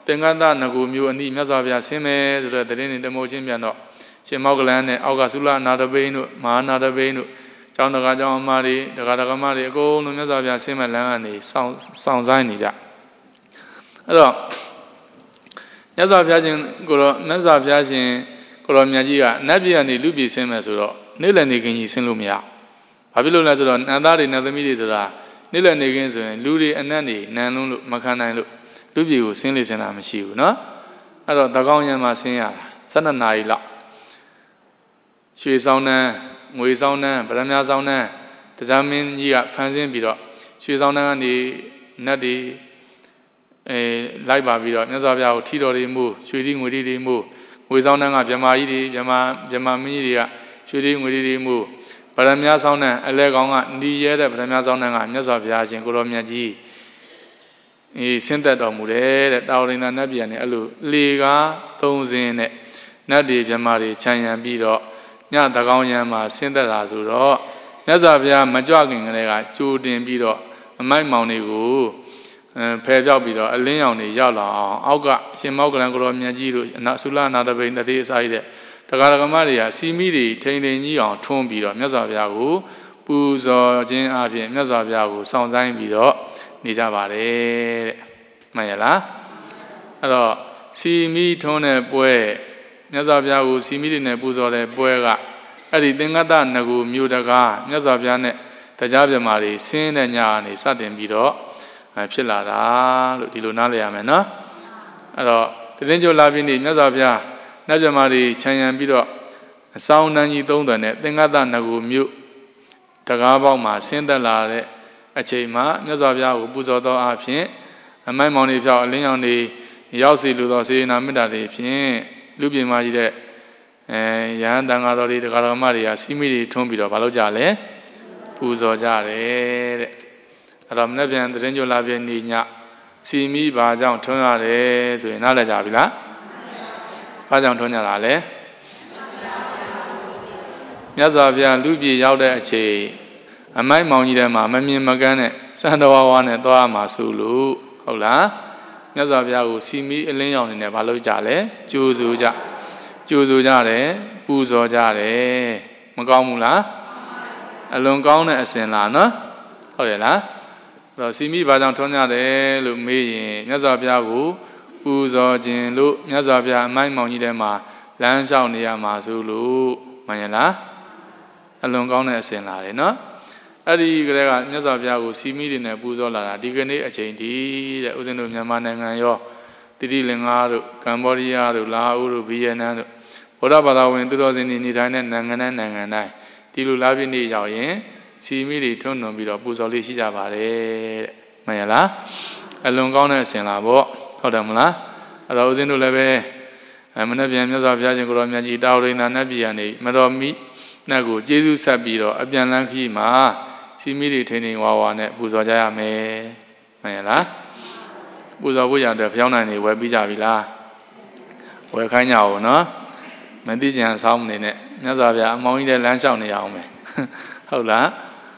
သင်္ကတနဂုမျိုးအနိမြတ်စွာဘုရားဆင်းမယ်ဆိုတဲ့တရင်တွေတမိုးချင်းပြန်တော့ရှင်မောကလန်နဲ့အောက်ကသုလနာတပိန်တို့မဟာနာတပိန်တို့ကျောင်းတကာကျောင်းအမတွေတကာတကမတွေအကုန်လုံးမြတ်စွာဘုရားဆင်းမဲ့လမ်းကနေစောင့်စောင့်ဆိုင်နေကြအဲ့တော့မြတ်စွာဘုရားရှင်ကိုတော့မြတ်စွာဘုရားရှင်ကိုတော်မြတ်ကြီးကနတ်ပြည်ကနေလူပြည်ဆင်းမယ်ဆိုတော့နေ့လည်နေခင်းကြီးဆင်းလို့မရဘာဖြစ်လို့လဲဆိုတော့နတ်သားတွေနတ်သမီးတွေဆိုတာနေ့လည်နေခင်းဆိုရင်လူတွေအနက်နေနန်လုံးလို့မခံနိုင်လို့လူပြည်ကိုဆင်းလေဆင်းတာမရှိဘူးเนาะအဲ့တော့တကောင်းရံမှာဆင်းရတာဆယ်နှစ်နာရီလောက်ရွှေဆောင်နှန်းငွေဆောင်နှန်းဗရမ ्या ဆောင်နှန်းတရားမင်းကြီးကဖန်ဆင်းပြီးတော့ရွှေဆောင်နှန်းကနေနတ်တွေအဲလိုက်ပါပြီးတော့မြတ်စွာဘုရားကိုထီတော်တွေမှုရွှေတိငွေတိတွေမှုငွေဆောင်နှန်းကဗြဟ္မာကြီးတွေဗြဟ္မာဗြဟ္မာမင်းကြီးတွေကရွှေတိငွေတိတွေမှုဗရမ ्या ဆောင်နှန်းအလဲကောင်ကနီးရဲတဲ့ဗရမ ्या ဆောင်နှန်းကမြတ်စွာဘုရားရှင်ကိုတော်မြတ်ကြီးအေးဆင်းသက်တော်မူတယ်တဲ့တာဝရိန္ဒနတ်ပြည်ကနေအဲ့လိုလေကားသုံးစင်းနဲ့နတ်တွေဗြဟ္မာတွေခြံရံပြီးတော့ညတကောင်းရံမှာဆင်းသက်လာဆိုတော့မြတ်စွာဘုရားမကြွခင်ကလေးကကြိုတင်ပြီးတော့အမိုက်မောင်တွေကိုဖယ်ပြောက်ပြီးတော့အလင်းရောင်တွေရောက်လာအောင်အောက်ကရှင်မောကလန်ကိုတော်မြတ်ကြီးတို့အနာသုလနာတပိန်တတိအစာရတဲ့တက္ကရာကမတွေကစီမီတွေထိန်ထိန်ကြီးအောင်ထွန်းပြီးတော့မြတ်စွာဘုရားကိုပူဇော်ခြင်းအပြင်မြတ်စွာဘုရားကိုစောင့်ဆိုင်ပြီးတော့နေကြပါတယ်တဲ့မှန်ရလားအဲ့တော့စီမီထွန်းတဲ့ပွဲမြတ်စွာဘုရားကိုစီမီတွေနဲ့ပူဇော်တဲ့ပွဲကအဲ့ဒီသင်္ကတနဂုမြို့တကားမြတ်စွာဘုရားနဲ့တရားပြမာတွေဆင်းတဲ့ညကနေစတင်ပြီးတော့ဖြစ်လာတာလို့ဒီလိုနားလည်ရမယ်နော်အဲ့တော့တရင်ကျော်လာပြီးနေမြတ်စွာဘုရားနတ်ပြမာတွေခြံရံပြီးတော့အဆောင်နှန်းကြီးသုံးတယ်နဲ့သင်္ကတနဂုမြို့တကားပေါက်မှာဆင်းသက်လာတဲ့အချိန်မှာမြတ်စွာဘုရားကိုပူဇော်သောအဖြစ်အမိုက်မောင်တွေဖြောက်အလင်းရောင်တွေရောက်စီလိုသောစေနာမေတ္တာတွေဖြင့်လူပြည်မှာကြီးတဲ့အဲရဟန်းတန်ဃာတော်တွေတရားတော်မတွေကစီမီတွေထွန်းပြီးတော့မလုပ်ကြလဲပူဇော်ကြတယ်တဲ့အဲ့တော့မနေ့ပြန်သတင်းကြိုလာပြည့်နေ့ညစီမီဘာကြောင့်ထွန်းရတယ်ဆိုရင်နားလည်ကြပြီလားဘာကြောင့်ထွန်းကြတာလဲမြတ်စွာဘုရားလူပြည်ရောက်တဲ့အချိန်အမိုက်မောင်ကြီးထဲမှာမမြင်မကန်းနဲ့စံတော်ဝါနဲ့သွားမှာဆိုလို့ဟုတ်လားမြတ်စွာဘုရားကိုစီမီအလင်းရောင်နေနဲ့မလုပ်ကြလဲကြိုးဆိုကြကြိုးဆိုကြတယ်ပူဇော်ကြတယ်မကောင်းဘူးလားအလွန်ကောင်းတဲ့အစဉ်လားနော်ဟုတ်ရဲ့လားအဲ့တော့စီမိဘာကြောင့်ထွန်းကြတယ်လို့မေးရင်မြတ်စွာဘုရားကိုပူဇော်ခြင်းလို့မြတ်စွာဘုရားအမိုက်မောင်ကြီးထဲမှာလမ်းလျှောက်နေရမှာဆိုလို့မှန်ရဲ့လားအလွန်ကောင်းတဲ့အစဉ်လားလေနော်အဲ့ဒီကလေးကမြတ်စွာဘုရားကိုစီမိတွေနဲ့ပူဇော်လာတာဒီကနေ့အချိန်ဒီတဲ့ဥစဉ်တို့မြန်မာနိုင်ငံရောတိတိလင်္ကာတို့ကမ္ဘောဒီးယားတို့လာအိုတို့ဗီယက်နမ်တို့ဘုရားဘာသာဝင်သူတော်စင်တွေနေထိုင်တဲ့နိုင်ငံနဲ့နိုင်ငံတိုင်းဒီလိုလာပြည့်နေ့ရောက်ရင်စီမိတွေထွန်းနှံပြီးတော့ပူဇော်လေးရှိကြပါတယ်တဲ့မှန်ရလားအလွန်ကောင်းတဲ့အစဉ်လားပေါ့ဟုတ်တယ်မလားအဲ့တော့ဦးဇင်းတို့လည်းပဲမနေ့ပြန်မြတ်စွာဘုရားရှင်ကိုရောမြတ်ကြီးတာဝရိန္ဒနတ်ပြည်ကနေမတော်မိနတ်ကိုကျေးဇူးဆက်ပြီးတော့အပြန်လန်းခီးမှာစီမိတွေထိန်ထိန်ဝါဝါနဲ့ပူဇော်ကြရမယ်မှန်ရလားပူဇော်ဖို့ရတဲ့ဖျောင်းနိုင်တွေဝယ်ပြီးကြပြီလားဝယ်ခိုင်းကြအောင်နော်မသိကြံဆောင်းနေနဲ့မြတ်စွာဘုရားအမောင်းကြီးတဲ့လမ်းလျှောက်နေအောင်မယ်ဟုတ်လား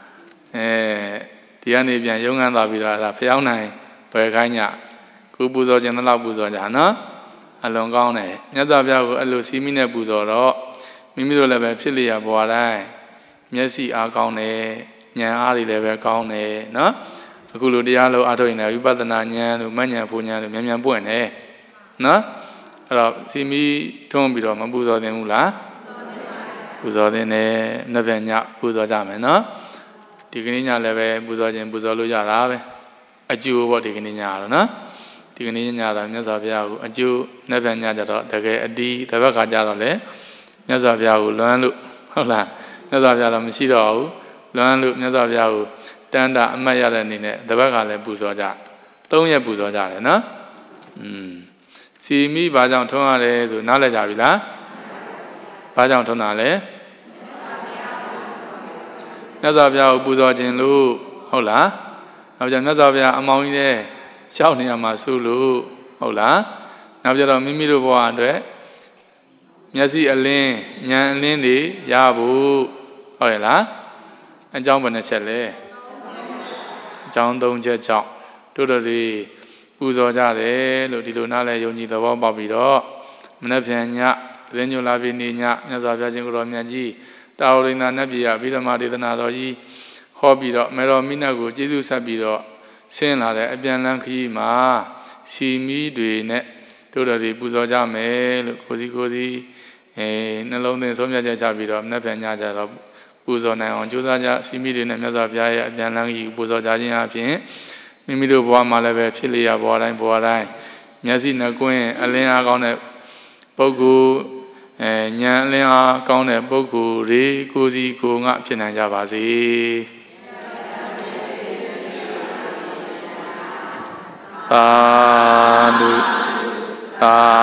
အဲဒီကနေပြန်ရုံးခန်းသွားပြီးတော့ဒါဖျောင်းနိုင်ဝယ်ခိုင်းကြကိုပူဇော်ခြင်းတော့ပူဇော်ကြနော်အလွန်ကောင်းတယ်မြတ်စွာဘုရားကိုအဲ့လိုစီမိနဲ့ပူဇော်တော့မိမိတို့လည်းပဲဖြစ်လျက်ဘဝတိုင်းမျက်စိအားကောင်းတယ်ဉာဏ်အားတွေလည်းပဲကောင်းတယ်နော်အခုလိုတရားလို့အားထုတ်ရင်လည်းဝိပဿနာဉာဏ်တို့မဉဏ်ဖူဉာဏ်တို့မြန်မြန်ပွင့်တယ်နော်အဲ့တော့စီမိထုံးပြီးတော့မပူဇော်သင့်ဘူးလားပူဇော်သင့်တယ်နှစ်ပြန်ညပူဇော်ကြမယ်နော်ဒီကနေ့ညလည်းပဲပူဇော်ခြင်းပူဇော်လို့ရတာပဲအကျိုးပေါ့ဒီကနေ့ညတော့နော်ဒီကနေ့ညတော့မြတ်စွာဘုရားကိုအကျိုးနှစ်ပြန်ညကြတော့တကယ်အတီးတစ်ဘက်ကကြတော့လေမြတ်စွာဘုရားကိုလွမ်းလို့ဟုတ်လားမြတ်စွာဘုရားတော့မရှိတော့ဘူးလွမ်းလို့မြတ်စွာဘုရားကိုတန်တာအမှတ်ရတဲ့အနေနဲ့တစ်ဘက်ကလည်းပူဇော်ကြသုံးရက်ပူဇော်ကြတယ်နော်อืมစီမိဘာကြောင့်ထွန်းရတယ်ဆိုနားလည်ကြပြီလားဘာကြောင့်ထွန်းတာလဲမြတ်စွာဘုရားကိုပူဇော်ခြင်းလို့ဟုတ်လားနောက်ကျမြတ်စွာဘုရားအမောင်ကြီးတဲ့ရှောက်နေရမှာဆိုလို့ဟုတ်လားနောက်ကျတော့မိမိတို့ဘဝအတွက်မျက်စိအလင်းဉာဏ်အလင်းတွေရဖို့ဟုတ်ရဲ့လားအကြောင်းဘယ်နှချက်လဲအကြောင်းသုံးချက်ကြောင့်တို့တို့ဒီပူဇော်ကြတယ်လို့ဒီလိုနားလဲယုံကြည်သဘောပေါက်ပြီးတော့မနေ့ပြန်ညသတင်းညွှန်လာပြီးနေညမြတ်စွာဘုရားရှင်ကိုယ်တော်မြတ်ကြီးတာဝရိန္ဒနတ်ပြည်အဘိဓမ္မာဒေသနာတော်ကြီးဟောပြီးတော့မေတော်မိနတ်ကိုကျေးဇူးဆက်ပြီးတော့ဆင်းလာတဲ့အပြန်လန်းခရီးမှာစီမီတွေနဲ့တို့တော်တွေပူဇော်ကြမယ်လို့ကိုစီကိုစီအဲနှလုံးသွင်းဆုံးဖြတ်ချက်ချပြီးတော့မနေ့ပြန်ညကြတော့ပူဇော်နိုင်အောင်ကြိုးစားကြစီမီတွေနဲ့မြတ်စွာဘုရားရဲ့အပြန်လန်းခရီးပူဇော်ကြခြင်းအပြင်မိမိတို့ဘဝမှာလည်းပဲဖြစ်လျက်ဘဝတိုင်းဘဝတိုင်းမျက်စိနှကွင်းအလင်းအားကောင်းတဲ့ပုဂ္ဂိုလ်အဲဉာဏ်အလင်းအားကောင်းတဲ့ပုဂ္ဂိုလ်တွေကိုစီကိုငါဖြစ်နိုင်ကြပါစေသာဓုသာ